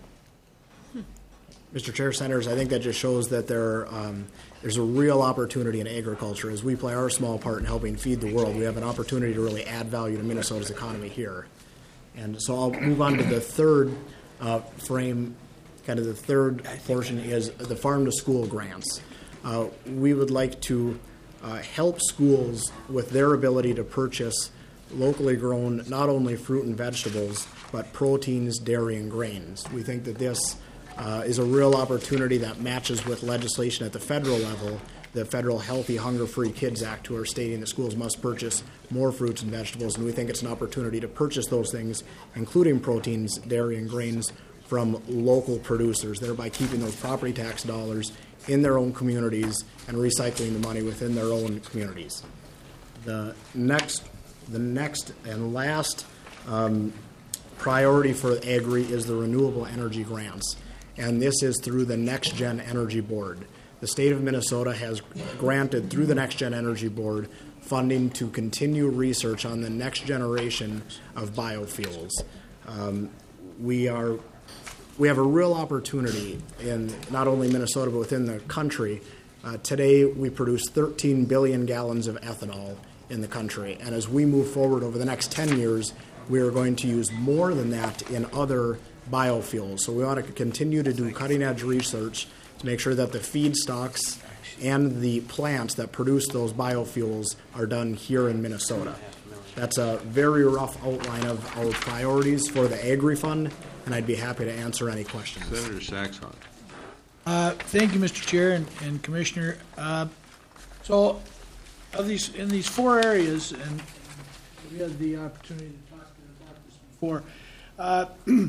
Mister Chair, Senators, I think that just shows that there, um, there's a real opportunity in agriculture. As we play our small part in helping feed the world, we have an opportunity to really add value to Minnesota's economy here. And so I'll move on to the third uh, frame, kind of the third portion is the farm-to-school grants. Uh, we would like to uh, help schools with their ability to purchase locally grown not only fruit and vegetables, but proteins, dairy, and grains. We think that this Uh, is a real opportunity that matches with legislation at the federal level, the Federal Healthy Hunger-Free Kids Act, who are stating that schools must purchase more fruits and vegetables, and we think it's an opportunity to purchase those things, including proteins, dairy, and grains, from local producers, thereby keeping those property tax dollars in their own communities and recycling the money within their own communities. The next, the next and last um, priority for Agri is the renewable energy grants, and this is through the Next Gen Energy Board. The state of Minnesota has granted through the Next Gen Energy Board funding to continue research on the next generation of biofuels. Um, we are we have a real opportunity in not only Minnesota but within the country. Uh, today we produce thirteen billion gallons of ethanol in the country, and as we move forward over the next ten years, we are going to use more than that in other biofuels. So we want to continue to do cutting-edge research to make sure that the feedstocks and the plants that produce those biofuels are done here in Minnesota. That's a very rough outline of our priorities for the Agri Fund, and I'd be happy to answer any questions. Senator Saxon. Uh, thank you, Mister Chair and, and Commissioner. Uh, so, of these in these four areas, and we had the opportunity to talk about this before. Uh,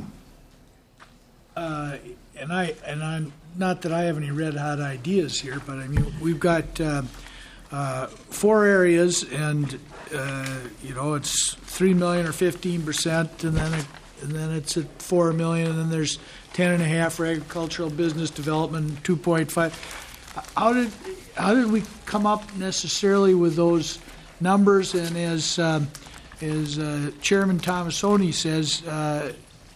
uh, and I and I'm not that I have any red hot ideas here, but I mean we've got uh, uh, four areas, and uh, you know it's three million or fifteen percent, and then it, and then it's at four million, and then there's ten and a half for agricultural business development, two point five. How did how did we come up necessarily with those numbers? And as um, as uh, Chairman Tomasoni says, uh,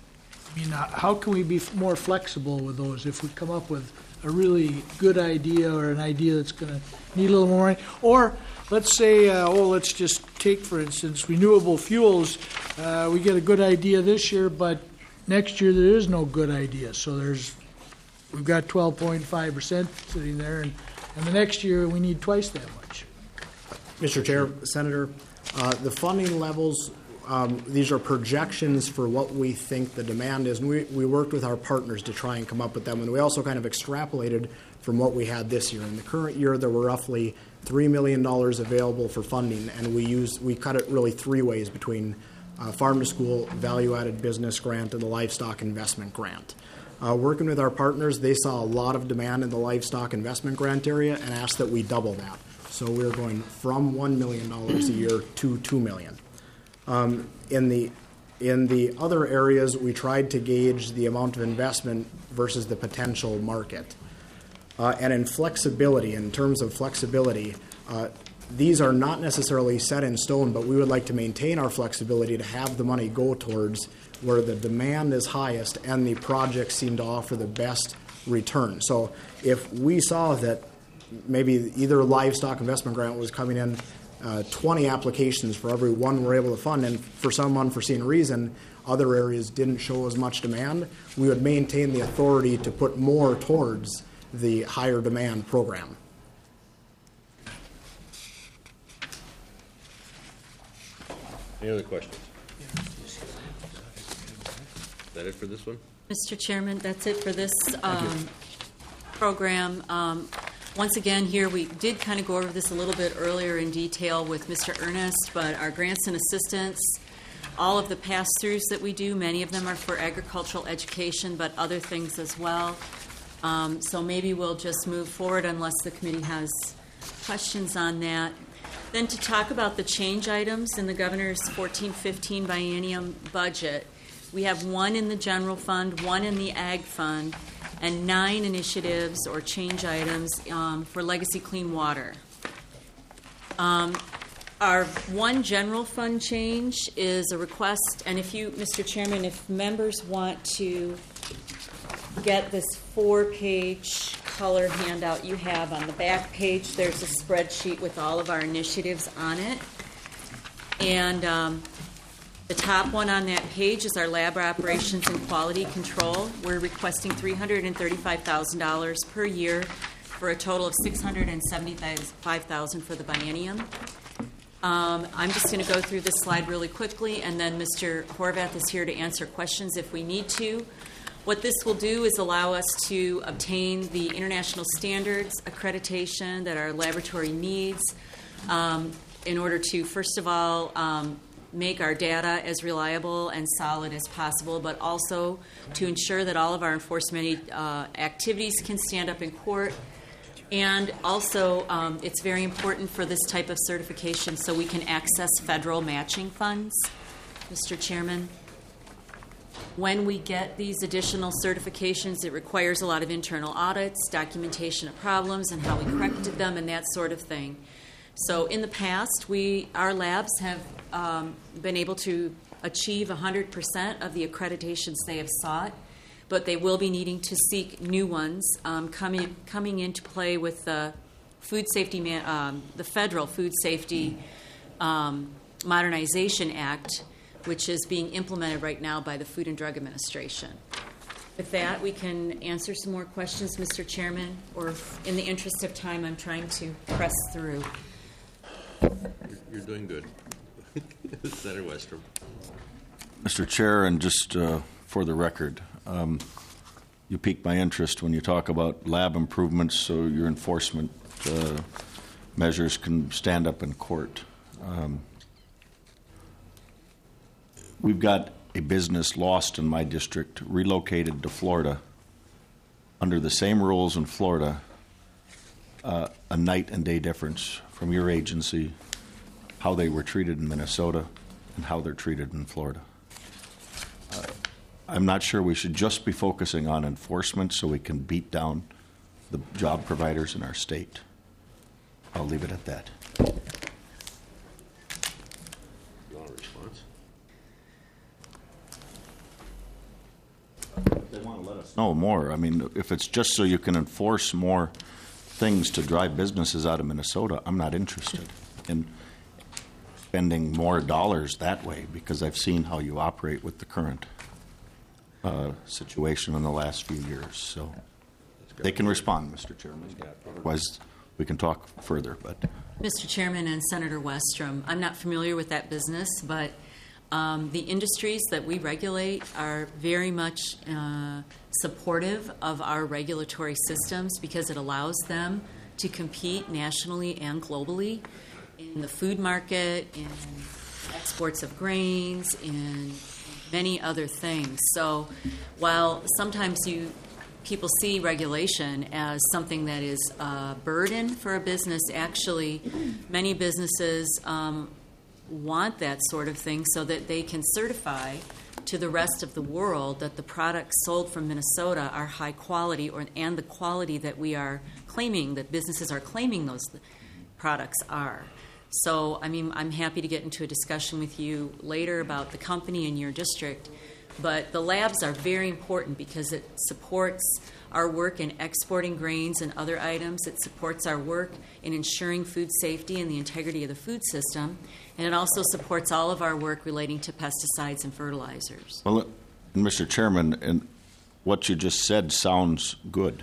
I mean, how can we be more flexible with those if we come up with a really good idea or an idea that's going to need a little more money? Or let's say, uh, oh, let's just take, for instance, renewable fuels. Uh, we get a good idea this year, but next year there is no good idea. So there's we've got twelve point five percent sitting there, and, and the next year we need twice that much. Mister Chair, Senator, uh, the funding levels, um, these are projections for what we think the demand is. And we, we worked with our partners to try and come up with them. And we also kind of extrapolated from what we had this year. In the current year, there were roughly three million dollars available for funding. And we used, we cut it really three ways between uh, Farm to School, Value-Added Business Grant, and the Livestock Investment Grant. Uh, working with our partners, they saw a lot of demand in the Livestock Investment Grant area and asked that we double that. So we're going from one million dollars a year to two million dollars. Um, in the in the other areas, we tried to gauge the amount of investment versus the potential market. Uh, and in flexibility, in terms of flexibility, uh, these are not necessarily set in stone, but we would like to maintain our flexibility to have the money go towards where the demand is highest and the projects seem to offer the best return. So if we saw that maybe either livestock investment grant was coming in uh, twenty applications for every one we're able to fund, and for some unforeseen reason other areas didn't show as much demand, we would maintain the authority to put more towards the higher demand program. Any other questions? Is that it for this one? Mister Chairman, that's it for this um, program. Um, once again, here we did kind of go over this a little bit earlier in detail with Mister Ernest, but our grants and assistance, all of the pass-throughs that we do, many of them are for agricultural education, but other things as well. Um, so maybe we'll just move forward unless the committee has questions on that. Then to talk about the change items in the governor's fourteen fifteen biennium budget, we have one in the general fund, one in the ag fund, and nine initiatives or change items um, for legacy clean water. Um, our one general fund change is a request, and if you, Mister Chairman, if members want to get this four-page color handout you have on the back page, there's a spreadsheet with all of our initiatives on it. And um, the top one on that page is our lab operations and quality control. We're requesting three hundred thirty-five thousand dollars per year for a total of six hundred seventy-five thousand dollars for the biennium. Um, I'm just going to go through this slide really quickly, and then Mister Horvath is here to answer questions if we need to. What this will do is allow us to obtain the international standards accreditation that our laboratory needs um, in order to, first of all, um, make our data as reliable and solid as possible, but also to ensure that all of our enforcement uh, activities can stand up in court. And also, um, it's very important for this type of certification so we can access federal matching funds, Mister Chairman. When we get these additional certifications, it requires a lot of internal audits, documentation of problems, and how we corrected them, and that sort of thing. So in the past, we our labs have um, been able to achieve one hundred percent of the accreditations they have sought, but they will be needing to seek new ones um, coming coming into play with the food safety, man, um, the federal Food Safety um, Modernization Act, which is being implemented right now by the Food and Drug Administration. With that, we can answer some more questions, Mister Chairman, or in the interest of time, I'm trying to press through. You're, you're doing good. Senator Westrom. Mister Chair, and just uh, for the record, um, you pique my interest when you talk about lab improvements so your enforcement uh, measures can stand up in court. Um, We've got a business lost in my district, relocated to Florida, under the same rules in Florida, uh, a night and day difference from your agency, how they were treated in Minnesota and how they're treated in Florida. Uh, I'm not sure we should just be focusing on enforcement so we can beat down the job providers in our state. I'll leave it at that. You want a response? They want to let us know more. I mean, if it's just so you can enforce more things to drive businesses out of Minnesota, I'm not interested in spending more dollars that way because I've seen how you operate with the current uh, situation in the last few years. So they can respond, Mister Chairman. Otherwise, we can talk further. But Mister Chairman and Senator Westrom, I'm not familiar with that business, but Um, the industries that we regulate are very much uh, supportive of our regulatory systems because it allows them to compete nationally and globally in the food market, in exports of grains, in many other things. So while sometimes you people see regulation as something that is a burden for a business, actually many businesses um, want that sort of thing so that they can certify to the rest of the world that the products sold from Minnesota are high quality or and the quality that we are claiming, that businesses are claiming those products are. So, I mean, I'm happy to get into a discussion with you later about the company in your district, but the labs are very important because it supports our work in exporting grains and other items. It supports our work in ensuring food safety and the integrity of the food system. And it also supports all of our work relating to pesticides and fertilizers. Well, Mister Chairman, and what you just said sounds good.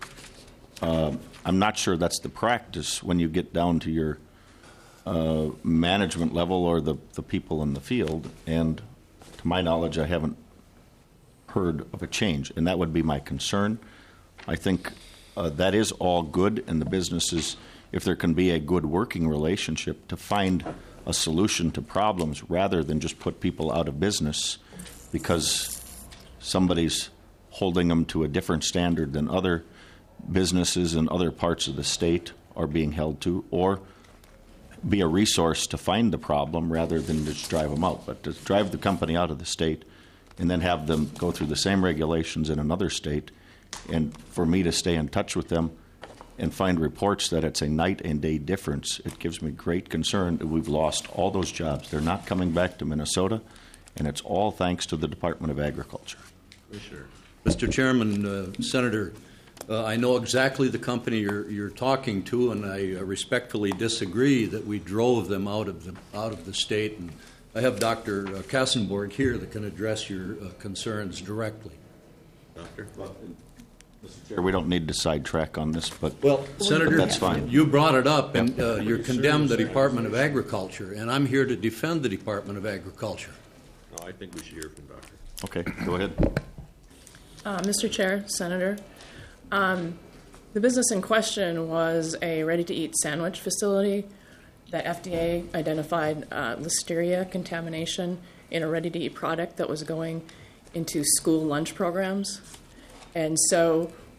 Uh, I'm not sure that's the practice when you get down to your uh, management level or the, the people in the field. And to my knowledge, I haven't heard of a change, and that would be my concern. I think uh, that is all good, and the businesses, if there can be a good working relationship to find a solution to problems rather than just put people out of business because somebody's holding them to a different standard than other businesses in other parts of the state are being held to, or be a resource to find the problem rather than just drive them out. But to drive the company out of the state and then have them go through the same regulations in another state, and for me to stay in touch with them and find reports that it's a night and day difference, it gives me great concern that we've lost all those jobs. They're not coming back to Minnesota, and it's all thanks to the Department of Agriculture. Sure. Mister Chairman, uh, Senator, uh, I know exactly the company you're, you're talking to, and I uh, respectfully disagree that we drove them out of the out of the state. And I have Doctor Kassenborg here that can address your uh, concerns directly. Doctor? Well, Mister Chair, we don't need to sidetrack on this, but, well, Senator, but that's fine. You brought it up, and uh, you're condemned the Department of Agriculture, and I'm here to defend the Department of Agriculture. No, I think we should hear from Doctor Okay, go ahead. Uh, Mister Chair, Senator, um, the business in question was a ready-to-eat sandwich facility that F D A identified uh, listeria contamination in a ready-to-eat product that was going into school lunch programs. And so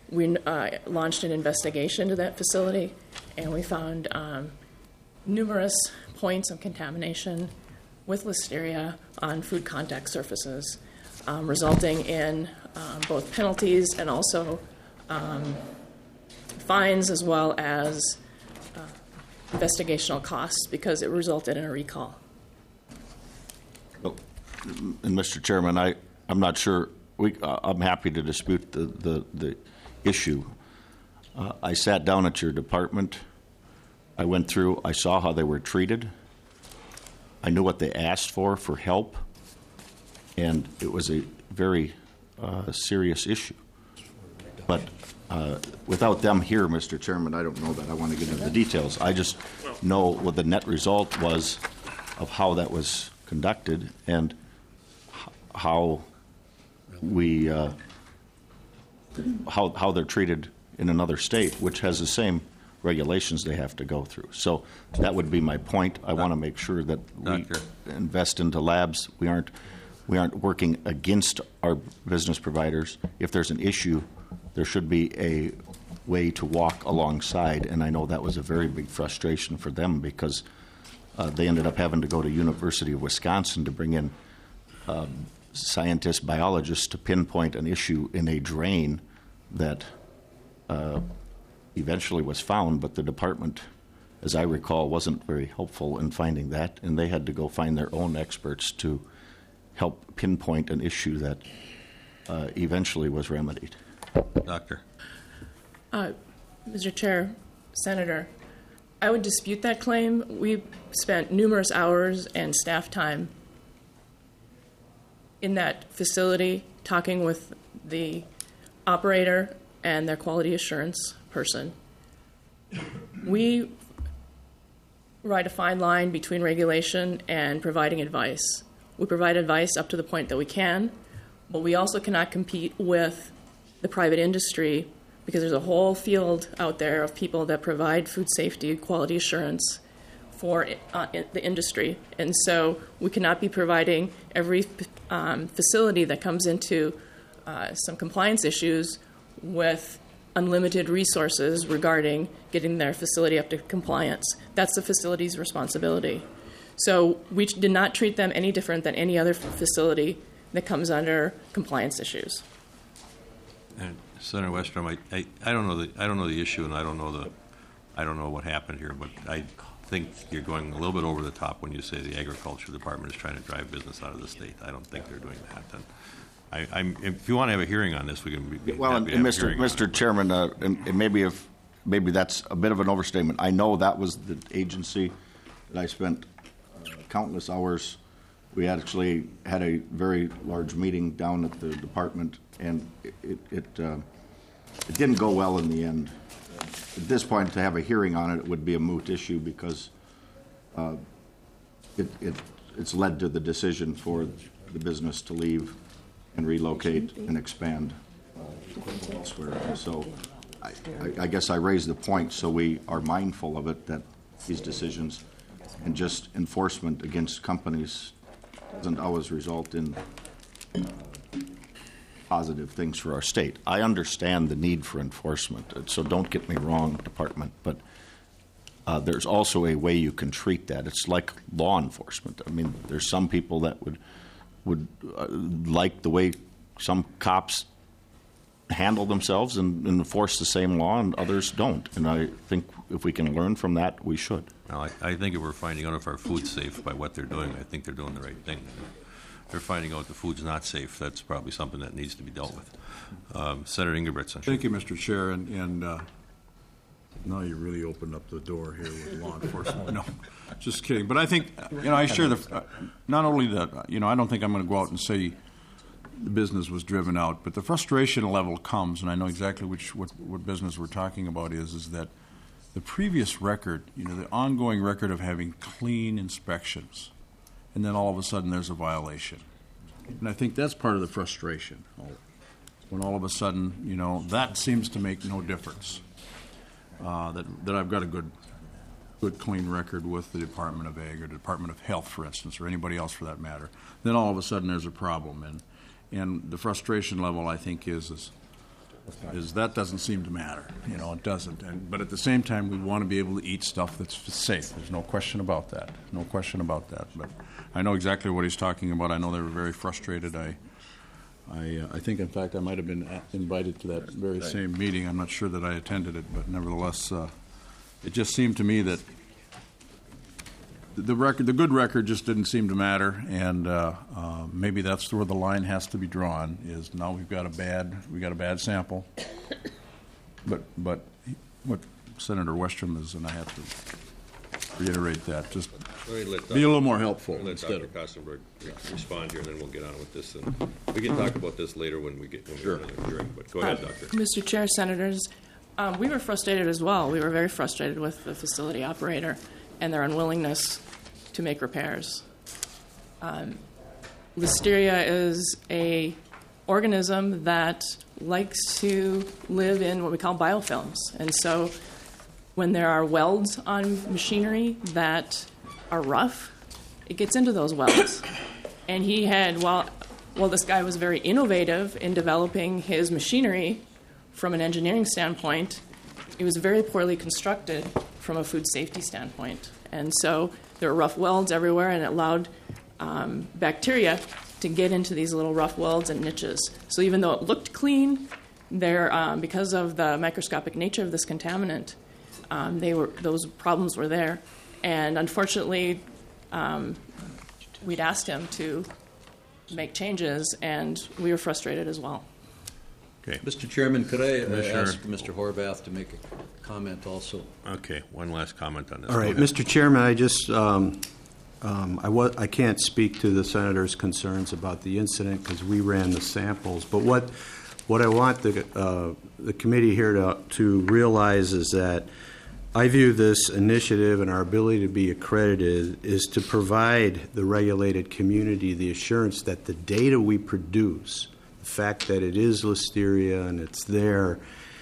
we uh, launched an investigation to that facility, and we found um, numerous points of contamination with Listeria on food contact surfaces, um, resulting in um, both penalties and also um, fines, as well as uh, investigational costs, because it resulted in a recall. Well, and Mister Chairman, I, I'm not sure, we, uh, I'm happy to dispute the, the, the issue. Uh, I sat down at your department. I went through, I saw how they were treated. I knew what they asked for, for help, and it was a very uh, serious issue. But uh, without them here, Mister Chairman, I don't know that I want to get into the details. I just know what the net result was of how that was conducted and h- how we uh, how how they're treated in another state, which has the same regulations they have to go through. So that would be my point. I want to make sure that we Doctor. invest into labs. We aren't we aren't working against our business providers. If there's an issue, there should be a way to walk alongside, and I know that was a very big frustration for them because uh, they ended up having to go to University of Wisconsin to bring in um, scientists, biologists to pinpoint an issue in a drain that uh, eventually was found, but the department, as I recall, wasn't very helpful in finding that, and they had to go find their own experts to help pinpoint an issue that uh, eventually was remedied. Doctor. Uh, Mister Chair, Senator, I would dispute that claim. We spent numerous hours and staff time in that facility talking with the operator and their quality assurance person. We ride a fine line between regulation and providing advice. We provide advice up to the point that we can, but we also cannot compete with the private industry because there's a whole field out there of people that provide food safety, quality assurance for uh, the industry. And so we cannot be providing every um, facility that comes into uh, some compliance issues with unlimited resources regarding getting their facility up to compliance. That's the facility's responsibility. So we did not treat them any different than any other facility that comes under compliance issues. And Senator Westrom, I, I, I don't know the I don't know the issue, and I don't know the I don't know what happened here, but I think you're going a little bit over the top when you say the Agriculture Department is trying to drive business out of the state. I don't think they're doing that. And I, I'm, if you want to have a hearing on this, we can. Be Well, and, happy to and have a Mister hearing Mister on it. Chairman, uh, and, and maybe if maybe that's a bit of an overstatement. I know that was the agency that I spent uh, countless hours. We actually had a very large meeting down at the department, and it it it, uh, it didn't go well in the end. At this point, to have a hearing on it would be a moot issue because uh, it, it it's led to the decision for the business to leave and relocate and expand uh, elsewhere. So I, I, I guess I raise the point so we are mindful of it, that these decisions and just enforcement against companies doesn't always result in uh, positive things for our state. I understand the need for enforcement, so don't get me wrong, Department, but uh, there's also a way you can treat that. It's like law enforcement. I mean, there's some people that would would uh, like the way some cops handle themselves and, and enforce the same law, and others don't. And I think if we can learn from that, we should. Now, I, I think if we're finding out if our food's safe by what they're doing, I think they're doing the right thing. If they're finding out the food's not safe, that's probably something that needs to be dealt with. Um, Senator Ingebrigtsen. Thank you, Mister Chair. And, and uh, now you really opened up the door here with law enforcement. No, just kidding. But I think, you know, I share the, uh, not only the, you know, I don't think I'm going to go out and say the business was driven out, but the frustration level comes, and I know exactly which what, what business we're talking about is, is that the previous record, you know, the ongoing record of having clean inspections, and then all of a sudden there's a violation. And I think that's part of the frustration. When all of a sudden, you know, that seems to make no difference. Uh, that, that I've got a good, good clean record with the Department of Ag or the Department of Health, for instance, or anybody else for that matter. Then all of a sudden there's a problem. And, and the frustration level, I think, is, is is that doesn't seem to matter. You know, it doesn't. And, but at the same time, we want to be able to eat stuff that's safe. There's no question about that. No question about that. But I know exactly what he's talking about. I know they were very frustrated. I, I, uh, I think, in fact, I might have been invited to that very same meeting. I'm not sure that I attended it, but nevertheless, uh, it just seemed to me that the record, the good record, just didn't seem to matter, and uh, uh, maybe that's where the line has to be drawn. Is now we've got a bad, we got a bad sample, but but what Senator Westrom is, and I have to reiterate that. Just Let me let be a little more helpful. Let Instead Doctor of Kostenberg respond here, and then we'll get on with this. And we can talk about this later when we get when we Sure. get another hearing. But go ahead, Doctor. Mister Chair, Senators, um, we were frustrated as well. We were very frustrated with the facility operator and their unwillingness to make repairs. Um, Listeria is a organism that likes to live in what we call biofilms. And so when there are welds on machinery that are rough, it gets into those welds. And he had, while, while this guy was very innovative in developing his machinery from an engineering standpoint, it was very poorly constructed from a food safety standpoint. And so there were rough welds everywhere, and it allowed um, bacteria to get into these little rough welds and niches. So even though it looked clean, there, um, because of the microscopic nature of this contaminant, um, they were those problems were there. And unfortunately, um, we'd asked him to make changes, and we were frustrated as well. Okay. Mister Chairman, could I uh, Commissioner- ask Mister Horvath to make a comment also? Okay, one last comment on this. All right, Go ahead. Mister Chairman, I just, um, um, I wa- I can't speak to the senator's concerns about the incident because we ran the samples. But what, what I want the, uh, the committee here to, to realize is that I view this initiative and our ability to be accredited is to provide the regulated community the assurance that the data we produce, the fact that it is Listeria and it's there,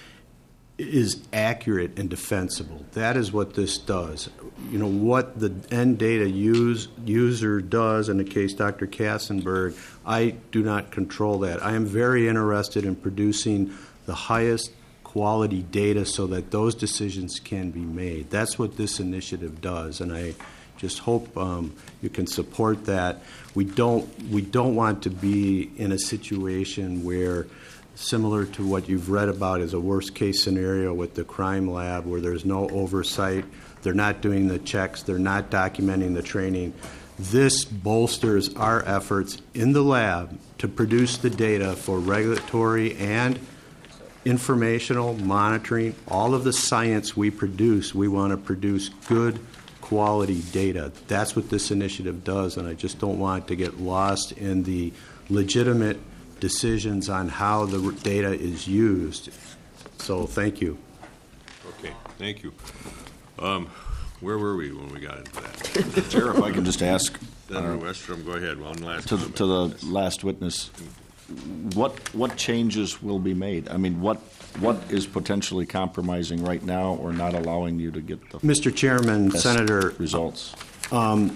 is accurate and defensible. That is what this does. You know, what the end data use, user does, in the case Doctor Kassenberg, I do not control that. I am very interested in producing the highest quality data so that those decisions can be made. That's what this initiative does, and I just hope um, you can support that. We don't, we don't want to be in a situation where, similar to what you've read about as a worst-case scenario with the crime lab, where there's no oversight, they're not doing the checks, they're not documenting the training. This bolsters our efforts in the lab to produce the data for regulatory and informational monitoring. All of the science we produce, we want to produce good quality data. That's what this initiative does, and I just don't want to get lost in the legitimate decisions on how the data is used. So thank you. Okay, thank you. Um, where were we when we got into that? Chair, if I can just ask Senator uh, Westrom, go ahead. One last to, the, comment. to the last witness, what what changes will be made? I mean, what what is potentially compromising right now or not allowing you to get the Mister Chairman, best Senator, results? Um,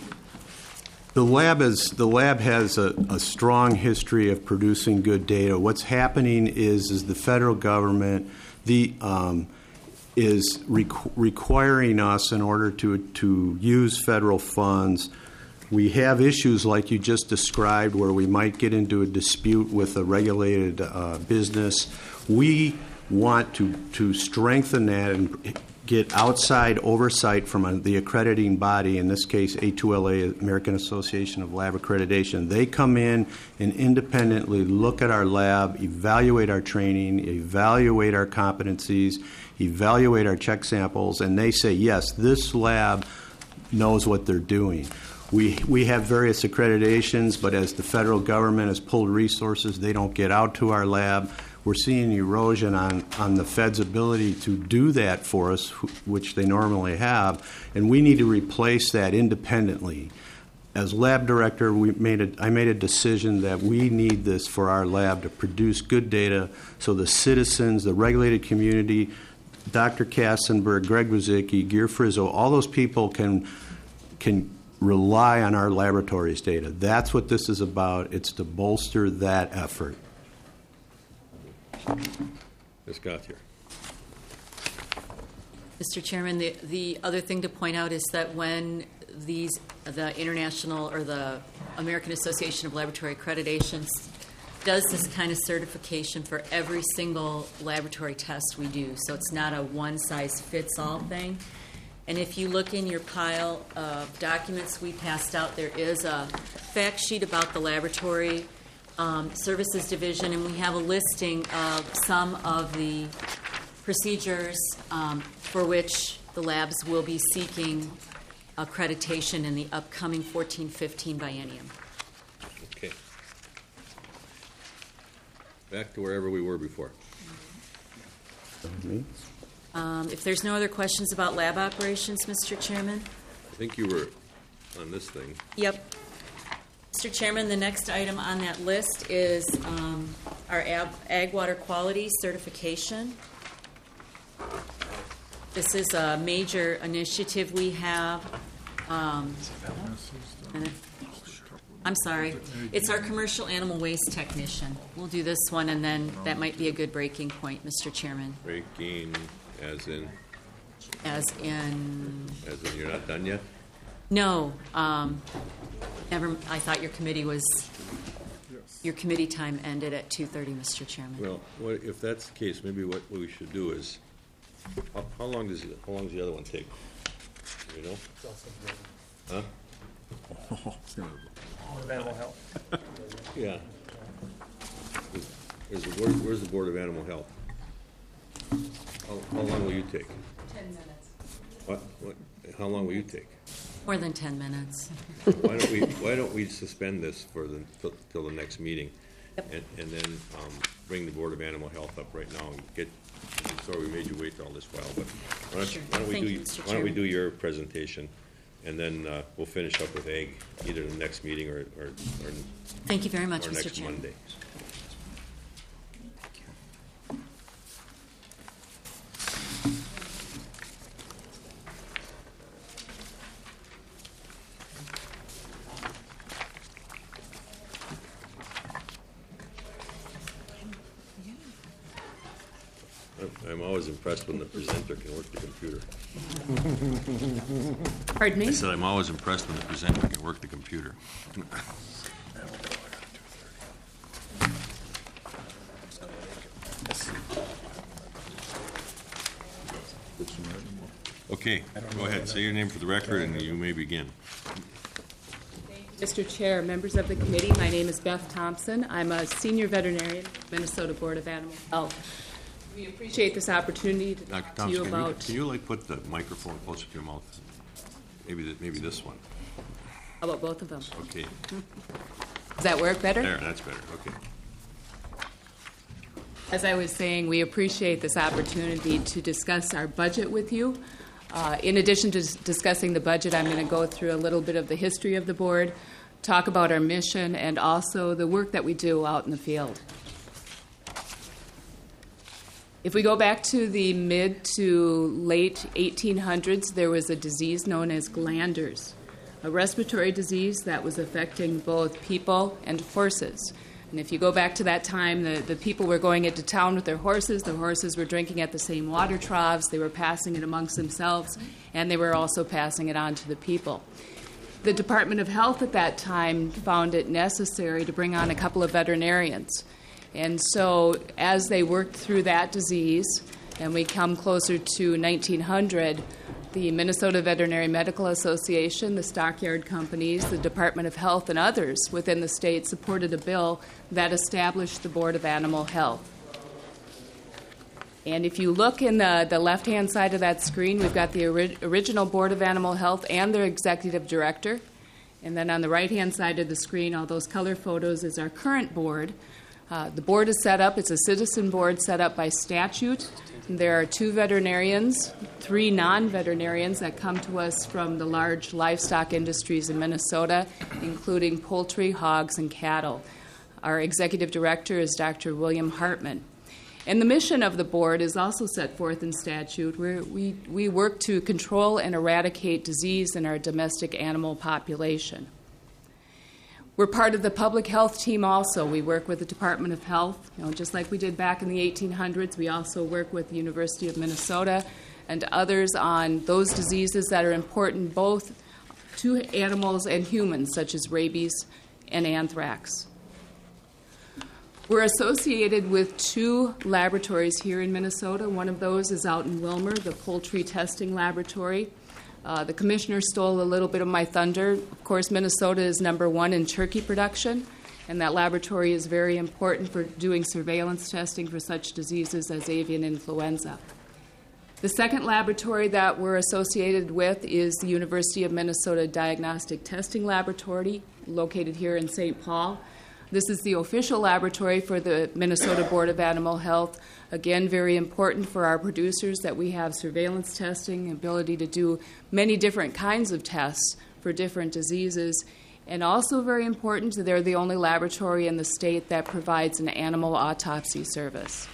the lab is the lab has a, a strong history of producing good data. What's happening is is the federal government the um, is requ- requiring us, in order to to use federal funds. We have issues like you just described where we might get into a dispute with a regulated uh, business. We want to, to strengthen that and get outside oversight from a, the accrediting body, in this case A two L A, American Association of Lab Accreditation. They come in and independently look at our lab, evaluate our training, evaluate our competencies, evaluate our check samples, and they say, yes, this lab knows what they're doing. We we have various accreditations, but as the federal government has pulled resources, they don't get out to our lab. We're seeing erosion on, on the Fed's ability to do that for us, which they normally have, and we need to replace that independently. As lab director, we made a, I made a decision that we need this for our lab to produce good data so the citizens, the regulated community, Doctor Kassenberg, Greg Wozicki, Gear Frizzo, all those people can can rely on our laboratories data. That's what this is about. It's to bolster that effort. Miz Gauthier. Mister Chairman, the, the other thing to point out is that when these, the International or the American Association of Laboratory Accreditations does this kind of certification for every single laboratory test we do, so it's not a one-size-fits-all thing. And if you look in your pile of documents we passed out, there is a fact sheet about the laboratory um, services division, and we have a listing of some of the procedures um, for which the labs will be seeking accreditation in the upcoming fourteen fifteen biennium. Okay. Back to wherever we were before. Um, if there's no other questions about lab operations, Mister Chairman? I think you were on this thing. Yep. Mister Chairman, the next item on that list is um, our ag, ag water quality certification. This is a major initiative we have. Um, and if- I'm sorry. It's our commercial animal waste technician. We'll do this one, and then that might be a good breaking point, Mister Chairman. Breaking, as in, As in, as in you're not done yet? no, um, never. I thought your committee was. Your committee time ended at two thirty, Mister Chairman. Well, what, if that's the case, maybe what we should do is, how, how long does it, how long does the other one take? Do you know? Huh? Board of Animal Health. Yeah. Is the board, where's the Board of Animal Health? How, how long will you take? Ten minutes. What, what, how long will you take? More than ten minutes. Why don't we, why don't we suspend this for the, till, till the next meeting? Yep. And, and then, um, bring the Board of Animal Health up right now and get, sorry we made you wait all this while, but why don't, Sure. why don't we Thank do, you, Mister why don't we Chairman. do your presentation? And then, uh, we'll finish up with ag, either the next meeting or, or, or. Thank you very much, or Mister next Chairman. Monday. I'm always impressed when the presenter can work the computer. Pardon me? I said I'm always impressed when the presenter can work the computer. Okay, go ahead. Say your name for the record and you may begin. Mister Chair, members of the committee, my name is Beth Thompson. I'm a senior veterinarian, Minnesota Board of Animal Health. We appreciate this opportunity to Doctor talk to Thompson, you can you, about. can you like put the microphone closer to your mouth? Maybe, th- maybe this one. How about both of them? Okay. Does that work better? There, that's better. Okay. As I was saying, we appreciate this opportunity to discuss our budget with you. Uh, in addition to s- discussing the budget, I'm going to go through a little bit of the history of the board, talk about our mission, and also the work that we do out in the field. If we go back to the mid to late eighteen hundreds, there was a disease known as glanders, a respiratory disease that was affecting both people and horses. And if you go back to that time, the, the people were going into town with their horses. The horses were drinking at the same water troughs. They were passing it amongst themselves, and they were also passing it on to the people. The Department of Health at that time found it necessary to bring on a couple of veterinarians. And so as they worked through that disease, and we come closer to nineteen hundred, the Minnesota Veterinary Medical Association, the stockyard companies, the Department of Health, and others within the state supported a bill that established the Board of Animal Health. And if you look in the, the left-hand side of that screen, we've got the ori- original Board of Animal Health and their executive director. And then on the right-hand side of the screen, all those color photos, is our current board. Uh, the board is set up, it's a citizen board set up by statute. There are two veterinarians, three non-veterinarians that come to us from the large livestock industries in Minnesota, including poultry, hogs, and cattle. Our executive director is Doctor William Hartman. And the mission of the board is also set forth in statute, where we, we work to control and eradicate disease in our domestic animal population. We're part of the public health team also. We work with the Department of Health. You know, just like we did back in the eighteen hundreds, we also work with the University of Minnesota and others on those diseases that are important both to animals and humans, such as rabies and anthrax. We're associated with two laboratories here in Minnesota. One of those is out in Wilmer, the Poultry Testing Laboratory. Uh, the commissioner stole a little bit of my thunder. Of course, Minnesota is number one in turkey production, and that laboratory is very important for doing surveillance testing for such diseases as avian influenza. The second laboratory that we're associated with is the University of Minnesota Diagnostic Testing Laboratory, located here in Saint Paul. This is the official laboratory for the Minnesota Board of Animal Health. Again, very important for our producers that we have surveillance testing, ability to do many different kinds of tests for different diseases. And also very important, they're the only laboratory in the state that provides an animal autopsy service.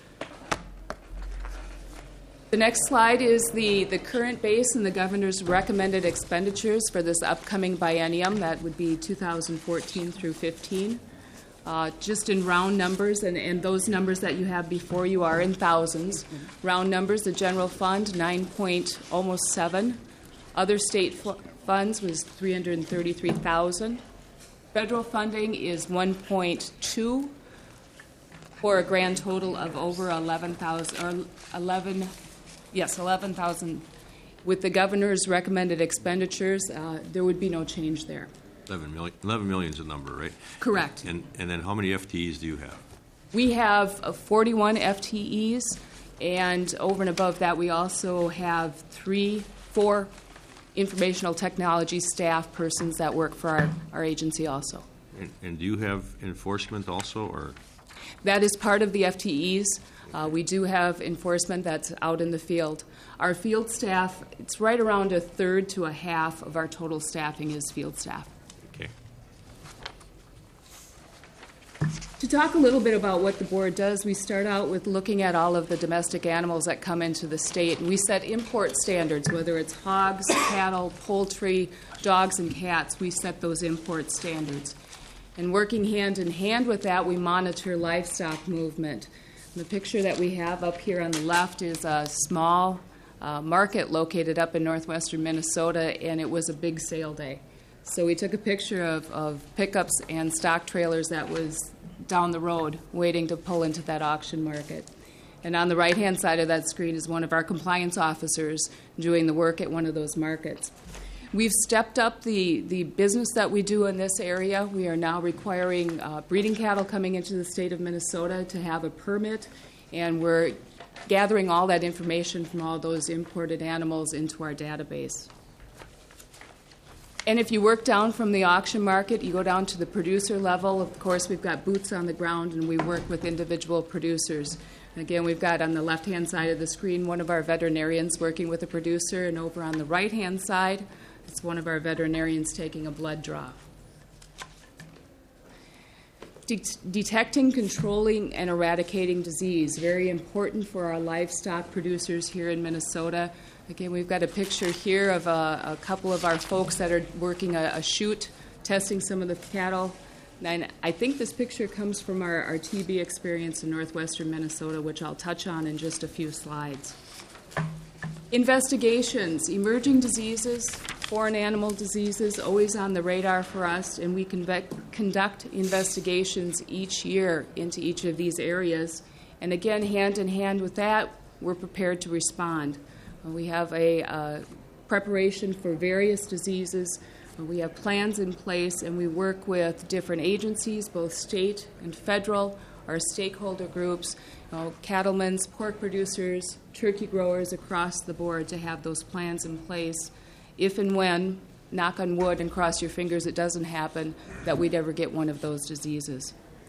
The next slide is the, the current base and the governor's recommended expenditures for this upcoming biennium. That would be two thousand fourteen through fifteen. Uh, just in round numbers, and, and those numbers that you have before you are in thousands. Round numbers, the general fund, nine point almost seven. Other state f- funds was three hundred thirty-three thousand. Federal funding is one point two for a grand total of over eleven thousand, or eleven, yes, eleven thousand. With the governor's recommended expenditures, uh, there would be no change there. eleven million, eleven million is the number, right? Correct. And and then how many F T Es do you have? We have uh, forty-one F T Es, and over and above that, we also have three, four informational technology staff persons that work for our, our agency also. And, and do you have enforcement also, or? That is part of the F T Es. Uh, we do have enforcement that's out in the field. Our field staff, it's right around a third to a half of our total staffing is field staff. Okay. To talk a little bit about what the board does, we start out with looking at all of the domestic animals that come into the state. And we set import standards, whether it's hogs, cattle, poultry, dogs, and cats. We set those import standards. And working hand in hand with that, we monitor livestock movement. The picture that we have up here on the left is a small uh, market located up in northwestern Minnesota, and it was a big sale day. So we took a picture of, of pickups and stock trailers that was down the road waiting to pull into that auction market. And on the right-hand side of that screen is one of our compliance officers doing the work at one of those markets. We've stepped up the, the business that we do in this area. We are now requiring uh, breeding cattle coming into the state of Minnesota to have a permit, and we're gathering all that information from all those imported animals into our database. And if you work down from the auction market, you go down to the producer level. Of course, we've got boots on the ground, and we work with individual producers. And again, we've got on the left-hand side of the screen one of our veterinarians working with a producer, and over on the right-hand side, it's one of our veterinarians taking a blood draw. De- detecting, controlling, and eradicating disease, very important for our livestock producers here in Minnesota. Again, we've got a picture here of a, a couple of our folks that are working a, a chute, testing some of the cattle. And I think this picture comes from our, our T B experience in northwestern Minnesota, which I'll touch on in just a few slides. Investigations, emerging diseases, foreign animal diseases, always on the radar for us, and we convec- conduct investigations each year into each of these areas. And again, hand in hand with that, we're prepared to respond. We have a uh, preparation for various diseases. We have plans in place, and we work with different agencies, both state and federal, our stakeholder groups, you know, cattlemen, pork producers, turkey growers across the board to have those plans in place if and when, knock on wood and cross your fingers it doesn't happen, that we'd ever get one of those diseases.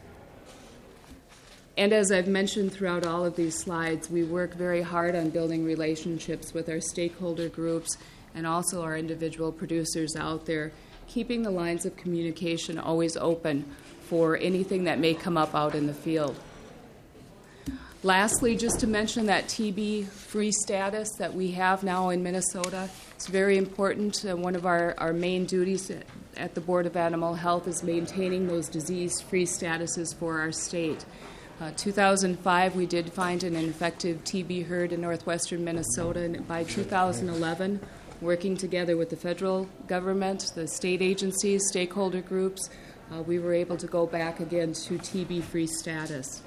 And as I've mentioned throughout all of these slides, we work very hard on building relationships with our stakeholder groups and also our individual producers out there, keeping the lines of communication always open for anything that may come up out in the field. Lastly, just to mention that T B-free status that we have now in Minnesota. It's very important. Uh, one of our, our main duties at the Board of Animal Health is maintaining those disease-free statuses for our state. Uh, two thousand five, we did find an infective T B herd in northwestern Minnesota, and by two thousand eleven, working together with the federal government, the state agencies, stakeholder groups, uh, we were able to go back again to T B-free status.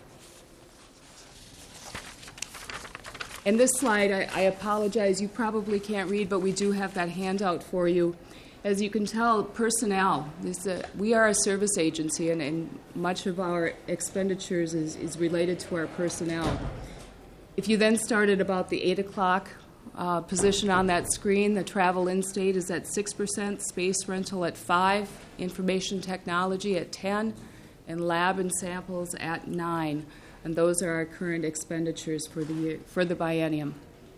And this slide, I, I apologize, you probably can't read, but we do have that handout for you. As you can tell, personnel, this, uh, we are a service agency, and, and much of our expenditures is, is related to our personnel. If you then start at about the eight o'clock uh, position on that screen, the travel in-state is at six percent, space rental at five percent, information technology at ten percent, and lab and samples at nine percent. And those are our current expenditures for the year, for the biennium.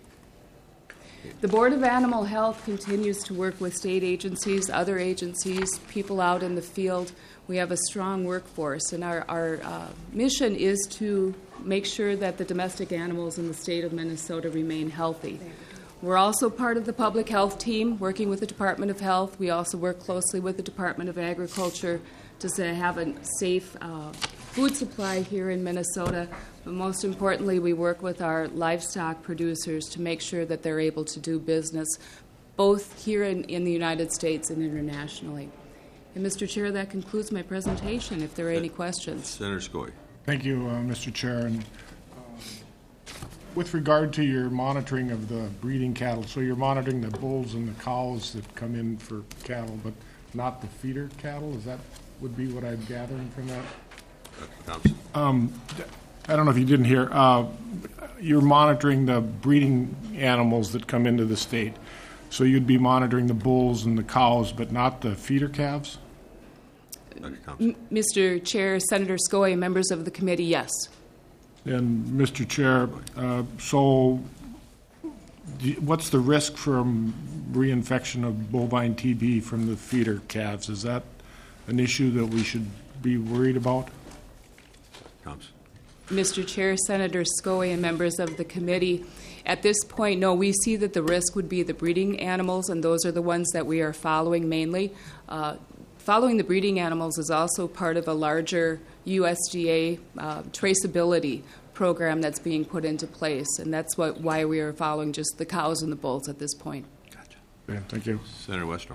The Board of Animal Health continues to work with state agencies, other agencies, people out in the field. We have a strong workforce, and our, our uh, mission is to make sure that the domestic animals in the state of Minnesota remain healthy. We're also part of the public health team, working with the Department of Health. We also work closely with the Department of Agriculture to say, have a safe uh, food supply here in Minnesota. But most importantly, we work with our livestock producers to make sure that they're able to do business both here in, in the United States and internationally. And Mister Chair, that concludes my presentation, if there are any questions. Senator Skoye. Thank you, uh, Mister Chair. And um, with regard to your monitoring of the breeding cattle, so you're monitoring the bulls and the cows that come in for cattle, but not the feeder cattle? Is that would be what I'm gathering from that? Thompson. Um, I don't know if you didn't hear. Uh, you're monitoring the breeding animals that come into the state. So you'd be monitoring the bulls and the cows, but not the feeder calves? M- Mister Chair, Senator Skoye, members of the committee, yes. And Mister Chair, uh, so do you- what's the risk from reinfection of bovine T B from the feeder calves? Is that an issue that we should be worried about? Thompson. Mister Chair, Senator Skoye, and members of the committee, at this point, no, we see that the risk would be the breeding animals, and those are the ones that we are following mainly. Uh, following the breeding animals is also part of a larger U S D A uh, traceability program that's being put into place, and that's what, why we are following just the cows and the bulls at this point. Gotcha. Yeah, thank you. Senator Westrom.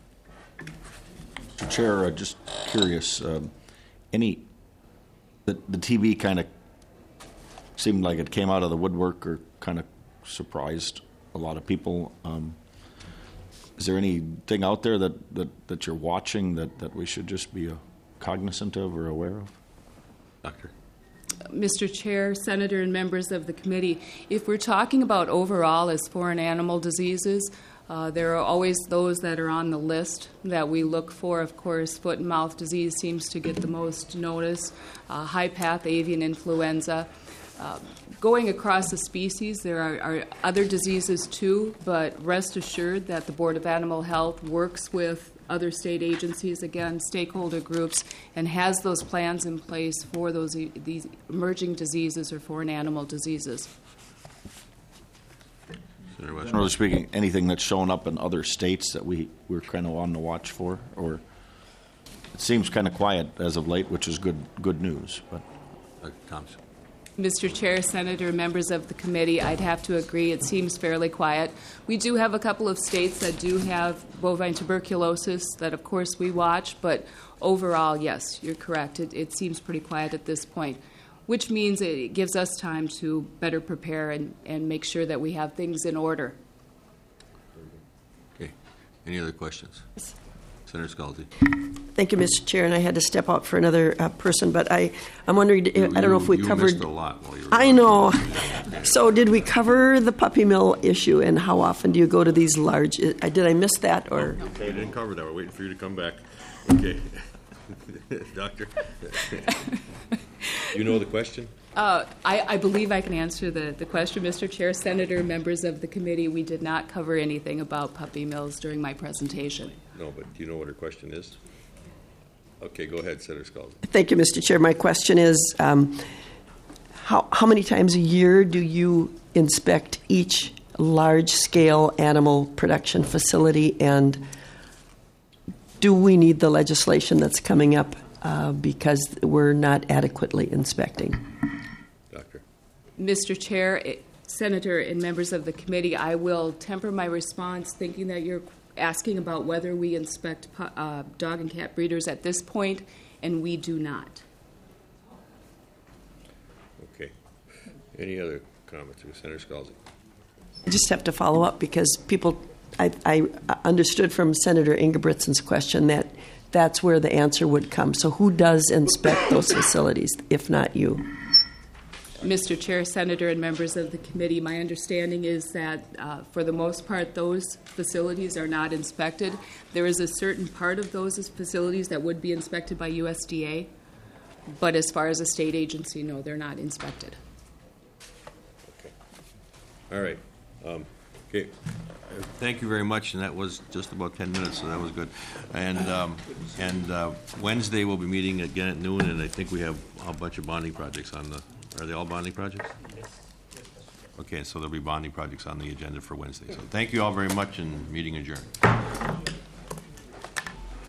Mister Chair, uh, just curious, um, any, the, the T B kind of seemed like it came out of the woodwork or kind of surprised a lot of people. Um, is there anything out there that, that, that you're watching that, that we should just be uh, cognizant of or aware of? Doctor. Mister Chair, Senator, and members of the committee, if we're talking about overall as foreign animal diseases, uh, there are always those that are on the list that we look for. Of course, foot and mouth disease seems to get the most notice, uh, high-path avian influenza. Uh, going across the species, there are, are other diseases too, but rest assured that the Board of Animal Health works with other state agencies, again, stakeholder groups, and has those plans in place for those these emerging diseases or foreign animal diseases. Generally speaking, anything that's shown up in other states that we, we're kind of on the watch for? Or it seems kind of quiet as of late, which is good good news. But Doctor Thompson. Mister Chair, Senator, members of the committee, I'd have to agree. It seems fairly quiet. We do have a couple of states that do have bovine tuberculosis that, of course, we watch. But overall, yes, you're correct. It, it seems pretty quiet at this point, which means it gives us time to better prepare and, and make sure that we have things in order. Okay. Any other questions? Senator Skalzy. Thank you, Mister Chair, and I had to step out for another uh, person, but I, I'm wondering, You, I don't know if we you covered... missed a lot while you were I know. So did we cover the puppy mill issue, and how often do you go to these large... Uh, did I miss that, or... Okay, didn't cover that. We're waiting for you to come back. Okay. Doctor. You know the question? Uh, I, I believe I can answer the, the question, Mister Chair, Senator, members of the committee. We did not cover anything about puppy mills during my presentation. No, but do you know what her question is? Okay, go ahead, Senator Skalzy. Thank you, Mister Chair. My question is, um, how, how many times a year do you inspect each large-scale animal production facility, and do we need the legislation that's coming up uh, because we're not adequately inspecting? Doctor. Mister Chair, it, Senator, and members of the committee, I will temper my response thinking that you're asking about whether we inspect uh, dog and cat breeders at this point, and we do not. Okay. Any other comments? Senator Scalzi. I just have to follow up because people, I, I understood from Senator Ingebrigtsen's question that that's where the answer would come. So who does inspect those facilities, if not you? Mister Chair, Senator, and members of the committee, my understanding is that uh, for the most part, those facilities are not inspected. There is a certain part of those facilities that would be inspected by U S D A, but as far as a state agency, no, they're not inspected. Okay. All right. Um, okay. Thank you very much, and that was just about ten minutes, so that was good. And um, and uh, Wednesday we'll be meeting again at noon, and I think we have a bunch of bonding projects on the. Are they all bonding projects? Okay, so there'll be bonding projects on the agenda for Wednesday. So thank you all very much, and meeting adjourned.